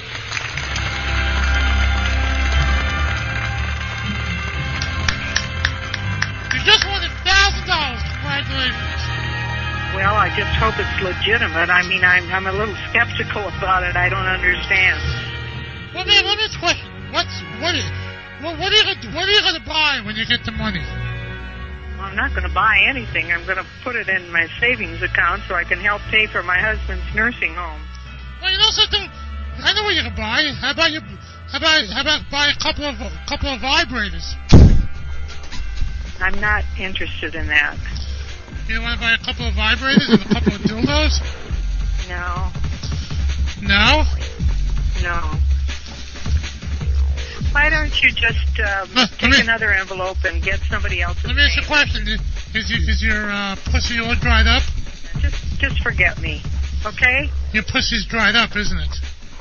You just won a thousand dollars. Congratulations. Well, I just hope it's legitimate. I mean, I'm I'm a little skeptical about it. I don't understand. Well, man, let me ask a question. What's what is what, what are you gonna, what are you going to buy when you get the money? Well, I'm not going to buy anything. I'm going to put it in my savings account so I can help pay for my husband's nursing home. Well, you know something? I know what you can buy. How about you? How about how about buy a couple of a couple of vibrators? I'm not interested in that. You don't want to buy a couple of vibrators and a couple of dildos? No. No? No. Why don't you just uh, uh, take me, another envelope and get somebody else's Let me ask you a question. Is, is, your, is your uh, pussy all dried up? Just, just forget me, okay? Your pussy's dried up, isn't it?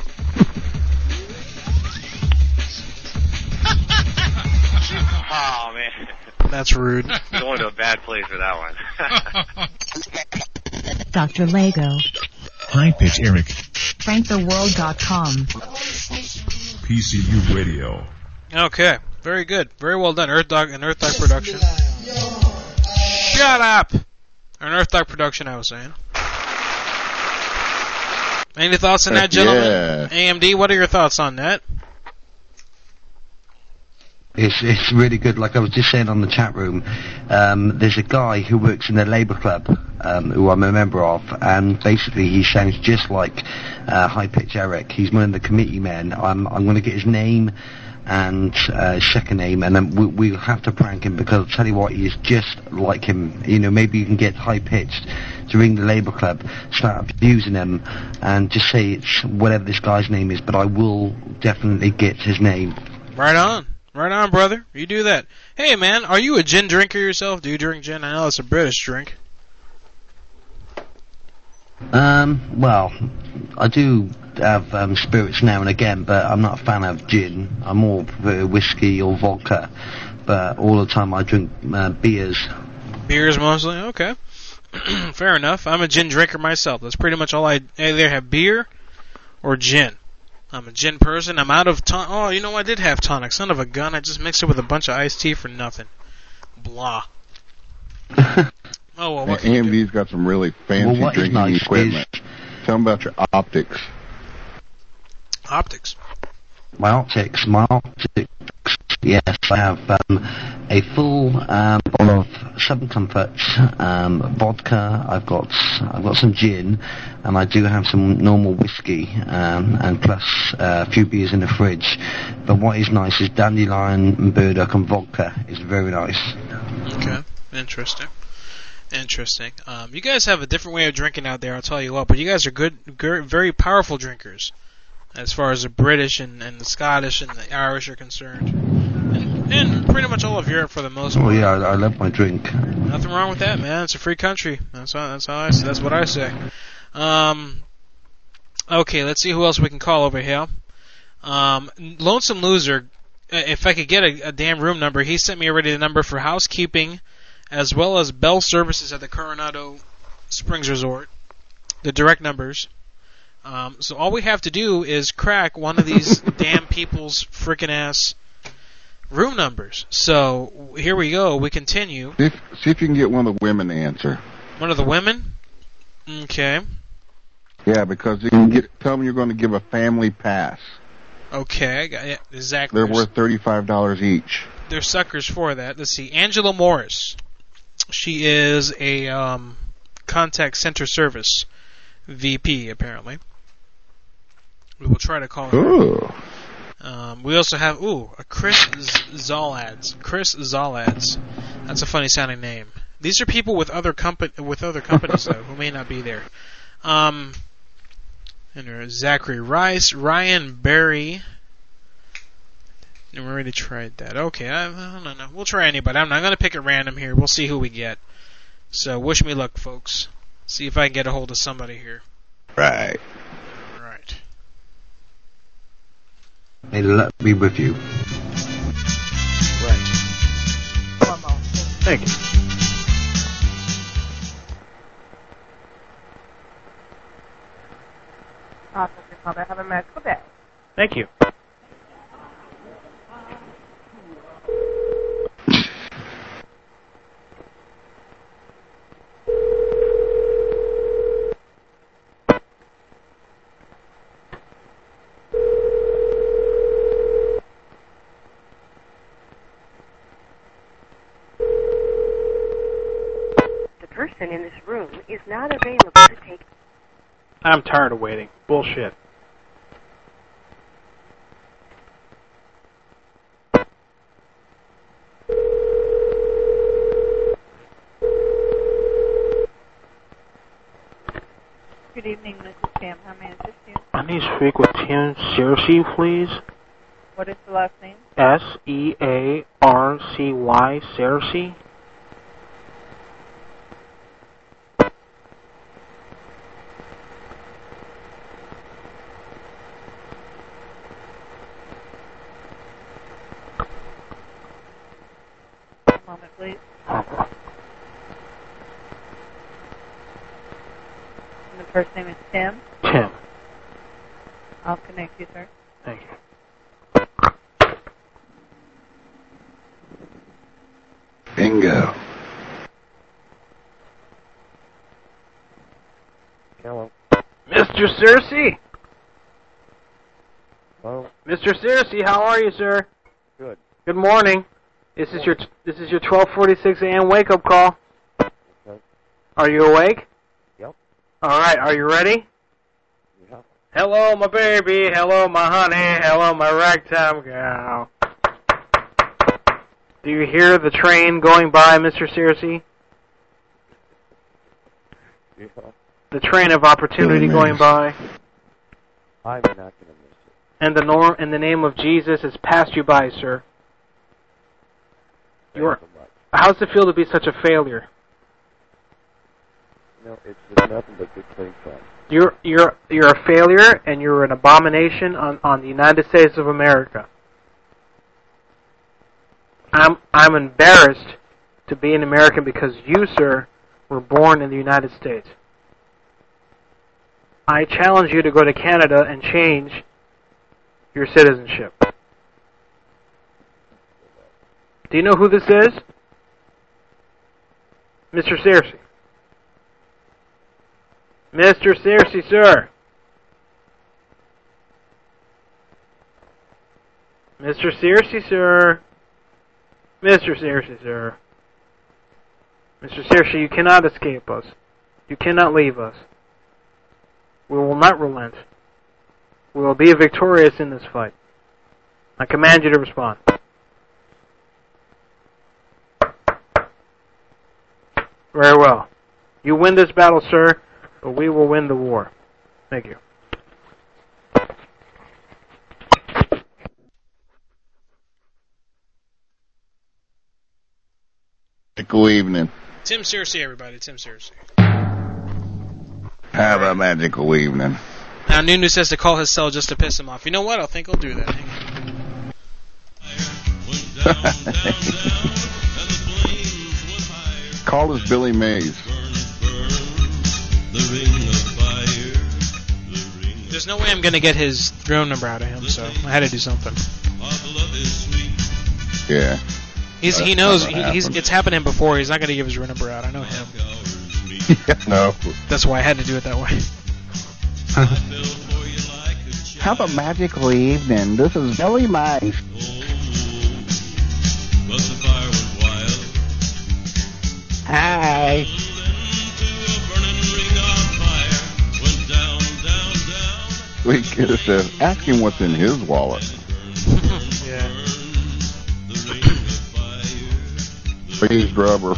Oh, man. That's rude. You're going to a bad place for that one. Doctor Lego. High Pitch Eric. Frank the World dot com. P C U Radio. Okay, very good. Very well done. Earth Dog and Earth Dog Production. Shut up! An Earth Dog Production, I was saying. Any thoughts on that, gentlemen? Yeah. A M D, what are your thoughts on that? It's it's really good. Like I was just saying on the chat room, um, there's a guy who works in the Labour Club, um, who I'm a member of, and basically he sounds just like uh, High Pitch Eric. He's one of the committee men. I'm I'm going to get his name and uh, his second name, and then we, we'll have to prank him, because I'll tell you what, he is just like him. You know, maybe you can get High Pitched to ring the Labour Club, start abusing him, and just say it's whatever this guy's name is, but I will definitely get his name. Right on. Right on, brother. You do that. Hey, man, are you a gin drinker yourself? Do you drink gin? I know it's a British drink. Um, well, I do have um, spirits now and again, but I'm not a fan of gin. I'm more prefer whiskey or vodka, but all the time I drink uh, beers. Beers mostly? Okay. Fair enough. I'm a gin drinker myself. That's pretty much all I either have beer or gin. I'm a gin person. I'm out of ton. Oh, you know, I did have tonic. Son of a gun. I just mixed it with a bunch of iced tea for nothing. Blah. Oh, well, what can A you M D's do? got some really fancy Well, what is drinking nice equipment. Tell them about your optics. Optics. My optics, my optics, yes, I have um, a full um, bottle of Southern Comforts, um, vodka, I've got I've got some gin, and I do have some normal whiskey, um, and plus uh, a few beers in the fridge. But what is nice is dandelion and burdock and vodka is very nice. Okay. Interesting. Interesting. Um, you guys have a different way of drinking out there, I'll tell you what, but you guys are good, good very powerful drinkers. As far as the British and, and the Scottish and the Irish are concerned. And, and pretty much all of Europe for the most part. Oh yeah, I, I love my drink. Nothing wrong with that, man. It's a free country. That's how, that's how I say, that's what I say. Um, okay, let's see who else we can call over here. Um, Lonesome Loser, if I could get a, a damn room number, he sent me already the number for housekeeping as well as bell services at the Coronado Springs Resort. The direct numbers. Um, so all we have to do is crack one of these damn people's frickin' ass room numbers. So here we go. We continue. See if, see if you can get one of the women to answer. One of the women? Okay. Yeah, because you can get, tell them you're going to give a family pass. Okay, I got yeah, exactly. They're worth thirty-five dollars each. They're suckers for that. Let's see. Angela Morris. She is a um, contact center service V P, apparently. We will try to call her. Ooh. Um, we also have, ooh, a Chris Zolads. Chris Zolads. That's a funny sounding name. These are people with other compa- with other companies, though, who may not be there. Um, and there's Zachary Rice, Ryan Berry. We already tried that. Okay, I, I don't know. We'll try anybody. I'm not going to pick at random here. We'll see who we get. So, wish me luck, folks. See if I can get a hold of somebody here. Right. Right. May the luck be with you. Right. Thank you. Awesome, your mother. Have a magical day. Thank you. The person in this room is not available to take. I'm tired of waiting. Bullshit. Good evening, Missus Sam. How may I assist you? I need to speak with Tim Searcy, please. What is the last name? S E A R C Y, Searcy. One moment, please. And the first name is Tim. Tim. I'll connect you, sir. Thank you. Bingo. Hello. Mister Searcy? Hello. Mister Searcy, how are you, sir? Good. Good morning. This is your this is your twelve forty-six a.m. wake up call. Okay. Are you awake? Yep. All right. Are you ready? Yep. Hello, my baby. Hello, my honey. Hello, my ragtime gal. Do you hear the train going by, Mister Searcy? Yeah. The train of opportunity Good going by, I'm not going to miss it. and the norm in the name of Jesus has passed you by, sir. Thanks You're. so much. How's it feel to be such a failure? No, it's, it's nothing but good clean fun. You're you're you're a failure, and you're an abomination on, on the United States of America. I'm I'm embarrassed to be an American because you, sir, were born in the United States. I challenge you to go to Canada and change your citizenship. Do you know who this is? Mister Searcy. Mister Searcy, sir. Mister Searcy, sir. Mister Searcy, sir. Mister Searcy, you cannot escape us. You cannot leave us. We will not relent. We will be victorious in this fight. I command you to respond. Very well. You win this battle, sir, but we will win the war. Thank you. Good evening. Tim Searcy, everybody. Tim Searcy. Have a magical evening. Now, Nunu says to call his cell just to piss him off. You know what? I think I'll do that. Call us Billy Mays. There's no way I'm going to get his drone number out of him, so I had to do something. Yeah. He's, he knows. He, he's, it's happened to him before. He's not going to give his drone number out. I know him. Yeah, no. That's why I had to do it that way. Have a magical evening. This is Billy Mays. Hi. Sweet Kid says, ask him what's in his wallet. Yeah. Please, rubber.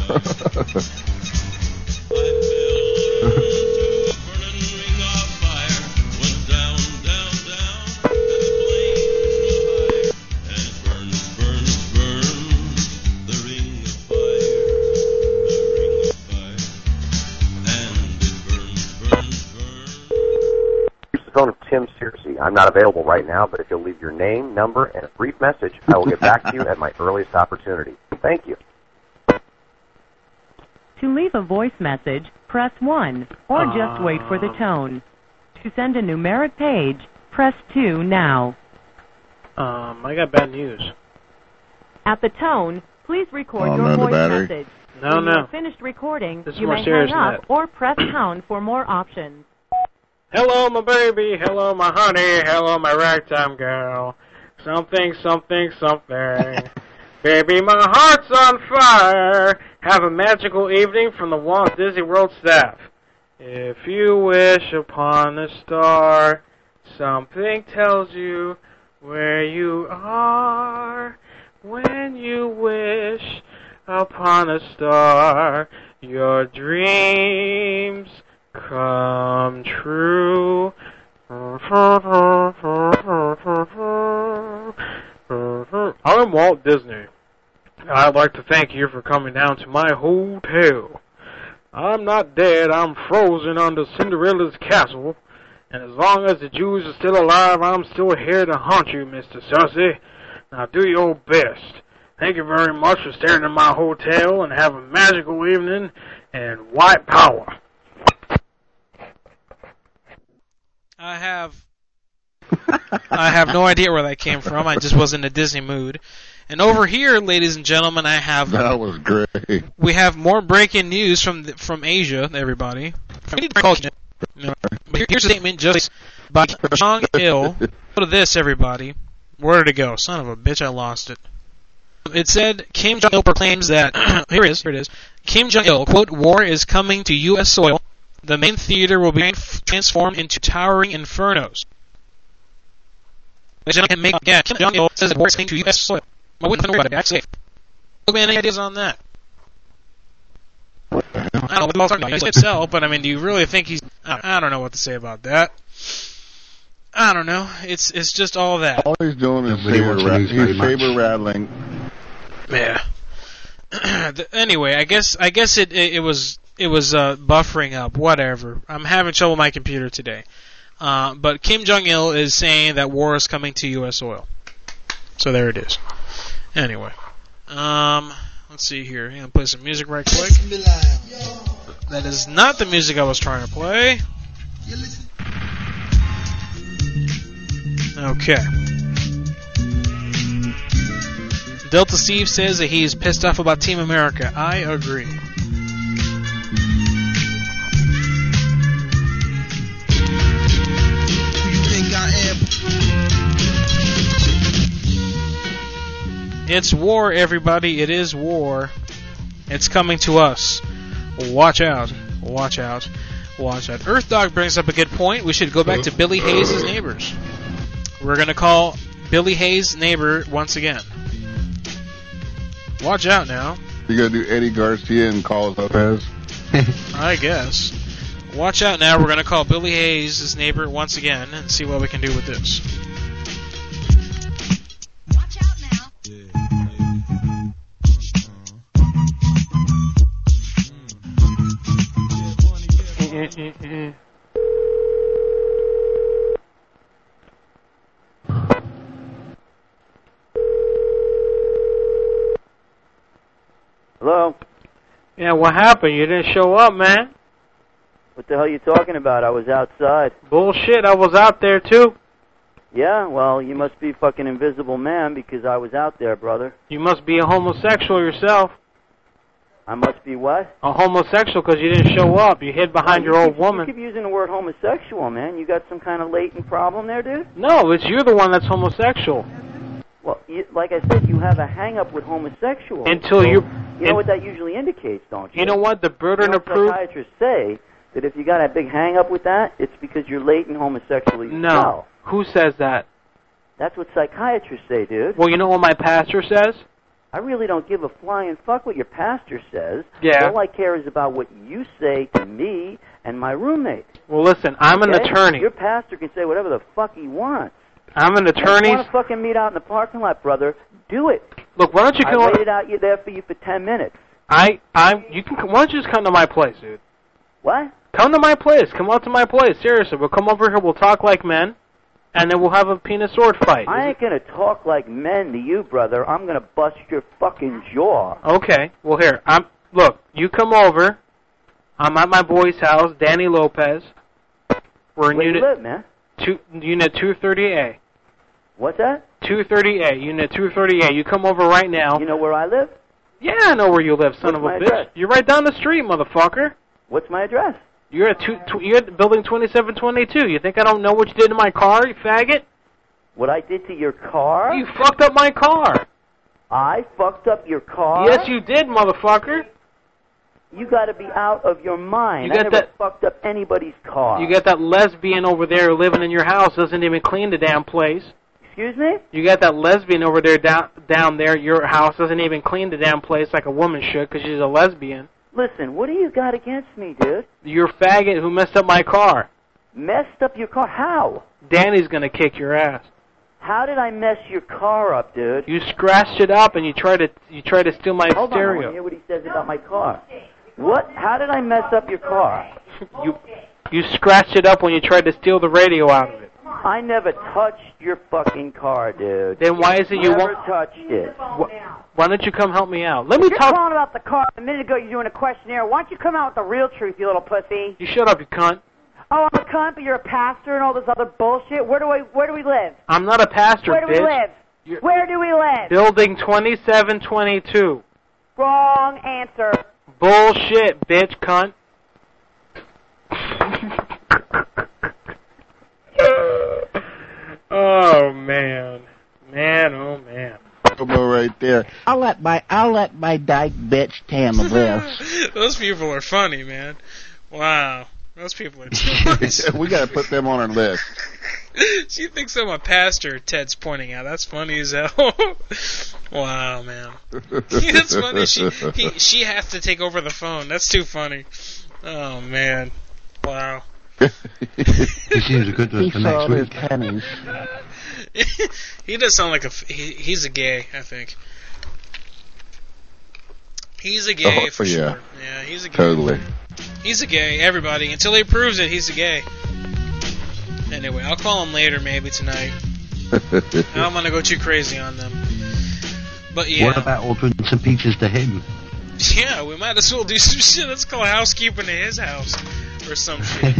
Phone of Tim Searcy. I'm not available right now, but if you'll leave your name, number, and a brief message, I will get back to you at my earliest opportunity. Thank you. To leave a voice message, press one, or just wait for the tone. To send a numeric page, press two now. Um, I got bad news. At the tone, please record Oh, your no, the voice battery? message. No, when no. you have finished recording, This is you more may serious hang than up that. or press pound for more options. Hello, my baby. Hello, my honey. Hello, my ragtime girl. Something, something, something. Baby, my heart's on fire. Have a magical evening from the Walt Disney World staff. If you wish upon a star, something tells you where you are. When you wish upon a star, your dreams come true. I'm Walt Disney. I'd like to thank you for coming down to my hotel. I'm not dead, I'm frozen under Cinderella's castle, and as long as the Jews are still alive, I'm still here to haunt you, Mister Sussy. Now do your best. Thank you very much for staying in my hotel, and have a magical evening, and white power. I have I have no idea where that came from. I just was in a Disney mood. And over here, ladies and gentlemen, I have That was great. we have more breaking news from the, from Asia, everybody. From, you know, but here- here's a statement just by Jong Il. Go to this, everybody. Where did it go? Son of a bitch, I lost it. It said Kim Jong Il proclaims that here it is. Here it is. Kim Jong Il quote: "War is coming to U S soil. The main theater will be transformed into towering infernos." Can make again. Kim Jong Il says that war is coming to U S soil. I wouldn't know about it. Actually, look, man, any ideas on that? I don't know what talking about. He said sell, but I mean, do you really think he's? I I don't know what to say about that. I don't know. It's it's just all that. All he's doing is Nobody saber, wants to ra- lose very he's much. saber rattling. Yeah. The- anyway, I guess I guess it it, it was it was uh, buffering up. Whatever. I'm having trouble with my computer today. Uh, but Kim Jong Il is saying that war is coming to U S oil. So there it is. Anyway, um, let's see here. I'm gonna play some music right quick. That is not the music I was trying to play. Okay. Delta Steve says that he's pissed off about Team America. I agree. It's war, everybody. It is war. It's coming to us. Watch out. Watch out. Watch out. Earth Dog brings up a good point. We should go back to Billy Hayes' neighbors. We're going to call Billy Hayes' neighbor once again. Watch out now. You gotta do Eddie Garcia and Carlos Lopez. I guess. Watch out now. We're going to call Billy Hayes' neighbor once again and see what we can do with this. Hello? Yeah, what happened? You didn't show up, man. What the hell are you talking about? I was outside. Bullshit, I was out there too. Yeah, well, you must be fucking Invisible Man because I was out there, brother. You must be a homosexual yourself. I must be what? A homosexual because you didn't show up. You hid behind No, your you old keep, woman. You keep using the word homosexual, man. You got some kind of latent problem there, dude? No, it's you're the one that's homosexual. Well, you, like I said, you have a hang-up with homosexuals. Until So, you- You know what that usually indicates, don't you? You know what? The burden You know of proof... psychiatrists say that if you got a big hang-up with that, it's because you're latent homosexual yourself. No. Who says that? That's what psychiatrists say, dude. Well, you know what my pastor says? I really don't give a flying fuck what your pastor says. Yeah. All I care is about what you say to me and my roommate. Well, listen, I'm an Okay? attorney. Your pastor can say whatever the fuck he wants. I'm an If attorney. you want to fucking meet out in the parking lot, brother, do it. Look, why don't you I come... waited out you there for you for ten minutes. I, I, you can. Why don't you just come to my place, dude? What? Come to my place. Come out to my place. Seriously, we'll come over here. We'll talk like men, and then we'll have a penis sword fight. I ain't gonna talk like men to you, brother. I'm gonna bust your fucking jaw. Okay. Well, here. I'm. Look, you come over. I'm at my boy's house, Danny Lopez. We're in Where you unit live, man? two, unit two thirty A. What's that? two thirty A, unit two thirty A. You come over right now. You know where I live? Yeah, I know where you live, son What's of a my bitch. address? You're right down the street, motherfucker. What's my address? You're at two, tw- you're at building twenty-seven twenty-two. You think I don't know what you did to my car, you faggot? What I did to your car? You fucked up my car. I fucked up your car? Yes, you did, motherfucker. You gotta be out of your mind. You I got never that- fucked up anybody's car. You got that lesbian over there living in your house, doesn't even clean the damn place. Excuse me? You got that lesbian over there down down there, your house doesn't even clean the damn place like a woman should because she's a lesbian. Listen, what do you got against me, dude? You're a faggot who messed up my car. Messed up your car? How? Danny's gonna kick your ass. How did I mess your car up, dude? You scratched it up and you tried to you tried to steal my Hold on, I want to stereo. hear what he says about my car. What? How did I mess up your car? You you scratched it up when you tried to steal the radio out of it. I never touched your fucking car, dude. Then why is it you Never won't? touched it. Wh- Why don't you come help me out? Let me You're talk. calling about the car. A minute ago, you're doing a questionnaire. Why don't you come out with the real truth, you little pussy? You shut up, you cunt. Oh, I'm a cunt, but you're a pastor and all this other bullshit. Where do I? Where do we live? I'm not a pastor, Where do bitch. we live? You're- Where do we live? Building twenty-seven twenty-two. Wrong answer. Bullshit, bitch, cunt. Oh man, man, oh man. Elbow right there. I'll let my I'll let my dyke bitch handle this. Those people are funny, man. Wow. Those people are too much. We got to put them on our list. She thinks I'm a pastor, Ted's pointing out. That's funny as hell. Wow, man. That's funny. She he, she has to take over the phone. That's too funny. Oh, man. Wow. He seems a good one He for saw next his week. pennies. He does sound like a... f- He, he's a gay, I think. He's a gay, Oh, for yeah. sure. Yeah, he's a gay. Totally. He's a gay, everybody. Until he proves it, he's a gay. Anyway, I'll call him later, maybe tonight. I don't want to go too crazy on them. But yeah. What about ordering some pizzas to him? Yeah, we might as well do some shit. Let's call housekeeping to his house. Or some shit.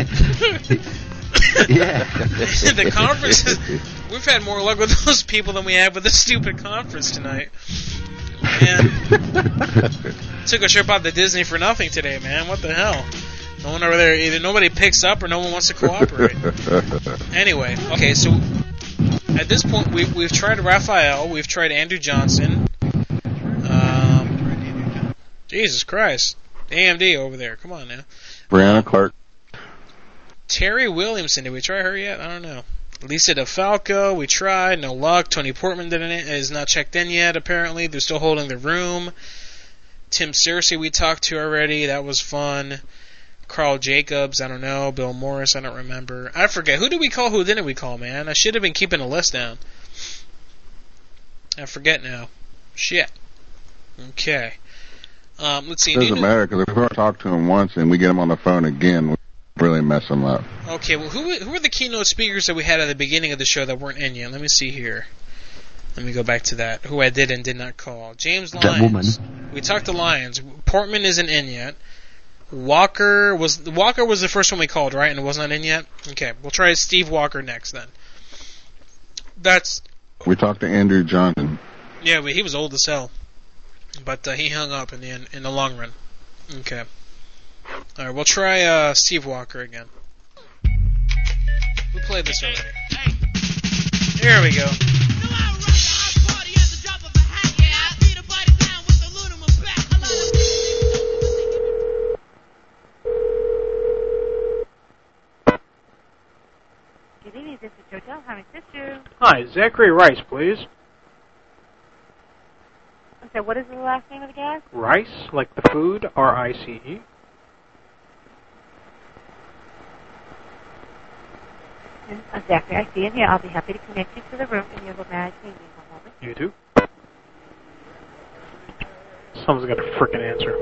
Yeah. The conference is, we've had more luck with those people than we had with this stupid conference tonight. Man. Took a trip out to Disney for nothing today, man. What the hell? No one over there, either nobody picks up or no one wants to cooperate. Anyway, okay, so at this point we, we've tried Raphael, we've tried Andrew Johnson. Um, Jesus Christ. A M D over there, come on now. Brianna Clark. Terry Williamson, did we try her yet? I don't know. Lisa DeFalco, we tried, no luck. Tony Portman didn't, is not checked in yet, apparently. They're still holding the room. Tim Searcy we talked to already, that was fun. Carl Jacobs, I don't know. Bill Morris, I don't remember. I forget. Who did we call? Who didn't we call, man? I should have been keeping a list down. I forget now. Shit. Okay. Um, let's see. It doesn't matter, because if we don't talk to him once and we get him on the phone again, we really mess him up. Okay, well, who who were the keynote speakers that we had at the beginning of the show that weren't in yet? Let me see here. Let me go back to that. Who I did and did not call. James Lyons. That woman. We talked to Lyons. Portman isn't in yet. Walker was Walker was the first one we called, right? And it was not in yet? Okay, we'll try Steve Walker next then. That's... We talked to Andrew Johnson. Yeah, but he was old as hell. But uh, he hung up in the in, in the long run. Okay. All right, we'll try uh, Steve Walker again. We played this already. Here we go. Good evening, this is Jotel. How may I assist you? Hi, Zachary Rice, please. I'm sorry, what is the last name of the gas? Rice, like the food, R I C E. Uh, Zachary, I see him here. I'll be happy to connect you to the room, and you will manage me in one moment. You too. Someone's got a frickin' answer.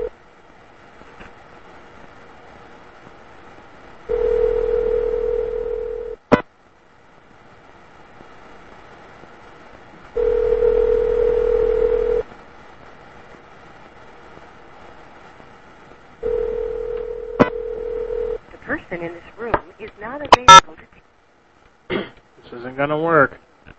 The person in this room is not available to take. This isn't gonna work.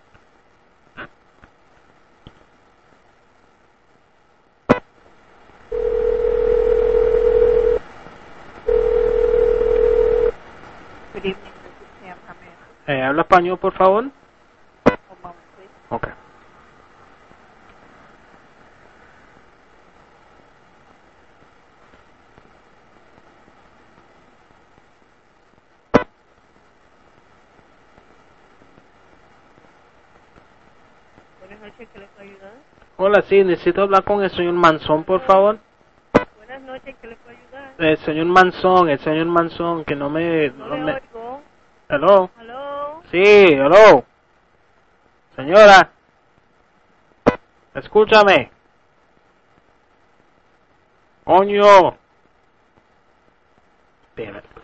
Good evening, this is Sam. How may I Hey, habla español, por favor. One moment, please. Okay. Buenas noches, ¿qué le puedo ayudar? Hola, sí, necesito hablar con el señor Manzón, por favor. Buenas noches, ¿qué le puedo ayudar? El señor Manzón, el señor Manzón, que no me... No No le me... oigo. Hello. Hello. Sí, hello. Señora. Escúchame. Coño. Damn it.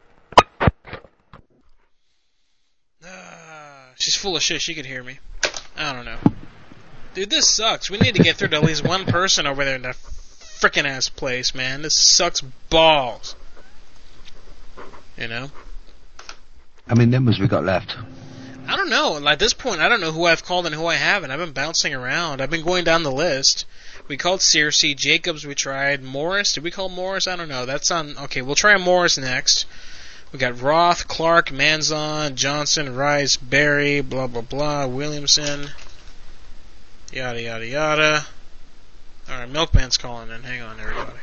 She's full of shit. She could hear me. I don't know. Dude, this sucks. We need to get through to at least one person over there in that frickin' ass place, man. This sucks balls. You know? How many numbers we got left? I don't know. At this point, I don't know who I've called and who I haven't. I've been bouncing around. I've been going down the list. We called Searcy. Jacobs we tried. Morris. Did we call Morris? I don't know. That's on... Okay, we'll try Morris next. We got Roth, Clark, Manzon, Johnson, Rice, Barry, blah, blah, blah, Williamson, yada, yada, yada. Alright, Milkman's calling in. Hang on, everybody.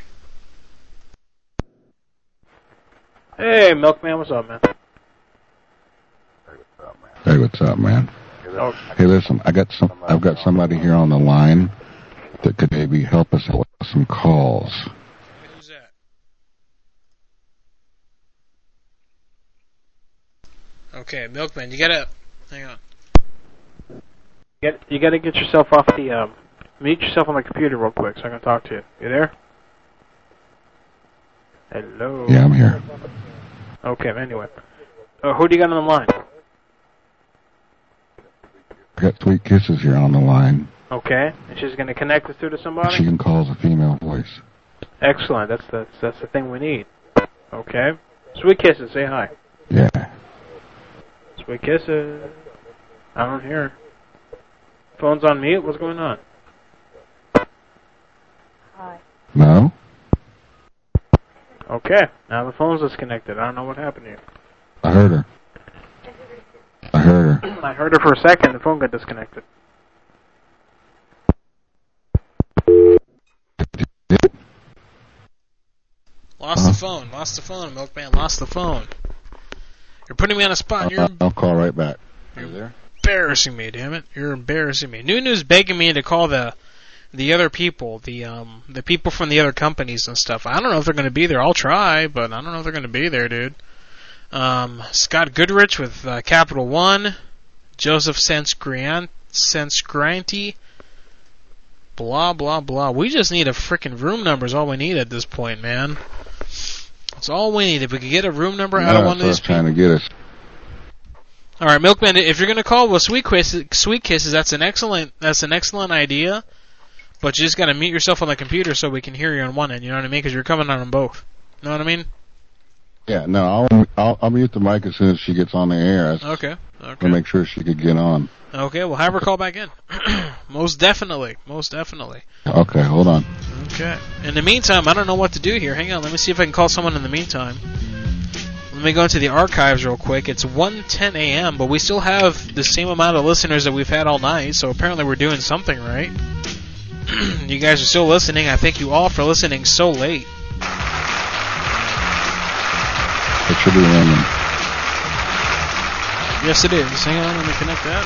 Hey, Milkman, what's up, man? Hey, what's up, man? Hey, listen, I got some. I've got somebody here on the line that could maybe help us out with some calls. Who's that? Okay, Milkman, you gotta... Hang on. Get, you gotta get yourself off the, um... Mute yourself on the computer real quick so I can talk to you. You there? Hello? Yeah, I'm here. Okay, anyway. Uh, who do you got on the line? I got Sweet Kisses here on the line. Okay, and she's gonna connect us through to somebody? She can call as a female voice. Excellent, that's, that's, that's the thing we need. Okay. Sweet Kisses, say hi. Yeah. Sweet Kisses. I don't hear her. Phone's on mute, what's going on? Hi. No? Okay, now the phone's disconnected. I don't know what happened here. I heard her. I heard her. I heard her for a second, the phone got disconnected. Lost the phone. Lost the phone, Milkman. Lost the phone. You're putting me on a spot. You're I'll, I'll call right back. Are you there? embarrassing me, damn it. You're embarrassing me. Nunu's begging me to call the the other people, the um the people from the other companies and stuff. I don't know if they're going to be there. I'll try, but I don't know if they're going to be there, dude. Um, Scott Goodrich with uh, Capital One, Joseph Sensgranti, blah, blah, blah. We just need a frickin' room number is all we need at this point, man. That's all we need. If we could get a room number out of one of these people. Trying to get us. All right, Milkman, if you're going to call with Sweet Kisses, Sweet Kisses, that's an excellent that's an excellent idea, but you just got to mute yourself on the computer so we can hear you on one end, you know what I mean? Because you're coming on them both. You know what I mean? Yeah, no, I'll, I'll I'll mute the mic as soon as she gets on the air. That's, Okay. Okay. to make sure she could get on. Okay, well, have her call back in. Most definitely. Most definitely. Okay, hold on. Okay. In the meantime, I don't know what to do here. Hang on, let me see if I can call someone in the meantime. Let me go into the archives real quick. It's one ten a.m., but we still have the same amount of listeners that we've had all night, so apparently we're doing something right. You guys are still listening. I thank you all for listening so late. It should be ringing. Yes, it is. Hang on, let me connect that.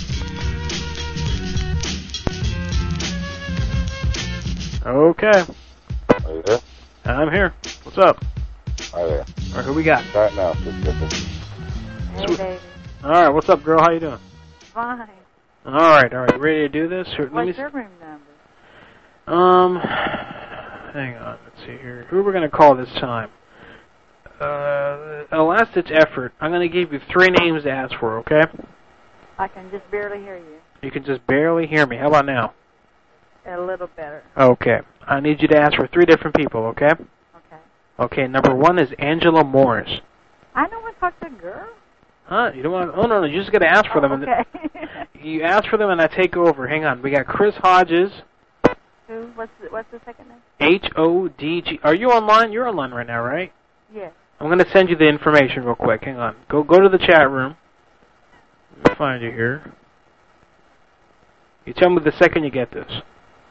Okay. Are you there? I'm here. What's up? Hi there. All right, who we got? Right now, just get this. Hey, baby. All right, what's up, girl? How you doing? Fine. All right, all right. Ready to do this? Let What's me your room number? Um, hang on. Let's see here. Who we're gonna call this time? Uh, a last-ditch effort. I'm gonna give you three names to ask for. Okay? I can just barely hear you. You can just barely hear me. How about now? A little better. Okay. I need you to ask for three different people. Okay? Okay. Okay. Number one is Angela Morris. I don't want to talk to a girl. Huh? You don't want? Oh no, no. You just gotta ask for Oh, them. okay. And you ask for them, and I take over. Hang on. We got Chris Hodges. Who? What's the, what's the second name? H O D G. Are you online? You're online right now, right? Yes. I'm going to send you the information real quick. Hang on. Go go to the chat room. Let me find you here. You tell me the second you get this.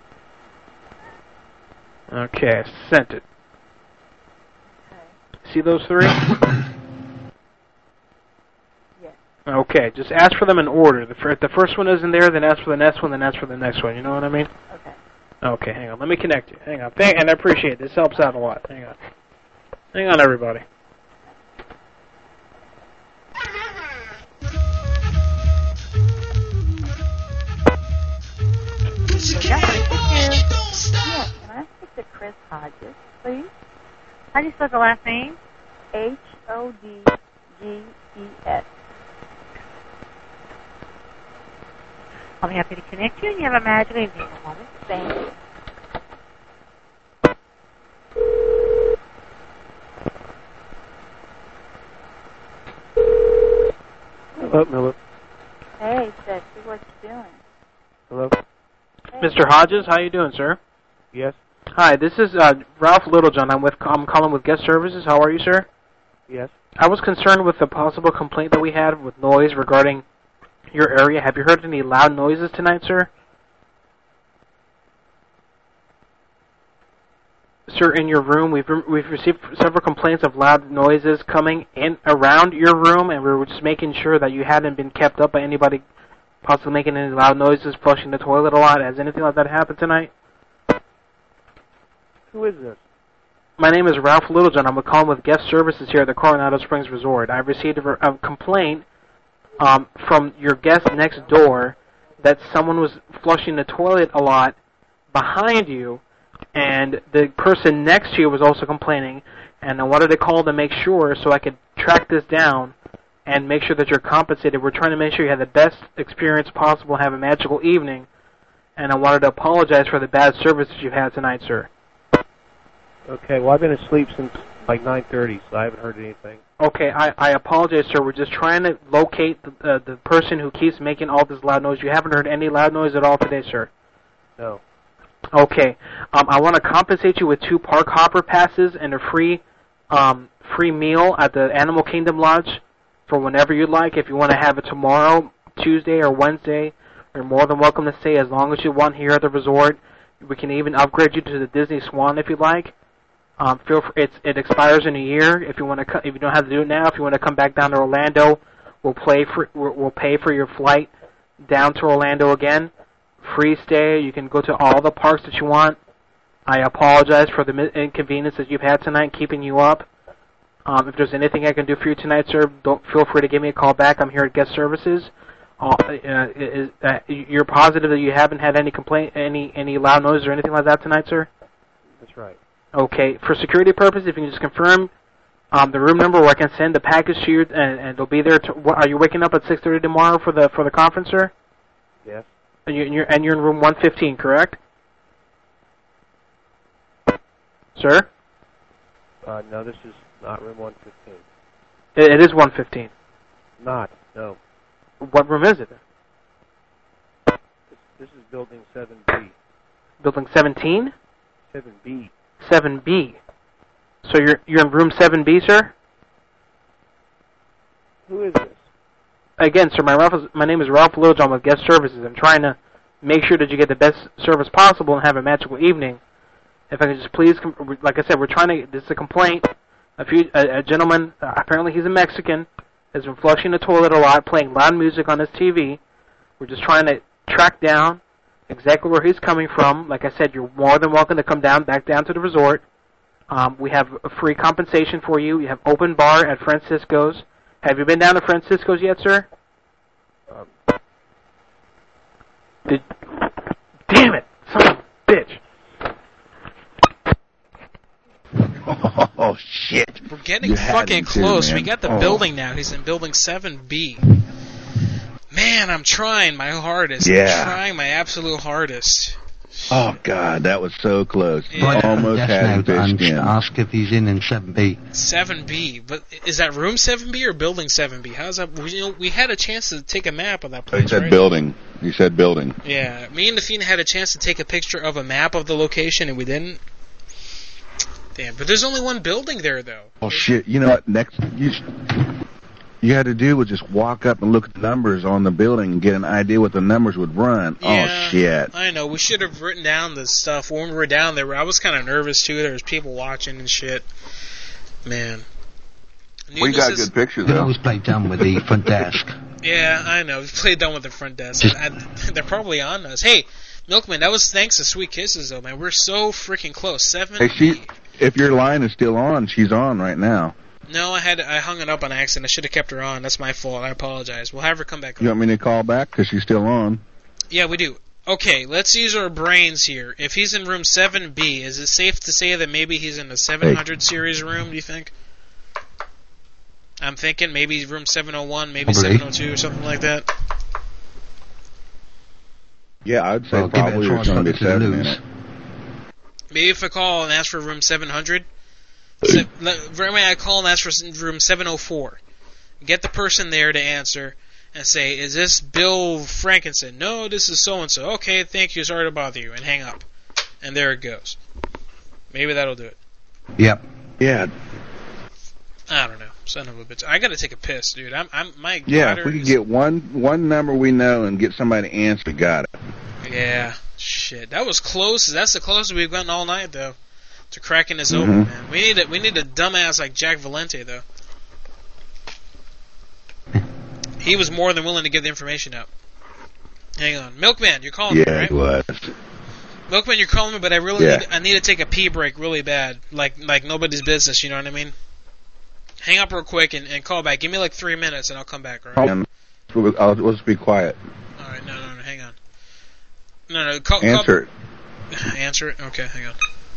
Okay, I sent it. Okay. See those three? Yes. Okay, just ask for them in order. The, if the first one isn't there, then ask for the next one, then ask for the next one. You know what I mean? Okay. Okay, hang on. Let me connect you. Hang on. Thank, and I appreciate it. This helps out a lot. Hang on. Hang on, everybody. Yeah, can I speak to Chris Hodges, please? How do you spell the last name? H O D G E S. I'll be happy to connect you, and you have a magic evening. Thank you. Hello, hello. Hey, sexy, what you doing? Hello. Mister Hodges, how you doing, sir? Yes. Hi, this is uh, Ralph Littlejohn. I'm with I'm calling with Guest Services. How are you, sir? Yes. I was concerned with the possible complaint that we had with noise regarding your area. Have you heard any loud noises tonight, sir? Sir, in your room, we've re- we've received several complaints of loud noises coming in around your room, and we were just making sure that you hadn't been kept up by anybody possibly making any loud noises, flushing the toilet a lot. Has anything like that happened tonight? Who is this? My name is Ralph Littlejohn. I'm calling with Guest Services here at the Coronado Springs Resort. I've received a, a complaint um, from your guest next door that someone was flushing the toilet a lot behind you, and the person next to you was also complaining, and I wanted to call to make sure so I could track this down and make sure that you're compensated. We're trying to make sure you have the best experience possible and have a magical evening, and I wanted to apologize for the bad service that you've had tonight, sir. Okay, well, I've been asleep since like nine thirty, so I haven't heard anything. Okay, I, I apologize, sir. We're just trying to locate the, uh, the person who keeps making all this loud noise. You haven't heard any loud noise at all today, sir? No. Okay. Um, I want to compensate you with two park hopper passes and a free um, free meal at the Animal Kingdom Lodge for whenever you'd like. If you want to have it tomorrow, Tuesday, or Wednesday, you're more than welcome to stay as long as you want here at the resort. We can even upgrade you to the Disney Swan if you'd like. Um, feel free, it's, it expires in a year. If you want to, co- if you don't have to do it now, if you want to come back down to Orlando, we'll play for, we'll pay for your flight down to Orlando again. Free stay. You can go to all the parks that you want. I apologize for the inconvenience that you've had tonight, keeping you up. Um, if there's anything I can do for you tonight, sir, don't feel free to give me a call back. I'm here at Guest Services. Uh, uh, is, uh, you're positive that you haven't had any complaint, any any loud noise or anything like that tonight, sir? That's right. Okay. For security purposes, if you can just confirm um, the room number where I can send the package to you, and, and it'll be there. To, what, are you waking up at six thirty tomorrow for the for the conference, sir? Yes. And you're, and you're and you're in room one fifteen, correct? Sir? Uh, no, this is not room one fifteen. It, it is one fifteen. Not, no. What room is it? This, this is building seven B. Building seventeen? seven B. seven B. So you're you're in room seven B, sir? Who is this? Again, sir, my, Ralph is, my name is Ralph Loge. I'm with Guest Services. I'm trying to make sure that you get the best service possible and have a magical evening. If I could just please, like I said, we're trying to, this is a complaint. A, few, a, a gentleman, uh, apparently he's a Mexican, has been flushing the toilet a lot, playing loud music on his T V. We're just trying to track down exactly where he's coming from. Like I said, you're more than welcome to come down, back down to the resort. Um, we have a free compensation for you. You have open bar at Francisco's. Have you been down to Francisco's yet, sir? Um, Did, damn it, son of a bitch. Oh, shit. We're getting You had fucking him too, close. man. We got the Oh. building now. He's in building seven B. Man, I'm trying my hardest. Yeah. I'm trying my absolute hardest. Oh, God, that was so close. Yeah. Almost Yes, had him now, fished and in. ask if he's in in seven B. seven B. But is that room seven B or building seven B? How's that? We, you know, we had a chance to take a map of that place, He said right? building. He said building. Yeah, me and Nafina had a chance to take a picture of a map of the location, and we didn't. Damn, but there's only one building there, though. Oh, shit. You know what? Next, you, you had to do was just walk up and look at the numbers on the building and get an idea what the numbers would run. Yeah, Oh, shit. I know. We should have written down the stuff when we were down there. I was kind of nervous, too. There was people watching and shit. Man. We Needless got is- good pictures, You can though. always play dumb with the front desk. Yeah, I know. We played down with the front desk. I, they're probably on us. Hey, Milkman, that was thanks to Sweet Kisses, though, man. We're so freaking close. Seven. Hey, she, if your line is still on, she's on right now. No, I had I hung it up on accident. I should have kept her on. That's my fault. I apologize. We'll have her come back on. You want me to call back? Because she's still on. Yeah, we do. Okay, let's use our brains here. If he's in room seven B, is it safe to say that maybe he's in the seven hundred series room, do you think? I'm thinking maybe room seven oh one, maybe Probably. seven oh two, or something like that. Yeah, I'd say Well, give it a probably try, it's going to be something to seven lose. in it. Maybe if I call and ask for room seven hundred, se- very may I call and ask for s- room seven oh four. Get the person there to answer and say, is this Bill Frankenson? No, this is so-and-so. Okay, thank you, sorry to bother you, and hang up. And there it goes. Maybe that'll do it. Yep. Yeah. I don't know. Son of a bitch. I gotta take a piss, dude. I'm, I'm, my Yeah, bladder if we could is- get one one number we know and get somebody to answer, we got it. Yeah, shit. That was close. That's the closest we've gotten all night, though, to cracking this Mhm. open, man. We need a, we need a dumbass like Jack Valente, though. He was more than willing to give the information out. Hang on. Milkman, you're calling me, Yeah, right? it was. Milkman, you're calling me, but I really Yeah. need, I need to take a pee break really bad. Like like nobody's business, you know what I mean? Hang up real quick and, and call back. Give me like three minutes and I'll come back, alright? Um, we'll, I'll, we'll just be quiet. Alright, no, no, no, hang on. No, no, call, Answer it. call, Answer it? Okay, hang on.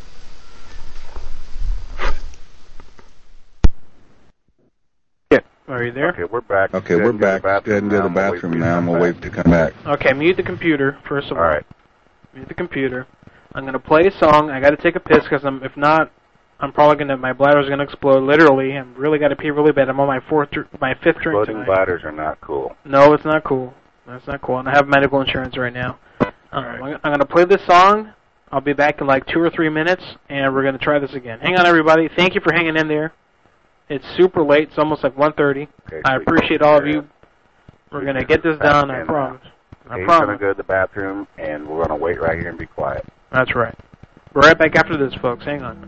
Are you there? Okay, we're back. Okay, Go we're ahead and go to back. the Go ahead and go to the bathroom bathroom now. now, and we'll wait to come back. Okay, mute the computer, first of all. All right. Mute the computer. I'm going to play a song. I got to take a piss because I'm, if not, I'm probably going to, my bladder's going to explode, literally. I'm really got to pee really bad. I'm on my fourth, dr- my fifth drink Exploding tonight. bladders are not cool. No, it's not cool. That's not cool. And I have medical insurance right now. Um, I'm, I'm going to play this song. I'll be back in like two or three minutes, and we're going to try this again. Hang on, everybody. Thank you for hanging in there. It's super late. It's almost like one thirty. Okay, I so appreciate all of you. We're going to get this done, I And, promise. uh, I He's going to promise. go to the bathroom, and we're going to wait right here and be quiet. That's right. We're right back after this, folks. Hang on.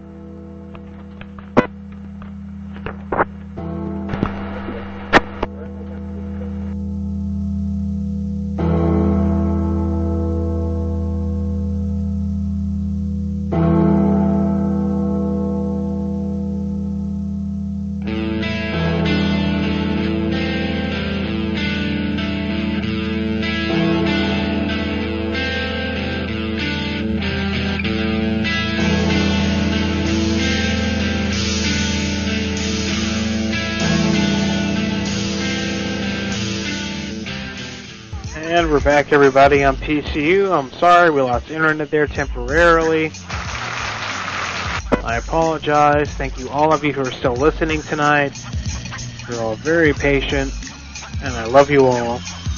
And we're back, everybody, on P C U. I'm sorry, we lost internet there temporarily. I apologize. Thank you, all of you who are still listening tonight. You're all very patient, and I love you all.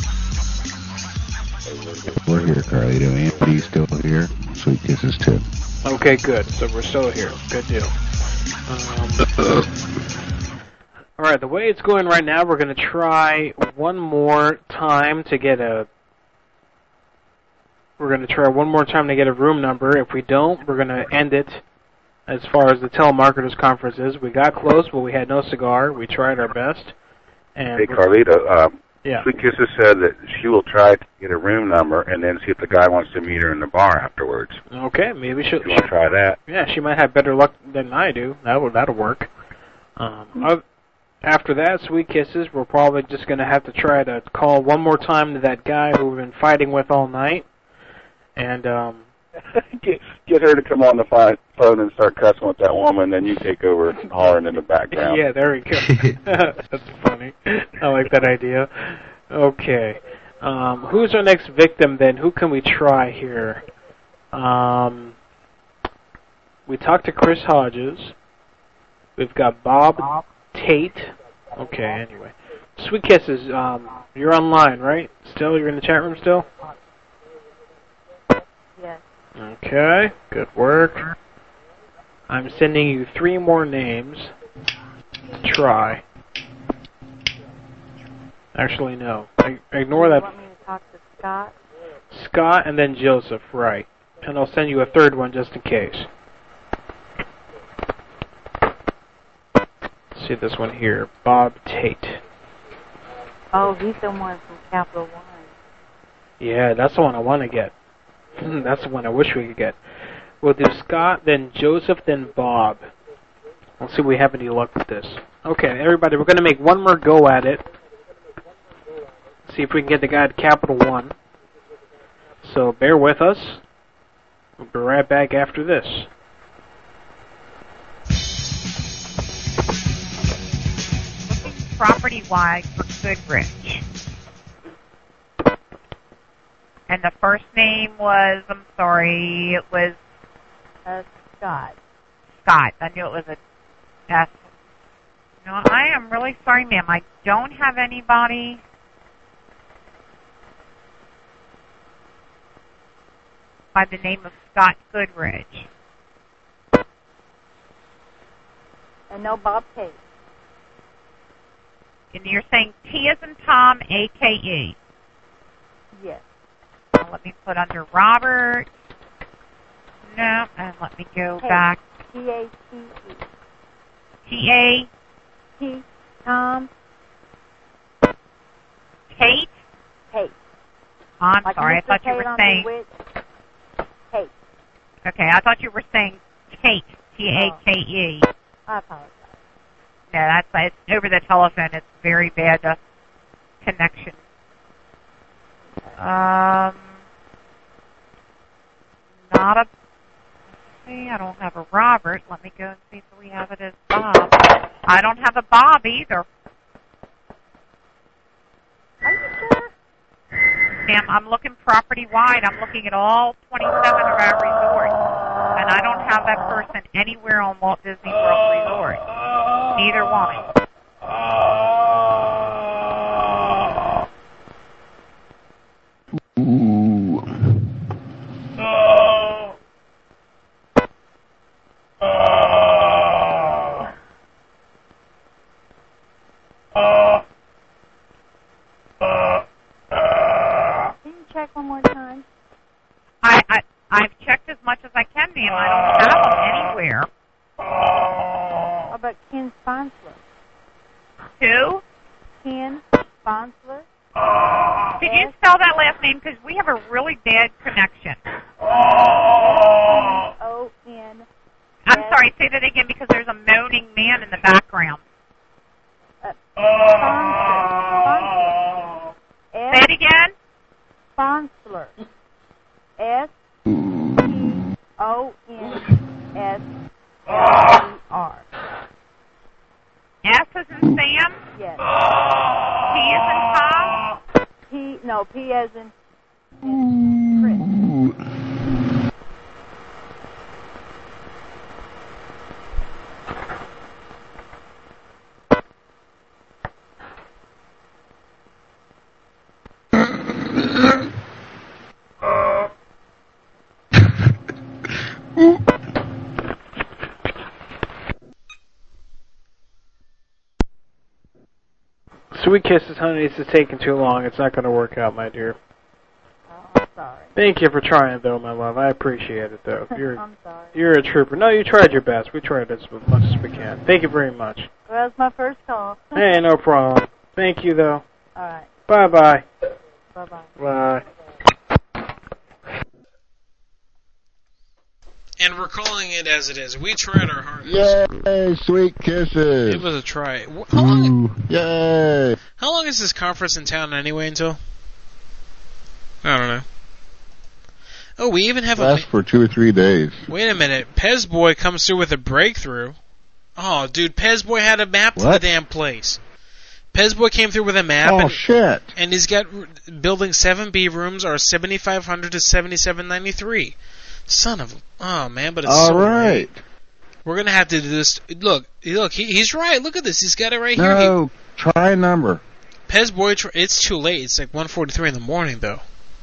We're here, Carlito. Andy's still here. Sweet kisses, too. Okay, good. So we're still here. Good deal. Um, all right, the way it's going right now, we're going to try one more time to get a... We're going to try one more time to get a room number. If we don't, we're going to end it as far as the telemarketers conference is. We got close, but we had no cigar. We tried our best. And Hey, Carlito, um, yeah. Sweet Kisses said that she will try to get a room number and then see if the guy wants to meet her in the bar afterwards. Okay, maybe she'll... You want to try that? Yeah, she might have better luck than I do. That'll, that'll work. Um, uh, after that, Sweet Kisses, we're probably just going to have to try to call one more time to that guy who we've been fighting with all night. And, um... get, get her to come on the fi- phone and start cussing with that woman, then you take over hollering in the background. Yeah, there we go. That's funny. I like that idea. Okay. Um, who's our next victim, then? Who can we try here? Um, we talked to Chris Hodges. We've got Bob Tate. Okay, anyway. Sweet Kisses, um, you're online, right? Still? You're in the chat room still? Yes. Okay, good work. I'm sending you three more names to try. Actually, no. I, ignore that. You want me to talk to Scott? Scott and then Joseph, right. And I'll send you a third one just in case. Let's see this one here. Bob Tate. Oh, he's the one from Capital One. Yeah, that's the one I want to get. That's the one I wish we could get. We'll do Scott, then Joseph, then Bob. Let's see if we have any luck with this. Okay, everybody, we're going to make one more go at it. See if we can get the guy at Capital One. So bear with us. We'll be right back after this. Property-wide for Goodrich. And the first name was, I'm sorry, it was uh, Scott. Scott. I knew it was a S. No, I am really sorry, ma'am. I don't have anybody. By the name of Scott Goodrich. And no Bob Tate. And you're saying T as in Tom, A K E. Yes. Now let me put under Robert. No, and let me go Tate. back. T A T E. T A T. Tom. Tate? Tate. I'm Like sorry, I Mister thought you Tate were on saying... the Tate. Okay, I thought you were saying Tate. T A K E. I apologize. Yeah, that's it's over the telephone. It's very bad uh, connection. Um, not a. See, I don't have a Robert. Let me go and see if we have it as Bob. I don't have a Bob either. Are you sure? Ma'am, I'm looking property-wide. I'm looking at all twenty-seven of our resorts, and I don't have that person anywhere on Walt Disney World Resort. Neither one. Ooh. Can you check one more time? I, I, I've checked as much as I can, ma'am. I don't have them anywhere. How about Ken Sponsler? Who? Ken Sponsler? Could you spell that last name? Because we have a really bad connection. O N. I'm sorry, say that again because there's a moaning man in the background. Uh, Sponsler. Say it again. Sponsler. S P O N S L E R. S as in Sam? Yes. P as in Tom? P, no, P as in, in Chris. Sweet Kisses, honey, this is taking too long. It's not going to work out, my dear. Oh, sorry. Thank you for trying, though, my love. I appreciate it, though. You're, I'm sorry. You're a trooper. No, you tried your best. We tried as much as we can. Thank you very much. Well, that's my first call. Hey, no problem. Thank you, though. All right. Bye-bye. Bye-bye. Bye. And we're calling it as it is. We tried our hardest. Yay, Sweet Kisses. It was a try. Wh- How long? Ooh, yay. How long is this conference in town anyway? Until I don't know. Oh, we even have Lasts a. for two or three days. Wait a minute. Pez Boy comes through with a breakthrough. Oh, dude, Pez Boy had a map to What? the damn place. Pez Boy came through with a map. Oh, and, shit. And he's got r- building seven B rooms are seventy-five hundred to seventy-seven ninety-three. Son of oh man, but it's All so right. late. We're gonna have to do this. Look, look, he, he's right. Look at this. He's got it right here. No, try a number. He, Pez Boy, tr- it's too late. It's like one forty-three in the morning, though.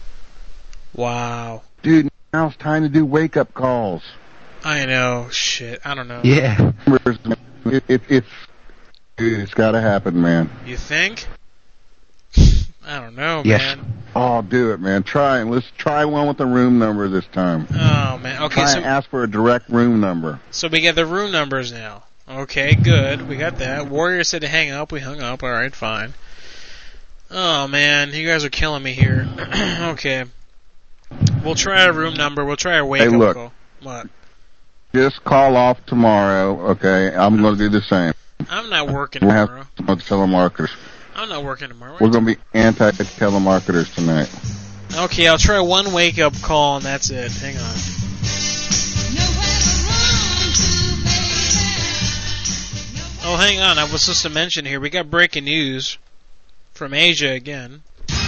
Wow. Dude, now it's time to do wake-up calls. I know. Shit. I don't know. Yeah. It, it, it's, it's got to happen, man. You think? I don't know, Yes. man. Oh, do it, man. Try and let's try one with the room number this time. Oh man. Okay, Try so and ask for a direct room number. so we get the room numbers now. Okay, good. We got that. Warrior said to hang up. We hung up. All right, fine. Oh man, you guys are killing me here. Okay. We'll try a room number. We'll try a wake Hey, up look. call. What? Just call off tomorrow, okay? I'm going to do the same. I'm not working We'll tomorrow. have some other telemarketers. I'm not working tomorrow. We're going to be anti-telemarketers tonight. Okay, I'll try one wake up call and that's it. Hang on. Oh, hang on. I was supposed to mention here. We got breaking news from Asia again.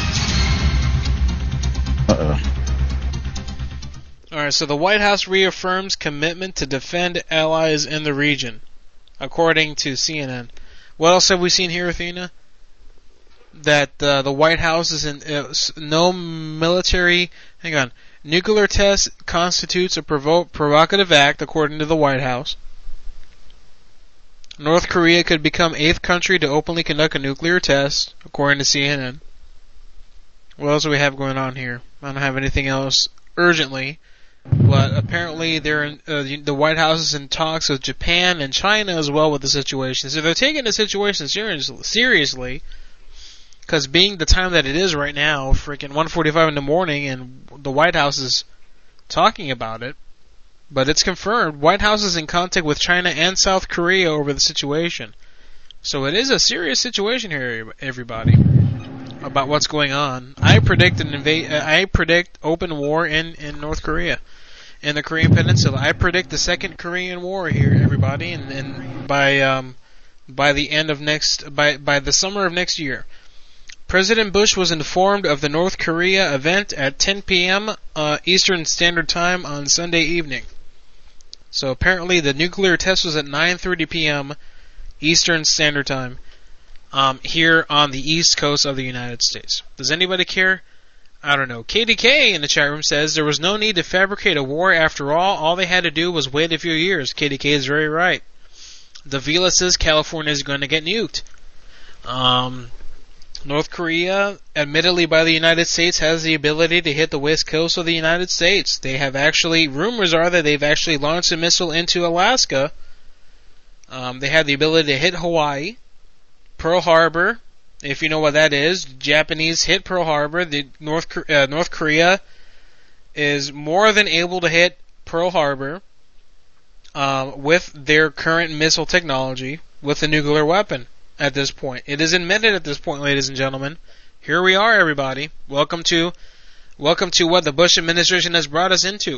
Uh-oh. Alright, so the White House reaffirms commitment to defend allies in the region, according to C N N. What else have we seen here, Athena? That uh, the White House is in uh, no military. Hang on, nuclear test constitutes a provo- provocative act, according to the White House. North Korea could become eighth country to openly conduct a nuclear test, according to C N N. What else do we have going on here? I don't have anything else urgently. But apparently, they're in, uh, the, the White House is in talks with Japan and China as well with the situation. So they're taking the situation serious, seriously, because being the time that it is right now, freaking one forty-five in the morning, and the White House is talking about it. But it's confirmed. White House is in contact with China and South Korea over the situation. So it is a serious situation here, everybody, about what's going on. I predict an inva- uh, I predict open war in, in North Korea, in the Korean Peninsula. I predict the second Korean War here, everybody, and, and by um, by the end of next by by the summer of next year. President Bush was informed of the North Korea event at ten p.m. Uh, Eastern Standard Time on Sunday evening. So apparently the nuclear test was at nine thirty p.m. Eastern Standard Time. Um, here on the east coast of the United States. Does anybody care? I don't know. K D K in the chat room says there was no need to fabricate a war after all. All they had to do was wait a few years. K D K is very right. Davila says California is going to get nuked. Um, North Korea, admittedly by the United States, has the ability to hit the west coast of the United States. They have actually, rumors are that they've actually launched a missile into Alaska. Um, they have the ability to hit Hawaii. Pearl Harbor, if you know what that is, Japanese hit Pearl Harbor. The North uh, North Korea is more than able to hit Pearl Harbor um, with their current missile technology, with a nuclear weapon at this point. It is admitted at this point, ladies and gentlemen. Here we are, everybody. Welcome to welcome to what the Bush administration has brought us into.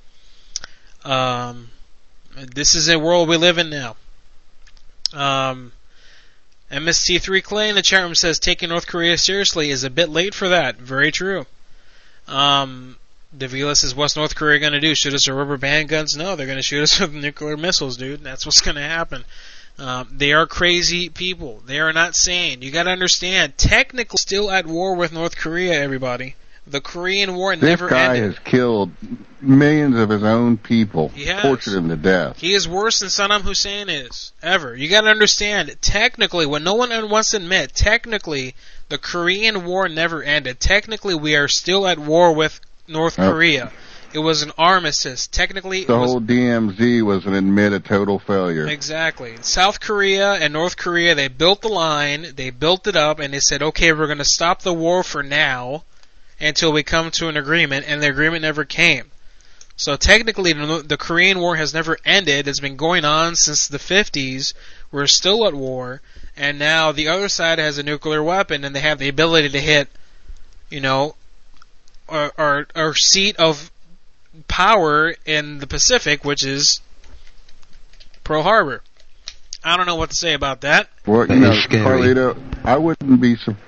Um, this is a world we live in now. Um. M S T three Clay in the chat room says taking North Korea seriously is a bit late for that. Very true. Um, Davila says, what's North Korea going to do? Shoot us with rubber band guns? No, they're going to shoot us with nuclear missiles, dude. That's what's going to happen. Um, they are crazy people. They are not sane. You got to understand, technically still at war with North Korea, everybody. The Korean War This never guy ended. has killed millions of his own people, He has. tortured them to death. He is worse than Saddam Hussein is, ever. You gotta understand, technically, what no one wants to admit, technically, the Korean War never ended. Technically, we are still at war with North Oh. Korea. It was an armistice. Technically, The it was... whole D M Z was an admitted total failure. Exactly. South Korea and North Korea, they built the line, they built it up, and they said, okay, we're gonna stop the war for now, until we come to an agreement, and the agreement never came. So technically, the, the Korean War has never ended. It's been going on since the fifties. We're still at war, and now the other side has a nuclear weapon, and they have the ability to hit, you know, our, our, our seat of power in the Pacific, which is Pearl Harbor. I don't know what to say about that. Well, you know, Carlito, I wouldn't be su-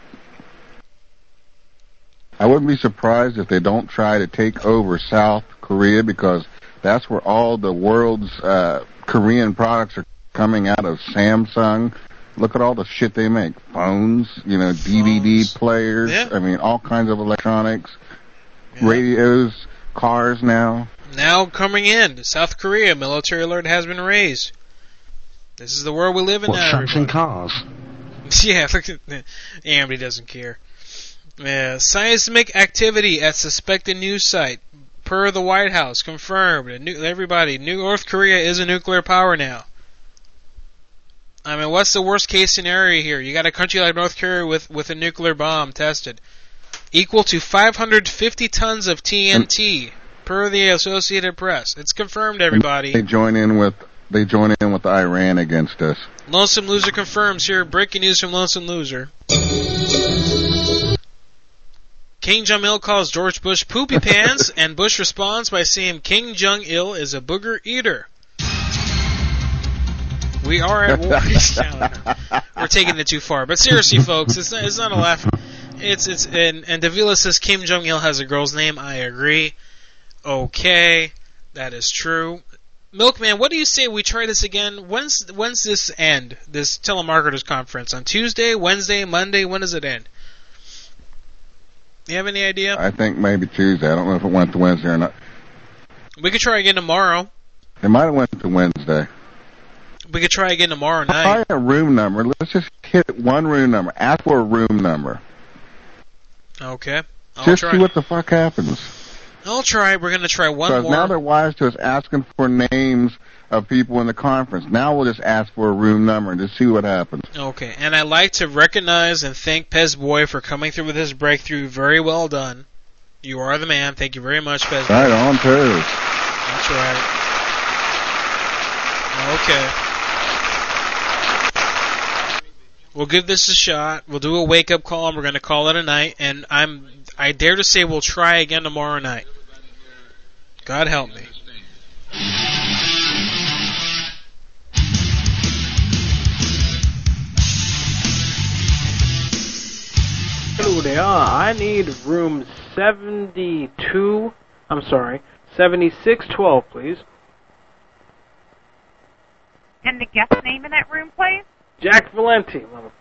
I wouldn't be surprised if they don't try to take over South Korea, because that's where all the world's uh, Korean products are coming out of. Samsung. Look at all the shit they make. Phones, you know, D V D players. Yeah. I mean, all kinds of electronics. Radios, cars now. Now coming in, South Korea, military alert has been raised. This is the world we live in What, now. Samsung cars? Yeah, look at that. Amity doesn't care. Yeah, seismic activity at suspected news site. Per the White House, confirmed. New, everybody, New North Korea is a nuclear power now. I mean, what's the worst case scenario here? You got a country like North Korea with, with a nuclear bomb tested. Equal to five hundred fifty tons of T N T, per the Associated Press. It's confirmed, everybody. They join in with they join in with Iran against us. Lonesome Loser confirms here. Breaking news from Lonesome Loser. King Jong-il calls George Bush poopy pants, and Bush responds by saying King Jong-il is a booger eater. We are at war. We're taking it too far, but seriously, folks, it's not, it's not a laugh. It's it's and and Davila says Kim Jong Il has a girl's name. I agree. Okay, that is true. Milkman, what do you say we try this again? When's when's this end? This telemarketers conference on Tuesday, Wednesday, Monday? When does it end? You have any idea? I think maybe Tuesday. I don't know if it went to Wednesday or not. We could try again tomorrow. It might have went to Wednesday. We could try again tomorrow night. Try a room number. Let's just hit one room number. Ask for a room number. Okay. I'll Just try. see what the fuck happens. I'll try. We're going to try one Because more. now they're wise to us asking for names of people in the conference. Now we'll just ask for a room number and just see what happens. Okay, and I'd like to recognize and thank Pez Boy for coming through with his breakthrough. Very well done. You are the man. Thank you very much, Pez Boy. Right on, too. That's right. Okay. We'll give this a shot. We'll do a wake-up call, and we're going to call it a night. And I'm, I dare to say we'll try again tomorrow night. God help me. Hello there. I need room seventy-two. I'm sorry, seventy-six twelve, please. And the guest name in that room, please? Jack Valenti. Mother-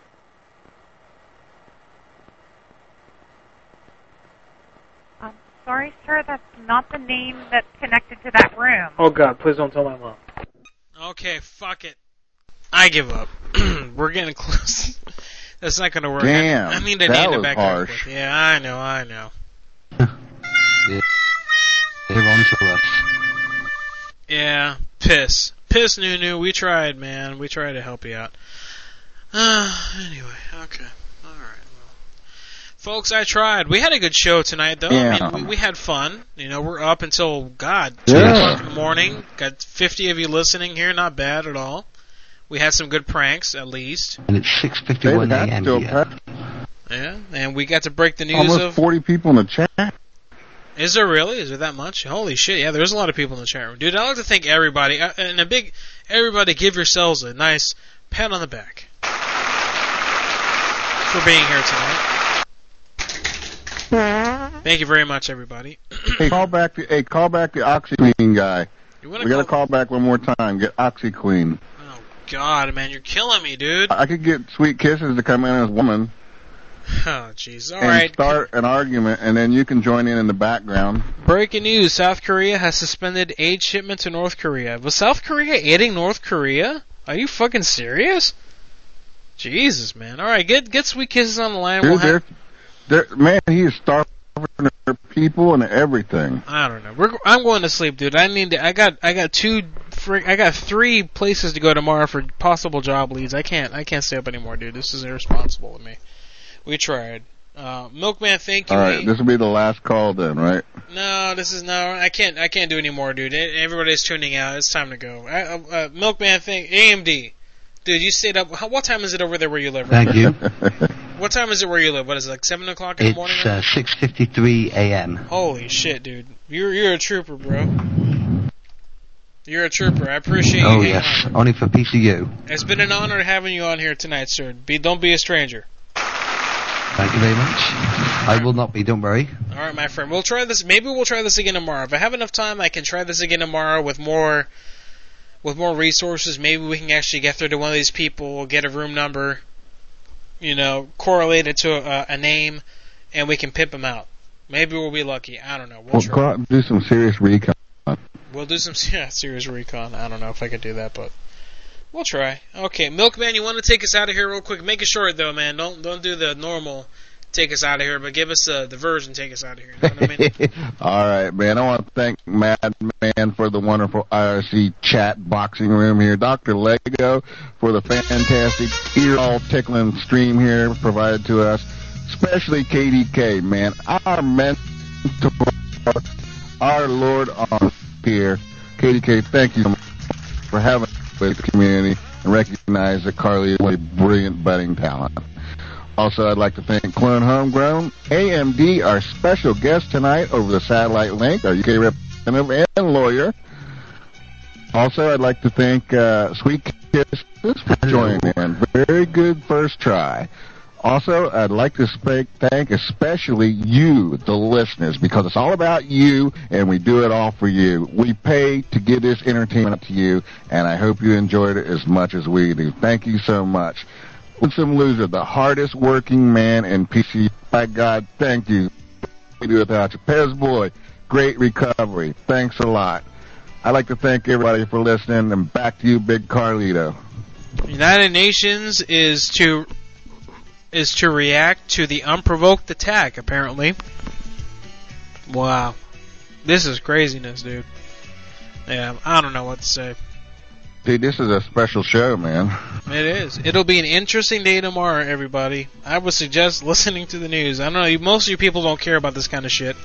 I'm sorry, sir, that's not the name that's connected to that room. Oh, God, please don't tell my mom. Okay, fuck it. I give up. We're getting close. That's not going to work. Damn, I, I need to that name it was back harsh. up. With. Yeah, I know, I know. Yeah. They're on to us. Yeah, piss. Piss, Nunu. We tried, man. We tried to help you out. Uh, anyway, okay. Alright, well. Folks, I tried. We had a good show tonight, though. Yeah. I mean, we, we had fun. You know, we're up until, God, Yeah. two o'clock in the morning. Got fifty of you listening here. Not bad at all. We had some good pranks, at least. And it's six fifty-one David, that's a.m. still here. packed. Yeah, and we got to break the news Almost of... forty people in the chat. Is there really? Is there that much? Holy shit, yeah, there's a lot of people in the chat room. Dude, I'd like to thank everybody, uh, and a big, everybody give yourselves a nice pat on the back for being here tonight. Thank you very much, everybody. Hey, call back the hey, call back the OxyClean guy. You We wanna gotta call- call back one more time. Get OxyClean. God, man, you're killing me, dude. I could get Sweet Kisses to come in as a woman. Oh, jeez. All and right. start an argument, and then you can join in in the background. Breaking news: South Korea has suspended aid shipment to North Korea. Was South Korea aiding North Korea? Are you fucking serious? Jesus, man. All right, get get Sweet Kisses on the line. Dude, We'll have... they're, they're, man, he is starving their people and everything. I don't know. We're, I'm going to sleep, dude. I need to. I got. I got two. Frick, I got three places to go tomorrow for possible job leads. I can't. I can't stay up anymore, dude. This is irresponsible of me. We tried. Uh, Milkman, thank you. All right, this will be the last call then, right? No, this is no. I can't. I can't do any more, dude. Everybody's tuning out. It's time to go. I, uh, uh, Milkman, thank A M D. Dude, you stayed up. How, what time is it over there where you live? Right Thank you. What time is it where you live? What is it, like seven o'clock in the morning? It's uh, six fifty-three a.m. Holy shit, dude! You're you're a trooper, bro. You're a trooper. I appreciate you. Oh yes, on. Only for P C U. It's been an honor having you on here tonight, sir. Be don't be a stranger. Thank you very much. I will not be. Don't worry. All right, my friend. We'll try this. Maybe we'll try this again tomorrow. If I have enough time, I can try this again tomorrow with more. With more resources, maybe we can actually get through to one of these people, get a room number, you know, correlate it to a, a name, and we can pimp them out. Maybe we'll be lucky. I don't know. We'll, We'll try. go out and do some serious recon. We'll do some yeah, serious recon. I don't know if I could do that, but we'll try. Okay, Milkman, you want to take us out of here real quick? Make it short though, man. Don't don't do the normal take us out of here, but give us uh, the version take us out of here. You know what I mean? All right, man. I want to thank Madman for the wonderful I R C chat boxing room here. Doctor Lego for the fantastic ear-all-tickling stream here provided to us. Especially K D K, man. Our mentor, our Lord on here. K D K, thank you so much for having us with the community and recognize that Carly is a brilliant budding talent. Also, I'd like to thank Clone Homegrown, A M D, our special guest tonight over the satellite link, our U K representative and lawyer. Also, I'd like to thank uh, Sweet Kisses for joining in. Very good first try. Also, I'd like to speak, thank especially you, the listeners, because it's all about you, and we do it all for you. We pay to give this entertainment to you, and I hope you enjoyed it as much as we do. Thank you so much. Winsome Loser, the hardest working man in P C. By God, thank you. We do without you. Pez Boy, great recovery. Thanks a lot. I'd like to thank everybody for listening, and back to you, Big Carlito. United Nations is to is to react to the unprovoked attack, apparently. Wow. This is craziness, dude. Yeah, I don't know what to say. Dude, this is a special show, man. It is. It'll be an interesting day tomorrow, everybody. I would suggest listening to the news. I don't know, most of you people don't care about this kind of shit.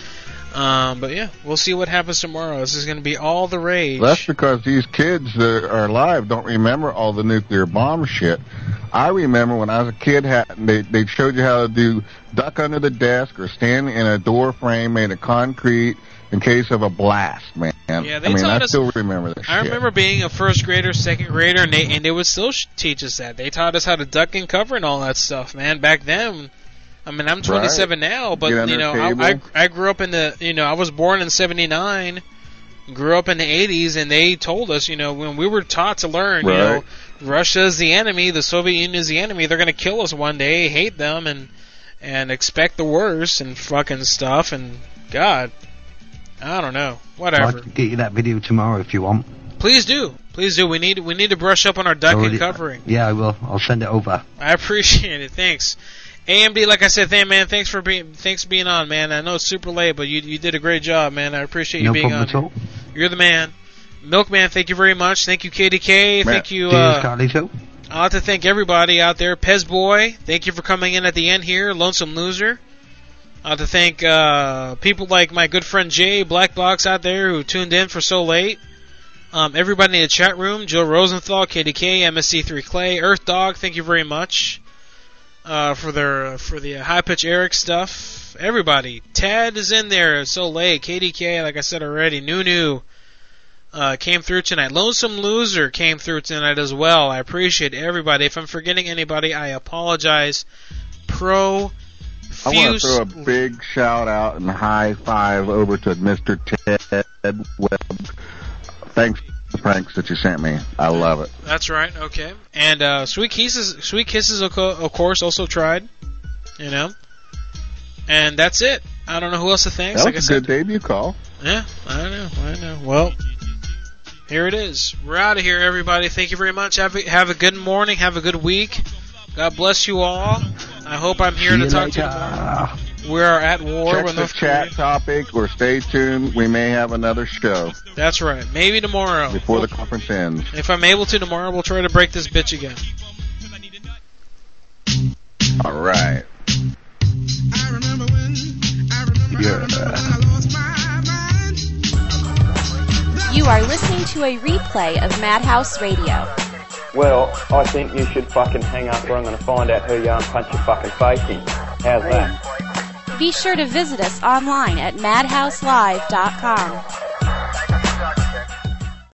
Um, but yeah, we'll see what happens tomorrow. This is going to be all the rage. That's because these kids that are alive don't remember all the nuclear bomb shit. I remember when I was a kid, they they showed you how to do duck under the desk or stand in a door frame made of concrete in case of a blast, man. Yeah, they I mean, taught I us, still remember this I shit. remember being a first grader, second grader, and they and they would still sh- teach us that. They taught us how to duck and cover and all that stuff, man. Back then, I mean, I'm twenty-seven right. now, but Get you know, I, I I grew up in the, you know, I was born in seventy-nine, grew up in the eighties, and they told us, you know, when we were taught to learn, right. you know, Russia's the enemy, the Soviet Union is the enemy. They're gonna kill us one day, hate them, and and expect the worst and fucking stuff. And God, I don't know, whatever. I can get you that video tomorrow if you want. Please do, please do. We need we need to brush up on our duck and covering. Yeah, I will. I'll send it over. I appreciate it. Thanks. A M D, like I said, thank man, thanks for being thanks for being on, man. I know it's super late, but you you did a great job, man. I appreciate you no being problem on. At all. You're the man. Milkman, thank you very much. Thank you, K D K. Man. Thank you. Cheers, Uh, Carlito. I'd like to thank everybody out there. Pez Boy, thank you for coming in at the end here. Lonesome Loser. I'd like to thank uh, people like my good friend Jay Black Box out there who tuned in for so late. Um, everybody in the chat room, Joe Rosenthal, K D K, M S C three Clay, Earth Dog, thank you very much uh, for their for the high pitch Eric stuff. Everybody, Ted is in there so late. K D K, like I said already, Nunu uh, came through tonight. Lonesome Loser came through tonight as well. I appreciate everybody. If I'm forgetting anybody, I apologize. Pro. I want to throw a big shout out and high five over to Mister Ted Webb. Thanks for the pranks that you sent me. I love it. That's right. Okay. And uh, Sweet Kisses, Sweet Kisses, of co- of course, also tried. You know? And that's it. I don't know who else to thank. That like was I a said, good debut call. Yeah, I know, I know. Well, here it is. We're out of here, everybody. Thank you very much. Have a, have a good morning. Have a good week. God bless you all. I hope I'm here See to you talk later. to you tomorrow. We are at war Check with the North chat Korea. topic, or stay tuned. We may have another show That's right. Maybe tomorrow. before the conference ends. If I'm able to tomorrow, we'll try to break this bitch again. All right. Yeah. You are listening to a replay of Madhouse Radio. Well, I think you should fucking hang up or I'm going to find out who you are and punch your fucking face in. How's that? Be sure to visit us online at madhouse live dot com.